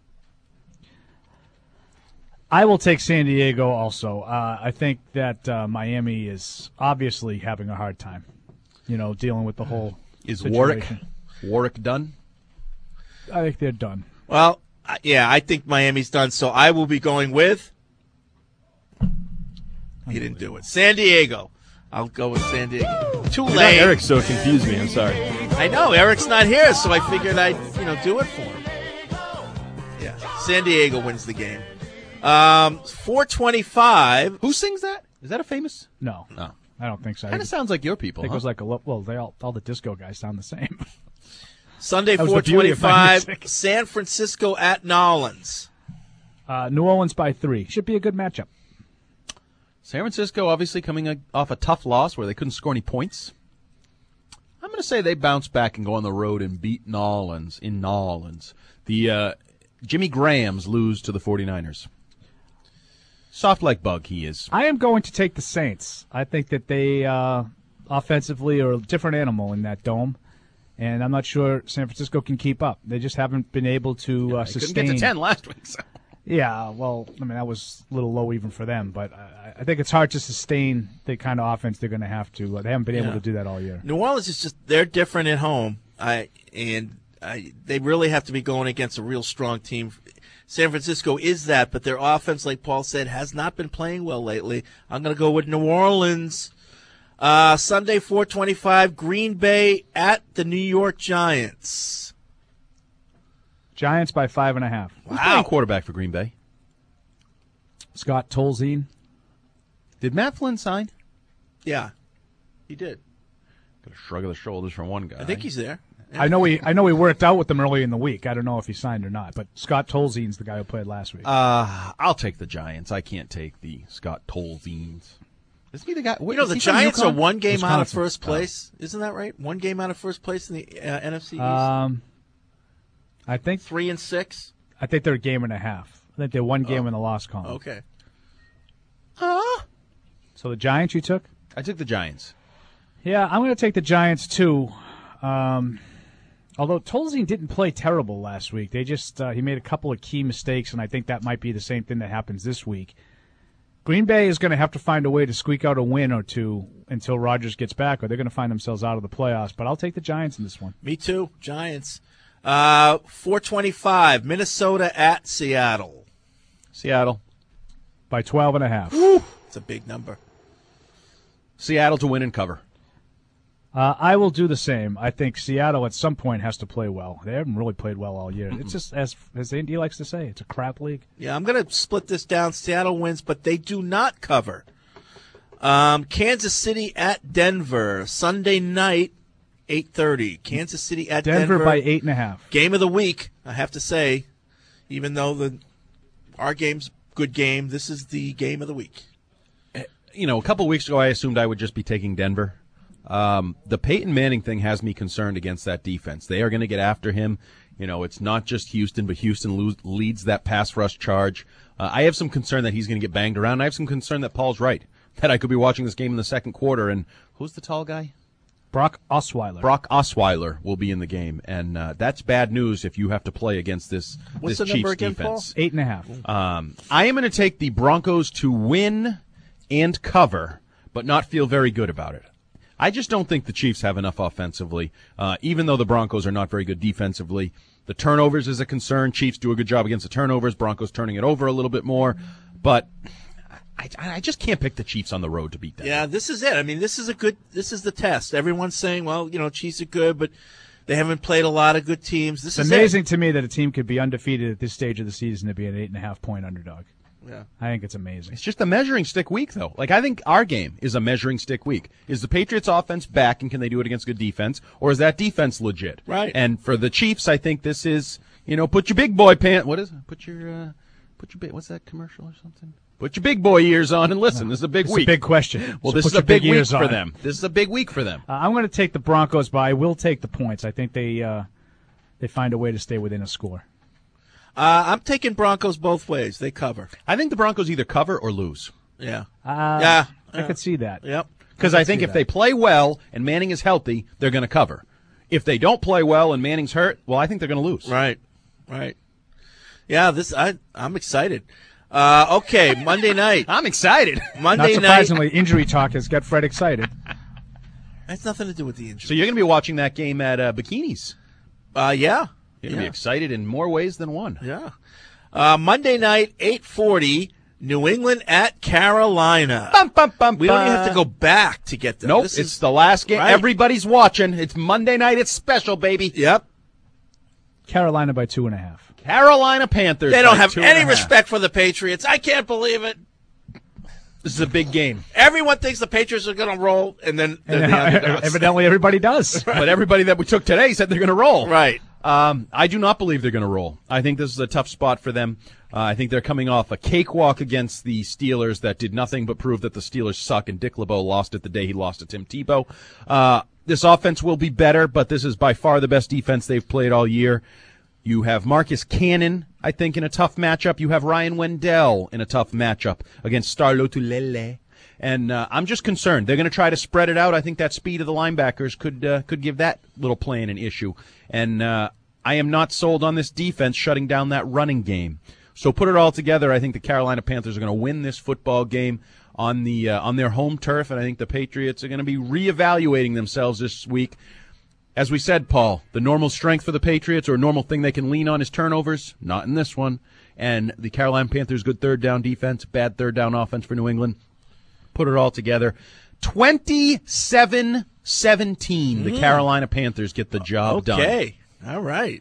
I will take San Diego also. Uh, I think that uh, Miami is obviously having a hard time, you know, dealing with the whole Is situation. Warwick Warwick done? I think they're done. Well, uh, yeah, I think Miami's done, so I will be going with... He didn't do it. San Diego. I'll go with San Diego. Too You know, late. Eric so confused me. I'm sorry. I know. Eric's not here, so I figured I'd, you know, do it for him. Yeah. San Diego wins the game. Um, four twenty-five. Who sings that? Is that a famous? No. No. I don't think so. Kind of sounds like your people, I think huh? it was like a lo- well, they all all the disco guys sound the same. Sunday, That was four the beauty of my twenty-five. music. San Francisco at Nolans. Uh, New Orleans by three. Should be a good matchup. San Francisco obviously coming a, off a tough loss where they couldn't score any points. I'm going to say they bounce back and go on the road and beat Nolans in Nolans. The uh, Jimmy Grahams lose to the 49ers. Soft like Bug he is. I am going to take the Saints. I think that they uh, offensively are a different animal in that dome, and I'm not sure San Francisco can keep up. They just haven't been able to uh, They sustain. couldn't get to ten last week. So. Yeah, well, I mean, that was a little low even for them, but I, I think it's hard to sustain the kind of offense they're going to have to. Uh, they haven't been able Yeah. to do that all year. New Orleans is just, they're different at home. I and I, they really have to be going against a real strong team. San Francisco is that, but their offense, like Paul said, has not been playing well lately. I'm going to go with New Orleans. Uh, Sunday, four twenty-five, Green Bay at the New York Giants. Giants by five and a half. Who's playing quarterback for Green Bay? Scott Tolzien. Did Matt Flynn sign? Yeah, he did. Got a shrug of the shoulders from one guy. I think he's there. I know he. I know he worked out with them early in the week. I don't know if he signed or not, but Scott Tolzien's the guy who played last week. Uh, I'll take the Giants. I can't take the Scott Tolziens. Isn't he the guy? You know, is the he from Giants are UConn? one game out of Wisconsin. first place. Isn't that right? One game out of first place in the uh, N F C East. Um, I think three and six. I think they're a game and a half. I think they're one game Oh. in the loss column. Okay. Huh? So the Giants you took? I took the Giants. Yeah, I'm going to take the Giants too. Um, although Tolzien didn't play terrible last week, they just uh, he made a couple of key mistakes, and I think that might be the same thing that happens this week. Green Bay is going to have to find a way to squeak out a win or two until Rodgers gets back, or they're going to find themselves out of the playoffs. But I'll take the Giants in this one. Me too. Giants. Uh, four twenty-five, Minnesota at Seattle. Seattle. By twelve and a half. It's a big number. Seattle to win and cover. Uh, I will do the same. I think Seattle at some point has to play well. They haven't really played well all year. It's just, as as Andy likes to say, it's a crap league. Yeah, I'm going to split this down. Seattle wins, but they do not cover. Um, Kansas City at Denver, Sunday night, eight thirty. Kansas City at Denver. Denver by eight and a half. Game of the week, I have to say. Even though the our game's good game, this is the game of the week. You know, a couple weeks ago, I assumed I would just be taking Denver. Um, the Peyton Manning thing has me concerned against that defense. They are going to get after him. You know, it's not just Houston, but Houston lo- leads that pass rush charge. Uh, I have some concern that he's going to get banged around. I have some concern that Paul's right, that I could be watching this game in the second quarter. And who's the tall guy? Brock Osweiler. Brock Osweiler will be in the game, and uh, that's bad news if you have to play against this, What's this the number Chiefs again, defense. Paul? Eight and a half. Um, I am going to take the Broncos to win and cover, but not feel very good about it. I just don't think the Chiefs have enough offensively, uh, even though the Broncos are not very good defensively. The turnovers is a concern. Chiefs do a good job against the turnovers. Broncos turning it over a little bit more. But I, I just can't pick the Chiefs on the road to beat them. Yeah, this is it. I mean, this is a good. This is the test. Everyone's saying, well, you know, Chiefs are good, but They haven't played a lot of good teams. This It's is amazing it. to me that a team could be undefeated at this stage of the season to be an eight and a half point underdog. Yeah. I think it's amazing. It's just a measuring stick week, though. Like, I think our game is a measuring stick week. Is the Patriots' offense back, and can they do it against good defense, or is that defense legit? Right. And for the Chiefs, I think this is, you know, put your big boy pant. What is it? Put your, uh, put your big. What's that commercial or something? Put your big boy ears on and listen. This is a big It's week. a big question. Well, So this put is a your big big week ears for on. them. This is a big week for them. Uh, I'm going to take the Broncos, but I will take the points. I think they uh, they find a way to stay within a score. Uh, I'm taking Broncos both ways. They cover. I think the Broncos either cover or lose. Yeah. Uh, yeah. I could see that. Yep. Because I think if they play well and Manning is healthy, they're going to cover. If they don't play well and Manning's hurt, well, I think they're going to lose. Right. Right. Yeah. This I I'm excited. Uh, okay, Monday night. I'm excited. Monday Not surprisingly, injury talk has got Fred excited. night. Has nothing to do with the injury. So you're going to be watching that game at uh, Bikinis. Uh, yeah. You're going to Yeah. be excited in more ways than one. Yeah. Uh, Monday night, eight forty, New England at Carolina. Bum, bum, bum, we don't even have to bum. go back to get there. Nope, This it's is, the last game. Right. Everybody's watching. It's Monday night. It's special, baby. Yep. Carolina by two and a half. Carolina Panthers. They don't by have two and a any half. respect for the Patriots. I can't believe it. This is a big game. Everyone thinks the Patriots are going to roll, and then they're And, the uh, underdogs. evidently, everybody does. But everybody that we took today said they're going to roll. Right. Um, I do not believe they're going to roll. I think this is a tough spot for them. Uh, I think they're coming off a cakewalk against the Steelers that did nothing but prove that the Steelers suck, and Dick LeBeau lost it the day he lost to Tim Tebow. Uh, this offense will be better, but this is by far the best defense they've played all year. You have Marcus Cannon, I think, in a tough matchup. You have Ryan Wendell in a tough matchup against Starlo Tulele. And uh, I'm just concerned. They're going to try to spread it out. I think that speed of the linebackers could uh, could give that little plan an issue. And uh, I am not sold on this defense shutting down that running game. So put it all together, I think the Carolina Panthers are going to win this football game on the uh, on their home turf, and I think the Patriots are going to be reevaluating themselves this week. As we said, Paul, the normal strength for the Patriots or normal thing they can lean on is turnovers. Not in this one. And the Carolina Panthers, good third down defense, bad third down offense for New England. Put it all together. twenty-seven seventeen, Mm. the Carolina Panthers get the job done. Okay. All right.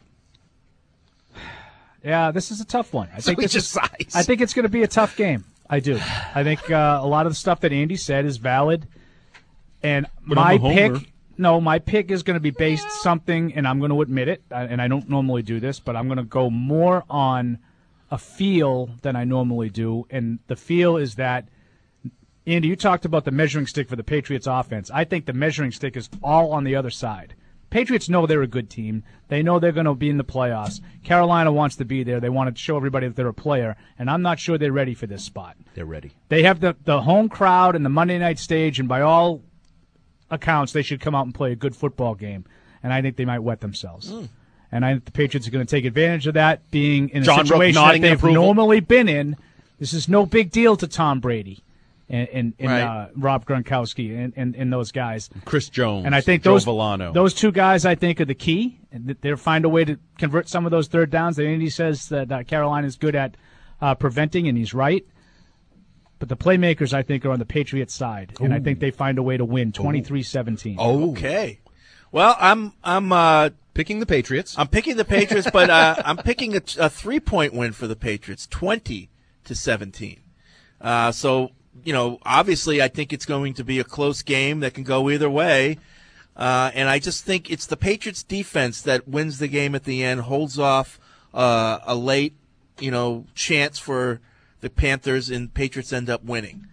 Yeah, this is a tough one. I So think we this just is, size. I think it's going to be a tough game. I do. I think uh, a lot of the stuff that Andy said is valid, and But my I'm a homer. pick. No, my pick is going to be based something, and I'm going to admit it, uh, and I don't normally do this, but I'm going to go more on a feel than I normally do, and the feel is that, Andy, you talked about the measuring stick for the Patriots offense. I think the measuring stick is all on the other side. Patriots know they're a good team. They know they're going to be in the playoffs. Carolina wants to be there. They want to show everybody that they're a player, and I'm not sure they're ready for this spot. They're ready. They have the, the home crowd and the Monday night stage, and by all accounts, they should come out and play a good football game, and I think they might wet themselves. Mm. And I think the Patriots are going to take advantage of that, being in a John Rook situation that nodding in they've approval. normally been in. This is no big deal to Tom Brady and, and, and Right. uh, Rob Gronkowski and, and, and those guys. Chris Jones. And I think Joe those Villano. those two guys, I think, are the key. And that they'll find a way to convert some of those third downs. That Andy says that uh, Carolina is good at uh, preventing, and he's right. But the playmakers, I think, are on the Patriots side, and I think they find a way to win twenty-three seventeen. Oh, Okay. Well, I'm I'm uh, picking the Patriots. I'm picking the Patriots, but uh, I'm picking a, a three point win for the Patriots, twenty to seventeen. Uh, so you know, obviously, I think it's going to be a close game that can go either way. Uh, and I just think it's the Patriots defense that wins the game at the end, holds off uh, a late, you know, chance for the Panthers, and Patriots end up winning.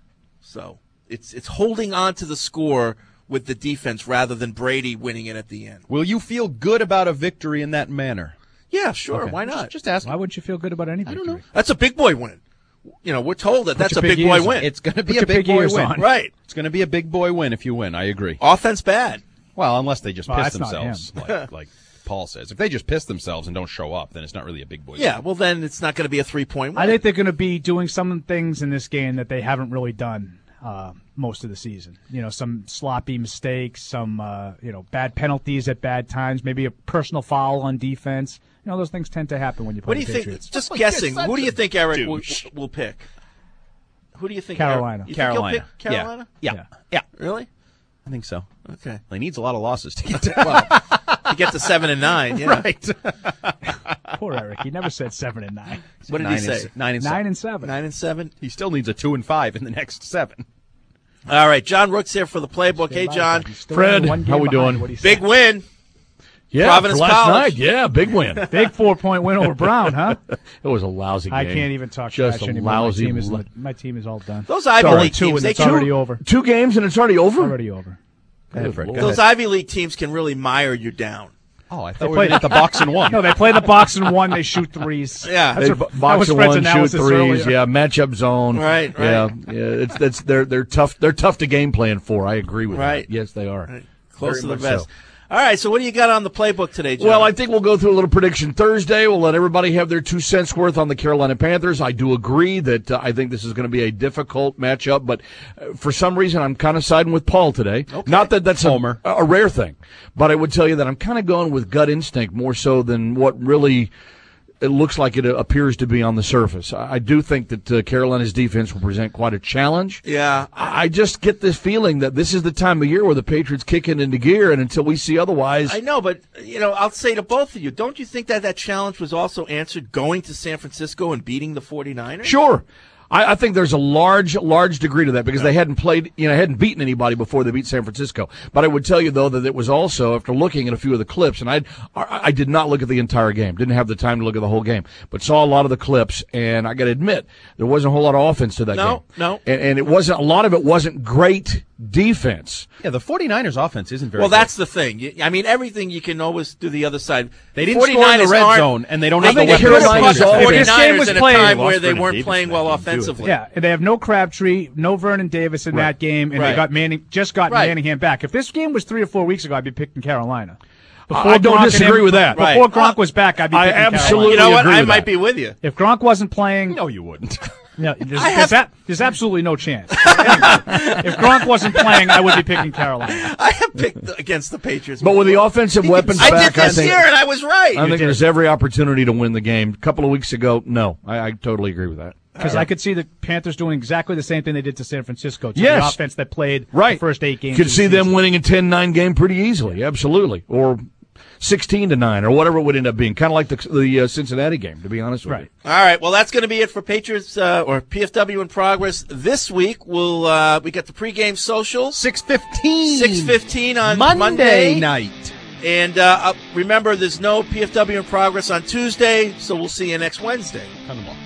So it's it's holding on to the score with the defense rather than Brady winning it at the end. Will you feel good about a victory in that manner? Yeah, sure. Okay. Why not? Just, just ask. Why would you feel good about any victory? I don't know. That's a big boy win. You know, we're told that Put that's your a big big boy ears win. on. It's going to be Put a your big big boy ears win. on. Right. It's going to be a big boy win if you win. I agree. Offense bad. Well, unless they just Well, piss that's not themselves, him. like, like Paul says. If they just piss themselves and don't show up, then it's not really a big boy Yeah, win. well, then it's not going to be a three-point win. I think they're going to be doing some things in this game that they haven't really done uh, most of the season. You know, some sloppy mistakes, some uh, you know bad penalties at bad times, maybe a personal foul on defense. You know, those things tend to happen when you play What do you the think? Patriots. Just Oh, guessing. you're Who do you such a think Eric will, douche. will pick? Who do you think? Carolina. Eric, you Carolina. Think he'll pick Carolina? Yeah. yeah. Yeah. Really? I think so. Okay. He needs a lot of losses to get to Well, he get to seven and nine. Yeah. Right. Poor Eric. He never said seven and nine. What did nine he say? And, nine and Nine seven. and seven. Nine and seven. He still needs a two and five in the next seven. All right, John Rook's here for the playbook. Hey, John. Fred, how we doing? Big win. Yeah, Providence for last College. night. Yeah, big win. Big four-point win over Brown, huh? It was a lousy game. I can't even talk Just trash a anymore. lousy. My team, is, lo- my team is all done. Those Ivy Sorry, League two, teams, and they it's already two- over. Two games and it's already over. Already over. Go ahead, Fred. Go Those ahead. Ivy League teams can really mire you down. Oh, I They thought we play were at the box and one. No, they play the box and one. They shoot threes. Yeah. That's They what, b- that box was and Fred's one, shoot analysis threes. earlier. Yeah, matchup zone. Right, right. Yeah, yeah. It's that's they're they're tough. They're tough to game plan for. I agree with Right. that. Yes, they are. Right. Close Very to the much best. so. All right, so what do you got on the playbook today, John? Well, I think we'll go through a little prediction Thursday. We'll let everybody have their two cents worth on the Carolina Panthers. I do agree that uh, I think this is going to be a difficult matchup, but uh, for some reason I'm kind of siding with Paul today. Okay. Not that that's a, Homer. a rare thing, but I would tell you that I'm kind of going with gut instinct more so than what really it looks like it appears to be on the surface. I, I do think that uh, Carolina's defense will present quite a challenge. Yeah. I, I just get this feeling that this is the time of year where the Patriots kick it into gear, and until we see otherwise, I know, but, you know, I'll say to both of you, don't you think that that challenge was also answered going to San Francisco and beating the 49ers? Sure. I, I think there's a large, large degree to that because they hadn't played, you know, hadn't beaten anybody before they beat San Francisco. But I would tell you, though, that it was also, after looking at a few of the clips, and I I did not look at the entire game, didn't have the time to look at the whole game, but saw a lot of the clips, and I got to admit, there wasn't a whole lot of offense to that No, game. no. And, and it wasn't, a lot of it wasn't great defense. Yeah, the 49ers offense isn't very Well, good. that's the thing. You- I mean, everything you can always do the other side. They didn't score in the red aren't- zone, and they don't I have the think weapons. they could have Carolina's put the offense- If this game 49ers was in a played- time Lost where they Vernon weren't Davis playing in well that game, too. offensively. Yeah, and they have no Crabtree, no Vernon Davis in Right. that game, and Right. they got Manning just got Right. Manningham back. If this game was three or four weeks ago, I'd be picking Carolina. I don't Gronk and disagree him- with that. Before Right. Gronk was back, I'd be I picking absolutely You know what? agree I with might that. be with you. Carolina. If Gronk wasn't playing, No, you wouldn't. no, there's, I there's, have- a- there's absolutely no chance. Anyway, if Gronk wasn't playing, I would be picking Carolina. I have picked against the Patriots. But with the offensive weapons I back, did this I think, year, and I was right. I think there's every opportunity to win the game. A couple of weeks ago, no. I, I totally agree with that. Because I could see the Panthers doing exactly the same thing they did to San Francisco, to Yes. the offense that played Right. the first eight games. Could of the see them season. winning a ten nine game pretty easily, absolutely. Or sixteen to nine, or whatever it would end up being. Kind of like the, the uh, Cincinnati game, to be honest with Right. you. All right, well, that's going to be it for Patriots uh, or P F W in progress this week. We'll uh, we got the pregame socials six fifteen six fifteen on Monday, Monday night. And uh, uh, remember, there's no P F W in progress on Tuesday, so we'll see you next Wednesday. Come on.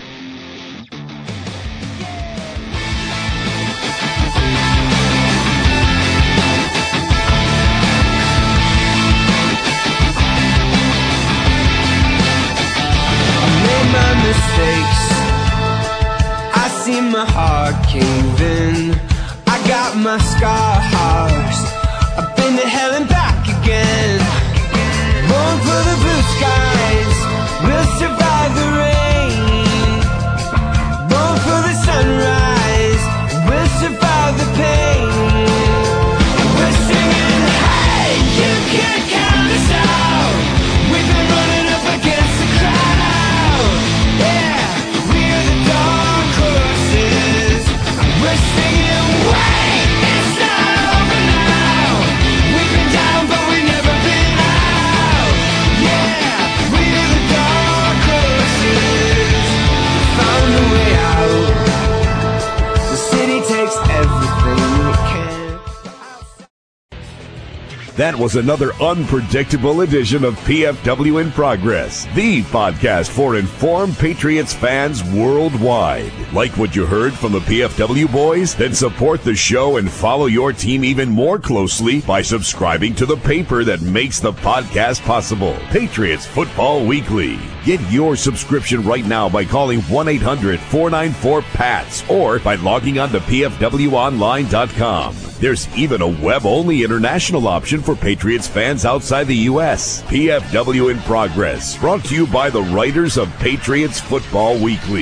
Made my mistakes. I see my heart cave in. I got my scars. I've been to hell and back again. Born for the blue skies. We'll survive the rain. Born for the sunrise. We'll survive the pain. We're singing, hey, you can't count us out. We've been running up against the crowd. Yeah, we're the dark horses. We're singing, wait, it's not over now. We've been down, but we've never been out. Yeah, we're the dark horses. Found a way out. The city takes everything it can. That was another unpredictable edition of P F W in Progress, the podcast for informed Patriots fans worldwide. Like what you heard from the P F W boys? Then support the show and follow your team even more closely by subscribing to the paper that makes the podcast possible, Patriots Football Weekly. Get your subscription right now by calling one eight hundred four nine four P A T S or by logging on to P F W online dot com. There's even a web-only international option for Patriots fans outside the U S. P F W in Progress, brought to you by the writers of Patriots Football Weekly.